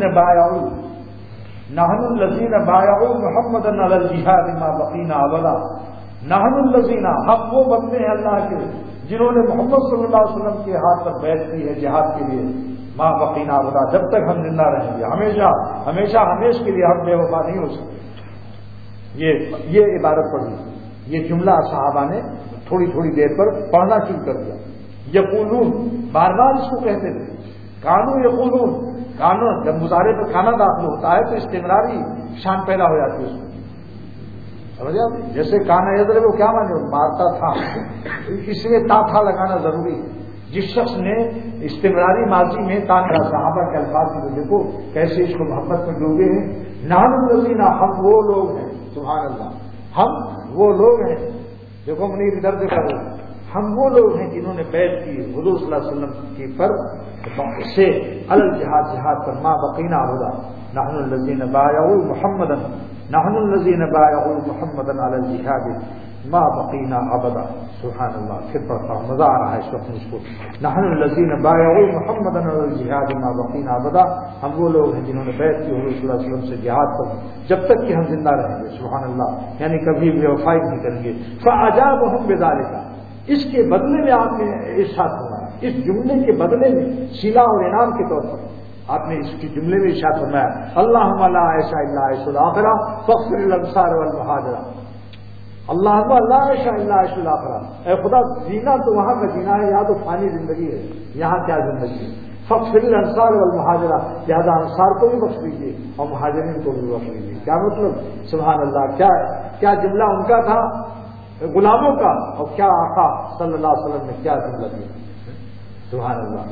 الذین بایعوا محمدا علی الجہاد ما بقینا ابدا. نحن الذین، ہم وہ بندے ہیں اللہ کے جنہوں نے محمد صلی اللہ علیہ وسلم کے ہاتھ پر بیعت کی ہے جہاد کے لیے، ما بقینا ابدا، جب تک ہم زندہ رہیں گے، ہمیشہ ہمیشہ کے لیے ہم بے وفا نہیں ہو سکتے. یہ عبارت پڑھی، یہ جملہ صحابہ نے تھوڑی تھوڑی دیر پر پڑھنا شروع کر دیا. یقولون، بار بار اس کو کہتے تھے. کانو یقولون، کانو جب مضارع پر کانا داخل ہوتا ہے تو استمراری شان پیدا ہو جاتی ہے اس میں، سمجھ آپ؟ جیسے کانا یضرب، وہ کیا مانے؟ مارتا تھا، اس لیے تا تھا لگانا ضروری ہے. جس شخص نے استمراری ماضی میں تانا، صحابہ کے الفاظ میں دیکھو کیسے اس کو محبت میں ڈوبے ہیں. نحن الذین، ہم وہ لوگ ہیں، سبحان اللہ، ہم وہ لوگ ہیں. دیکھو منیر ادھر دیکھا، ہم وہ لوگ ہیں جنہوں نے بیعت کی حضور صلی اللہ علیہ وسلم کی پر سے الجہاد، جہاد پر، ما بقینا ابدا. نحن الذین بایعوا محمدا، نحن الذین بایعوا محمدا علی الجہاد ما بقینا ابدا. سبحان اللہ. پھر پڑھتا ہوں، مزہ آ رہا ہے اس وقت مجھ کو. نحن الذین بایعوا محمدا علی الجہاد ما بقینا ابدا، ہم وہ لوگ ہیں جنہوں نے بیعت کی حضور صلی اللہ علیہ وسلم سے جہاد پر جب تک کہ ہم زندہ رہیں گے. سبحان اللہ، یعنی کبھی بے وفائی نہیں کریں گے. فاجابہم بذالک، اس کے بدلے میں آپ نے ارشاد فرمایا، اس جملے کے بدلے میں صلہ اور انعام کے طور پر آپ نے اس کی جملے میں ارشاد فرمایا، اللہم لا عیش الا عیش الاخرہ فاغفر للانصار والمہاجرہ. اللہم لا عیش الا عیش الاخرہ، اے خدا جینا تو وہاں کا جینا ہے، یہاں تو فانی زندگی ہے، یہاں کیا زندگی ہے. فاغفر للانصار والمہاجرہ، لہذا انصار کو بھی بخش دیجیے اور مہاجرین کو بھی بخش دیجیے. کیا مطلب؟ سبحان اللہ، کیا جملہ ان کا تھا غلاموں کا، اور کیا آقا صلی اللہ علیہ وسلم نے کیا جملہ دیا. سبحان اللہ.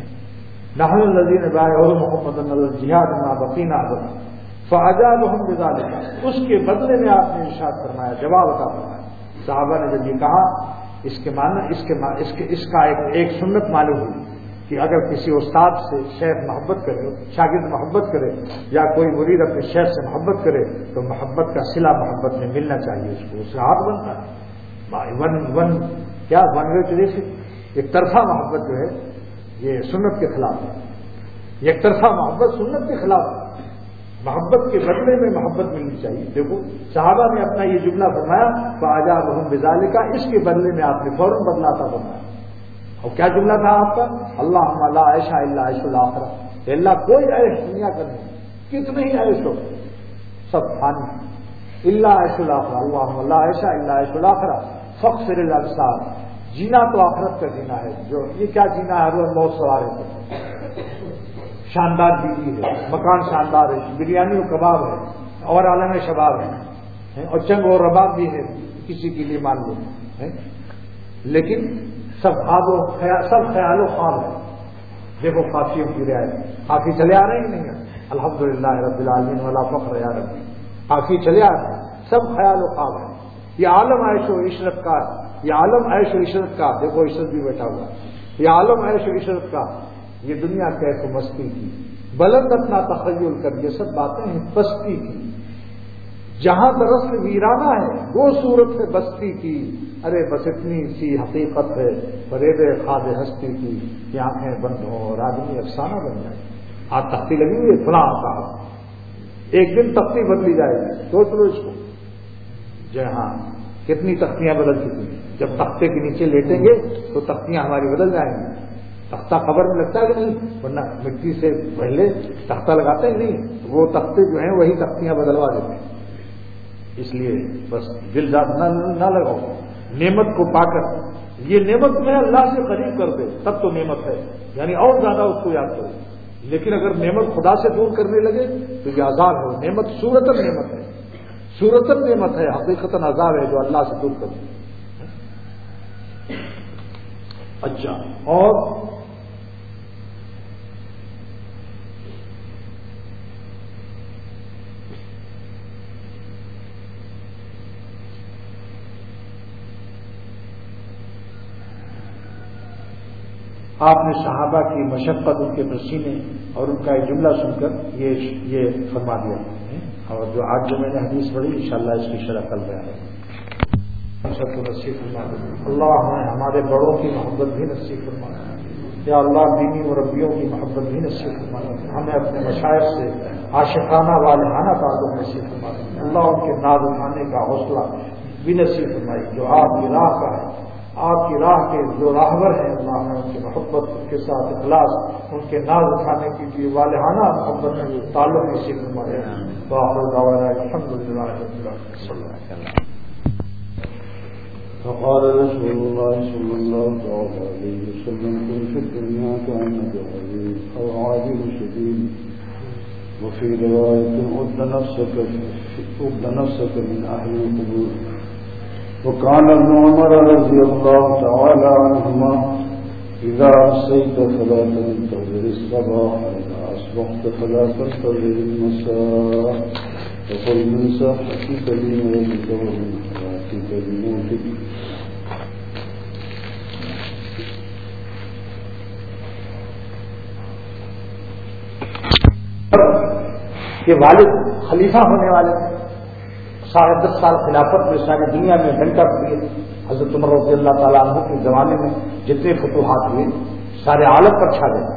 نحن الذین بایعوا محمدا علی الجہاد ما بقینا ابدا فاجابہم بذالک، اس کے بدلے میں آپ نے ارشاد فرمایا، جواب عطا فرمایا. صحابہ نے جب یہ کہا، اس کے معنی اس کا ایک سنت معلوم ہوئی کہ اگر کسی استاد سے شیخ محبت کرے، شاگرد محبت کرے، یا کوئی مرید اپنے شیخ سے محبت کرے تو محبت کا صلہ محبت میں ملنا چاہیے، اس سے ہاتھ بنتا ہے. ون وے طریقے، ایک طرفہ محبت جو ہے یہ سنت کے خلاف ہے. ایک طرفہ محبت سنت کے خلاف ہے. محبت کے بدلے میں محبت ملنی چاہیے. دیکھو صحابہ نے اپنا یہ جملہ فرمایا فاجابہم بذالک، اس کے بدلے میں آپ نے فوراً بدلاتا فرمایا. اور کیا جملہ تھا آپ کا؟ اللہم لا عیش الا عیش الاخرہ، اللہ کوئی عیش دنیا کا نہیں، کتنے ہی عیش ہو سب فانی، الا عیش الاخرہ. اللہم لا عیش الا عیش الاخرہ فاغفر للانصار، جینا تو آخرت کا جینا ہے. جو یہ کیا جینا ہے؟ روز موت سوار ہے، شاندار بیوی ہے، مکان شاندار ہے، بریانی و کباب ہے، اور عالم شباب ہے، اور چنگ اور رباب بھی ہے کسی کے لیے مان لو، لیکن سب خیال و خواب ہے. دیکھو قافیوں کی رعایت، قافی چلے آ رہے ہیں نہیں؟ الحمدللہ رب العالمین ولا فخر یا رب، قافی چلے آ رہے ہیں، سب خیال و خواب ہے. یہ عالم عیش و عشرت کا، یہ عالم عیش و عشرت کا، دیکھو عشرت بھی بیٹھا ہوا، یہ عالم عیش و عشرت کا، یہ دنیا کیف و مستی کی، بلند اپنا تخیل کر، یہ سب باتیں ہیں پستی کی. جہاں درست ویرانہ ہے وہ صورت ہے بستی کی، ارے بس اتنی سی حقیقت ہے فریب خواب ہستی کی، کہ آنکھیں بند ہوں اور آدمی افسانہ بن جائے. آج تختی لگی ہوئی ہے فلاں صاحب، ایک دن تختی بدلی جائے گی، سوچ لو اس کو. جی ہاں، کتنی تختیاں بدل چکی ہیں. جب تختے کے نیچے لیٹیں گے تو تختیاں ہماری بدل جائیں گی. تختہ قبر میں لگتا ہے کہ نہیں؟ ورنہ مٹی سے پہلے تختہ لگاتے ہیں نہیں، وہ تختے جو ہیں وہی تختیاں بدلوا دیتے ہیں. اس لیے بس دل نہ لگاؤ. نعمت کو پا کر یہ نعمت میں اللہ سے قریب کر دے تب تو نعمت ہے، یعنی اور زیادہ اس کو یاد کرو. لیکن اگر نعمت خدا سے دور کرنے لگے تو یہ عذاب ہے. نعمت صورتاً نعمت ہے، صورتاً نعمت ہے، حقیقتاً عذاب ہے جو اللہ سے دور کر دے. اچھا، اور آپ نے صحابہ کی مشقت، ان کے پسینے اور ان کا ایک جملہ سن کر یہ فرما دیا. اور جو آج جو میں نے حدیث پڑھی انشاءاللہ اس کی شرح کل بیان ہے. سب کو نصیب فرما اللہ، ہمیں ہمارے بڑوں کی محبت بھی نصیب فرما. یا اللہ دینی مربیوں کی محبت بھی نصیب فرما. ہمیں اپنے مشائخ سے عاشقانہ والہانہ تعلق نصیب فرما. اللہ ان کے ناز اٹھانے کا حوصلہ بھی نصیب فرمائی جو آپ کی راہ کا ہے، آپ کی راہ کے جو راہبر ہیں. اللہ نے ان کی محبت، ان کے ساتھ اخلاص، ان کے ناز اٹھانے کی جو والہانہ محبت میں تعلق نصیب فرمایا. وآخر دعوانا الحمدللہ رب العالمین. فقال رسول الله صلى الله عليه وسلم: كن في الدنيا كأنك غريب أو عابر سبيل. وفي رواية: عد نفسك من أهل القبور. وكان ابن عمر رضي الله تعالى عنهما إذا أمسيت فلا تنتظر الصباح وإذا أصبحت فلا تنتظر المساء. وقل من صحتك لموتك ومن حياتك لموتك. کہ والد خلیفہ ہونے والے 10.5 سال خلافت میں ساری دنیا میں ڈنکا پڑی. حضرت عمر رضی اللہ تعالیٰ عنہ کے زمانے میں جتنے فتوحات ہوئے سارے عالم پر چھا گئے.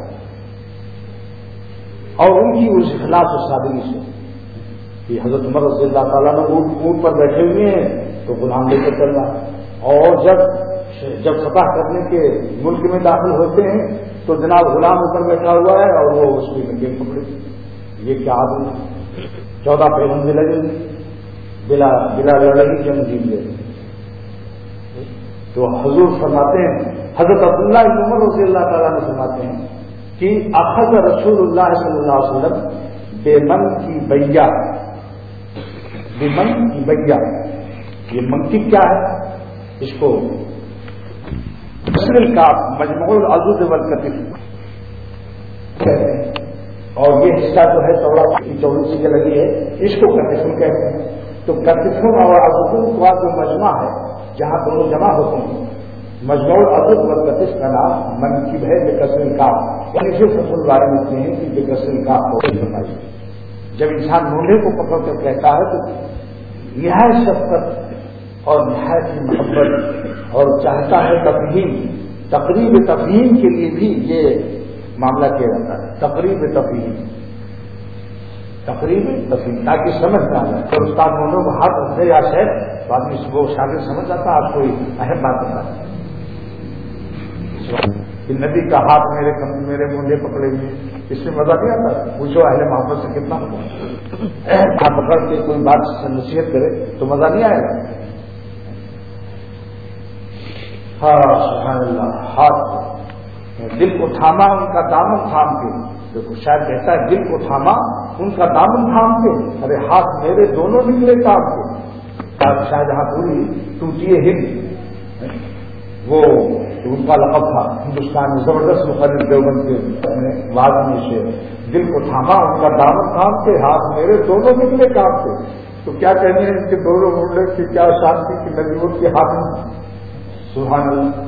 اور ان کی اس اخلاص و سادگی سے کہ حضرت عمر رضی اللہ تعالیٰ نے اونٹ پر بیٹھے ہوئے ہیں تو غلام لے کر چل رہا ہے. اور جب فتح کرنے کے ملک میں داخل ہوتے ہیں تو جناب غلام اوپر بیٹھا ہوا ہے اور وہ اس کی لگے پکڑے. یہ کیا آدمی ہے؟ 14 پیغمبر لگے بلا لڑائی جنگ جیت گئے. تو حضور فرماتے ہیں، حضرت عبداللہ بن عمر رضی اللہ تعالیٰ نے فرماتے ہیں کہ اخذ رسول اللہ صلی اللہ علیہ وسلم بے من کی بیا. بے من کی بیا، یہ منقب کیا ہے؟ اس کو مسل کا مجموع العضد والکتف کہتے ہیں. اور یہ حصہ جو ہے چوڑی چیزیں لگی ہے اس کو کتفن کہتے ہیں. تو کتفن اور عضد کا جو مجمع ہے جہاں دونوں جمع ہوتے ہیں، مجموع العضد والکتف کا نام منقب ہے بکسر الکاف. یعنی جو فصل بارے میں ہیں کہ بکسر الکاف کو فرمائی. جب انسان مونڈے کو پکڑ کر کہتا ہے تو نہایت شفقت اور نہایت کی محبت اور چاہتا ہے تقریب تفہیم کے لیے بھی یہ معاملہ کیا جاتا ہے. تقریب تفہیم تاکہ سمجھ نہ آئے. اور استاد مونڈوں کو ہاتھ رکھتے یا شاید بعد میں وہ شاگرد سمجھ جاتا آپ کوئی اہم بات بتا کہ ندی کا ہاتھ میرے مونڈے پکڑے ہوئے، اس میں مزہ نہیں آتا. پوچھو اہل محبت سے کتنا ہاتھ پکڑ کے کوئی بات نصیحت کرے تو مزہ نہیں آئے گا. ہاں سبحان اللہ. ہاتھ دل کو تھاما، ان کا دامن تھام کے. دیکھو شاید کہتا ہے دل کو تھاما، ان کا دامن تھام کے. ارے ہاتھ میرے دونوں نکلے کام کے. شاید یہاں پوری ٹوٹیے ہند وہ ان کا لقب تھا ہندوستان میں زبردست مقرر دیوبند کے بعد میں سے. دل کو تھاما، ان کا دامن تھام کے، ہاتھ میرے دونوں نکلے کام کے. تو کیا کہنے ہیں ان کے دونوں منڈے کی کیا شانتی کی نبیوں کے ہاتھ میں. سبحان اللہ.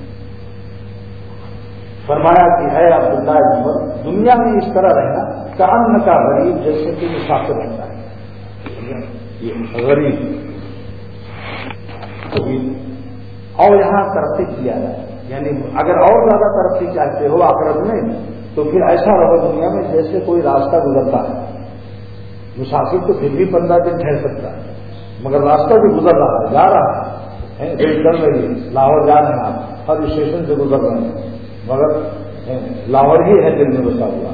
فرمایا کہ ہے عبداللہ بن عمر دنیا میں اس طرح رہنا کان کا غریب جیسے کہ مسافر رہتا ہے. یہ غریب اور یہاں ترقی کیا جائے، یعنی اگر اور زیادہ ترقی چاہتے ہو آخرت میں تو پھر ایسا رہو دنیا میں جیسے کوئی راستہ گزرتا ہے. مسافر تو پھر بھی 15 دن ٹھہر سکتا ہے مگر راستہ بھی گزر رہا ہے، جا رہا ہے، ریل چل رہی ہے، لاہور جا رہے ہیں آپ، ہر اسٹیشن سے گزر رہے ہیں، مگر لاہور ہی ہے دل میں بسا ہوا.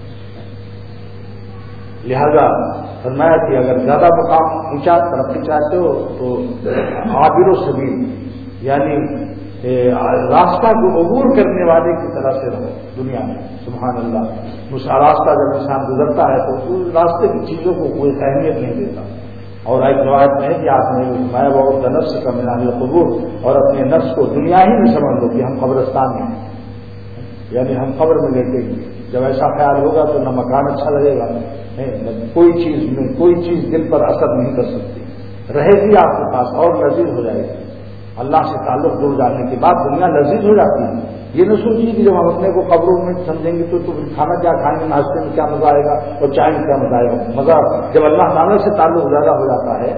لہذا فرمایا کہ اگر زیادہ مقام اونچا ترقی چاہتے ہو تو عابر السبیل یعنی راستہ کو عبور کرنے والے کی طرح سے رہو دنیا میں. سبحان اللہ. اس راستہ جب انسان گزرتا ہے تو اس راستے کی چیزوں کو کوئی اہمیت نہیں دیتا. اور ایک روایت میں ہے کہ آپ نے میں بہت نفس کا منال قبور اور اپنے نفس کو دنیا ہی میں سمجھ لو کہ ہم قبرستان میں ہیں یعنی ہم قبر میں لیٹے گے. جب ایسا خیال ہوگا تو نہ مکان اچھا لگے گا کوئی چیز دل پر اثر نہیں کر سکتی رہے گی آپ کے پاس اور لذیذ ہو جائے گی. اللہ سے تعلق جڑ جانے کے بعد دنیا لذیذ ہو جاتی ہے. یہ نہ سوچیے کہ جب ہم اپنے کو قبروں میں سمجھیں گے تو کھانا کیا کھائیں گے ناشتے میں کیا مزہ آئے گا اور چائے میں کیا مزہ آئے گا. مزہ جب اللہ تعالیٰ سے تعلق زیادہ ہو جاتا ہے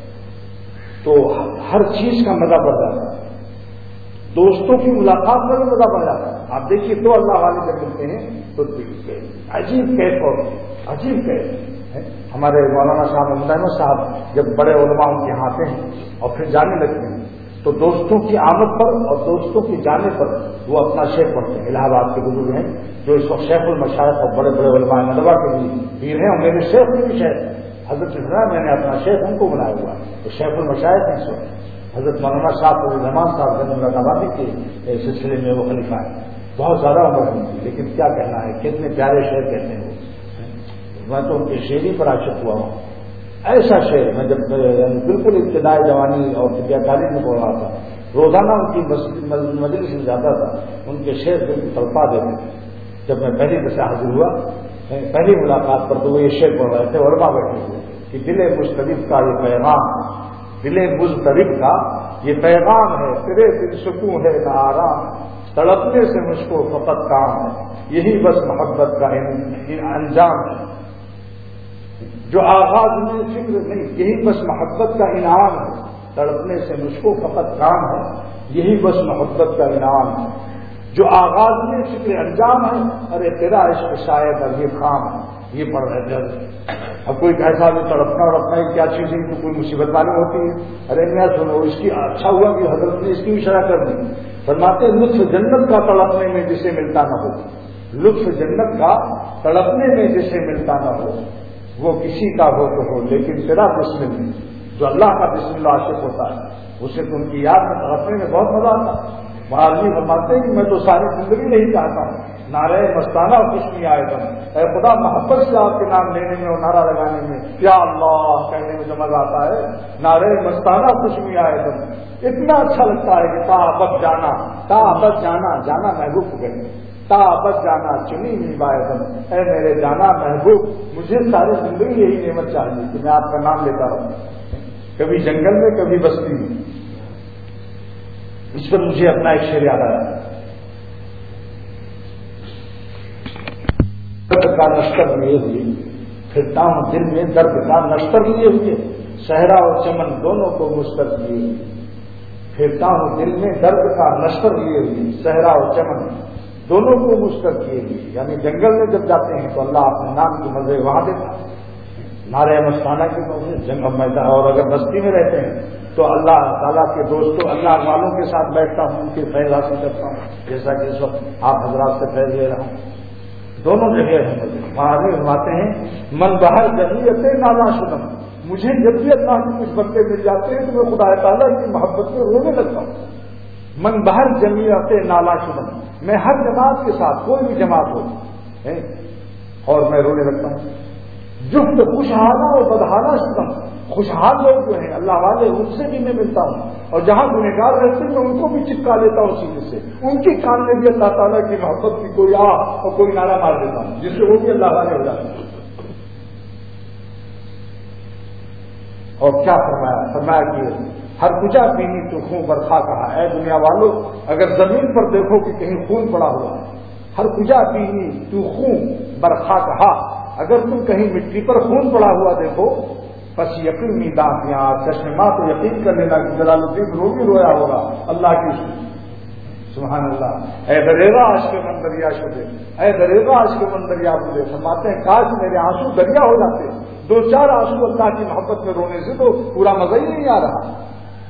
تو ہر چیز کا مزہ بڑھ جاتا ہے. دوستوں کی ملاقات میں بھی مزہ بڑھ جاتا ہے. آپ دیکھیے تو اللہ والے جب ملتے ہیں تو عجیب کیف اور عجیب کیف. ہمارے مولانا صاحب احمد صاحب جب بڑے علماء ان کے ہاتھ ہیں اور پھر جانے لگتے ہیں تو دوستوں کی آمد پر اور دوستوں کی جانے پر وہ اپنا شیخ پڑھتے ہیں. الہ آباد کے بزرگ ہیں جو اس وقت شیخ المشائخ اور بڑے بڑے علماء ندوہ کے لیے پیر ہیں اور میرے شیخ بھی شیخ حضرت میں نے اپنا شیخ ان کو بنایا ہوا تو شیخ المشائخ ہیں. اس وقت حضرت مولانا صاحب رحمان صاحب اللہ نوامی کے سلسلے میں وہ خلیفہ ہیں. بہت زیادہ عمر ہے لیکن کیا کہنا ہے کتنے پیارے شعر کہتے ہیں وہ. میں تو ان کے شعری پر عاشق ہوا ہوں. ایسا شعر میں جب بالکل ابتدائی جوانی اور طبیہ تعلیم میں پڑھ رہا تھا روزانہ ان کی مجلس میں جاتا تھا ان کے شعر دل کو تڑپا دیتے. جب میں پہلی دفعہ حاضر ہوا پہلی ملاقات پر تو وہ یہ شعر پڑھ رہے تھے علماء بیٹھے ہوئے کہ دل مضطرب کا یہ پیغام دل مضطرب کا یہ پیغام ہے تیرے دل سکون ہے نہ آرام تڑپنے سے مجھ کو فقط کام ہے یہی بس محبت کا انجام ہے جو آغاز میں فکر نہیں یہی بس محبت کا انعام ہے تڑپنے سے مجھ کو فقط کام ہے یہی بس محبت کا انعام ہے جو آغاز میں فکر انجام ہے ارے تیرا عشق شاید اب یہ کام ہے. یہ پڑھ رہے تھے. اب کوئی کیسا بھی تڑپنا کیا چیز ہے تو کوئی مصیبت معلوم ہوتی ہے. ارے میں سنو اس کی اچھا ہوا کہ حضرت نے اس کی بھی شرح کر دی. فرماتے لطف جنت کا تڑپنے میں جسے ملتا نہ ہو لطف جنت کا تڑپنے میں جسے ملتا نہ ہو وہ کسی کا ہو تو ہو لیکن تیرا بسم اللہ جو اللہ کا بسم اللہ عاشق ہوتا ہے اسے تو ان کی یاد میں تڑپنے میں بہت مزہ آتا ہے. آدمی فرماتے ہیں کہ میں تو ساری زندگی نہیں چاہتا ہوں نعرہ مستانہ خوشبو آئے گا اے خدا محبت سے آپ کے نام لینے میں اور نعرہ لگانے میں یا اللہ کہنے میں جو مزہ آتا ہے نعرہ مستانہ خوشبو آئے گا. اتنا اچھا لگتا ہے کہ تا ابد جانا جانا محبوب کو کہتے ہیں تا ابد جانا چنی نہیں بائدم اے میرے جانا محبوب مجھے ساری زندگی یہی نعمت چاہیے کہ میں آپ کا نام لیتا رہوں کبھی جنگل میں کبھی بستی میں. اس پر مجھے اپنا ایک شعر یاد آیا. درد کا نشتر لیے ہوئے پھرتا ہوں دل میں درد کا نشتر لیے ہوئے صحرا اور چمن دونوں کو مسترد لیے ہوئے پھرتا ہوں دل میں درد کا نشتر لیے ہوئے صحرا اور چمن دونوں کو مسترد کیے ہوئے. یعنی جنگل میں جب جاتے ہیں تو اللہ اپنے نام کے مزے وہاں دیتا ہے نعرہ مستانہ کی جنگ میدان. اور اگر بستی میں رہتے ہیں تو اللہ تعالیٰ کے دوستوں اللہ والوں کے ساتھ بیٹھتا ہوں ان کے فیض حاصل کرتا ہوں جیسا کہ اس وقت آپ حضرات سے فیض لے رہا ہوں. دونوں جگہ ہیں وہاں فرماتے ہیں من بہر جمیعت نالا شدم مجھے جب بھی اللہ کے کچھ بندے مل جاتے ہیں تو میں خدا تعالیٰ کی محبت میں رونے لگتا ہوں. من بہر جمیعت نالا شدم میں ہر جماعت کے ساتھ کوئی بھی جماعت ہو اور میں رونے لگتا ہوں. جفت خوشحالہ اور بدحالہ شدم خوشحال لوگ جو ہیں اللہ والے ان سے بھی میں ملتا ہوں اور جہاں گنہگار رہتے ہیں میں ان کو بھی چپکا لیتا ہوں سینے سے ان کی کان میں بھی اللہ تعالیٰ کی محبت کی کوئی اور کوئی نعرہ مار دیتا ہوں جس سے وہ بھی اللہ والے ہو جاتے ہیں. اور کیا فرمایا کہ ہر کجا پینی تو خون برکھا کہا اے دنیا والوں اگر زمین پر دیکھو کہ کہیں خون پڑا ہوا ہے ہر کجا پینی تو خون برکھا کہا اگر تم کہیں مٹی پر خون پڑا ہوا دیکھو بس یقینی دانتیاں چشمہ تو یقین کر لینا کہ جلال الدین رومی رویا ہوگا اللہ کی سبحان اللہ. اے دریغا عشق من دریا شدے اے دریغا عشق من دریا شدے فرماتے ہیں کاش میرے آنسو دریا ہو جاتے 2-4 آنسو اللہ کی محبت میں رونے سے تو پورا مزہ ہی نہیں آ رہا.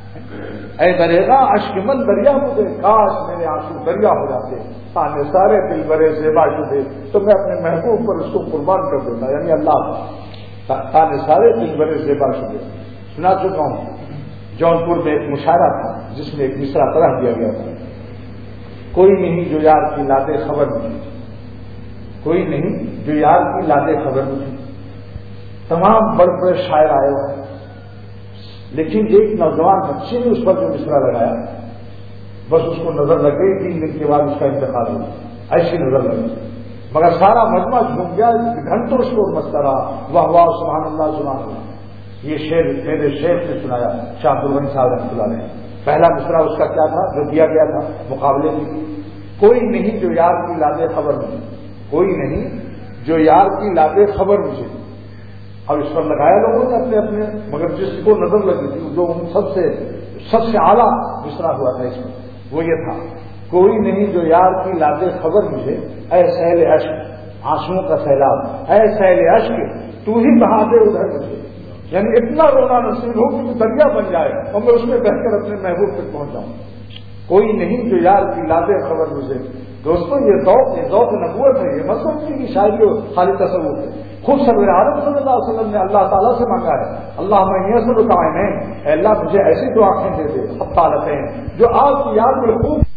اے دریغا اشک من دریا مجھے، کاش میرے آنسو دریا ہو جاتے، تانے سارے دل برے زیبا شدے، تو میں اپنے محبوب پر اس کو قربان کر دیتا، یعنی اللہ تانے سارے دل برے زیبا شدے۔ سنا چکا ہوں جونپور میں ایک مشاعرہ تھا جس میں ایک مصرع طرح دیا گیا تھا، کوئی نہیں جو یار کی لادے خبر مجھے، کوئی نہیں جو یار کی لادے خبر مجھے۔ تمام بڑے بڑے شاعر آئے ہوئے، لیکن ایک نوجوان بچے نے اس پر جو مصرع لگایا، بس اس کو نظر لگ گئی، 3 دن کے بعد اس کا انتقال ہو گیا، ایسی نظر لگی، مگر سارا مجمع جھوم گیا، گھنٹوں اس کو مستا رہا، واہ واہ سبحان اللہ سبحان اللہ۔ یہ شعر میرے شیخ نے سنایا، شاہ عبد الغنی صاحب رحمۃ اللہ علیہ۔ پہلا مصرع اس کا کیا تھا جو دیا گیا تھا مقابلے میں، کوئی نہیں جو یار کی لادے خبر مجھے، کوئی نہیں جو یار کی لادے خبر مجھے۔ اب اس پر لگایا لوگوں نے اپنے اپنے، مگر جس کو نظر لگی تھی جو سب سے اعلیٰ مصرع ہوا تھا اس میں، وہ یہ تھا، کوئی نہیں جو یار کی لادے خبر مجھے، اے سیل اشک آنسوؤں کا سیلاب، اے سیل اشک تو ہی بہا دے ادھر مجھے، یعنی اتنا رونا نصیب ہو کہ دریا بن جائے اور میں اس میں بہ کر اپنے محبوب تک پہنچ جاؤں، کوئی نہیں جو یار کی لادے خبر مجھے۔ دوستوں یہ ذوق نبوت ہے، یہ مطلب کی شاعری و خالی تصور ہے۔ خود سرور عالم صلی اللہ علیہ وسلم نے اللہ تعالیٰ سے مانگا ہے، اللہ میں یہ سب اے اللہ مجھے ایسی دو آنکھیں دے دے حتالتیں جو آپ کی یاد میں خوب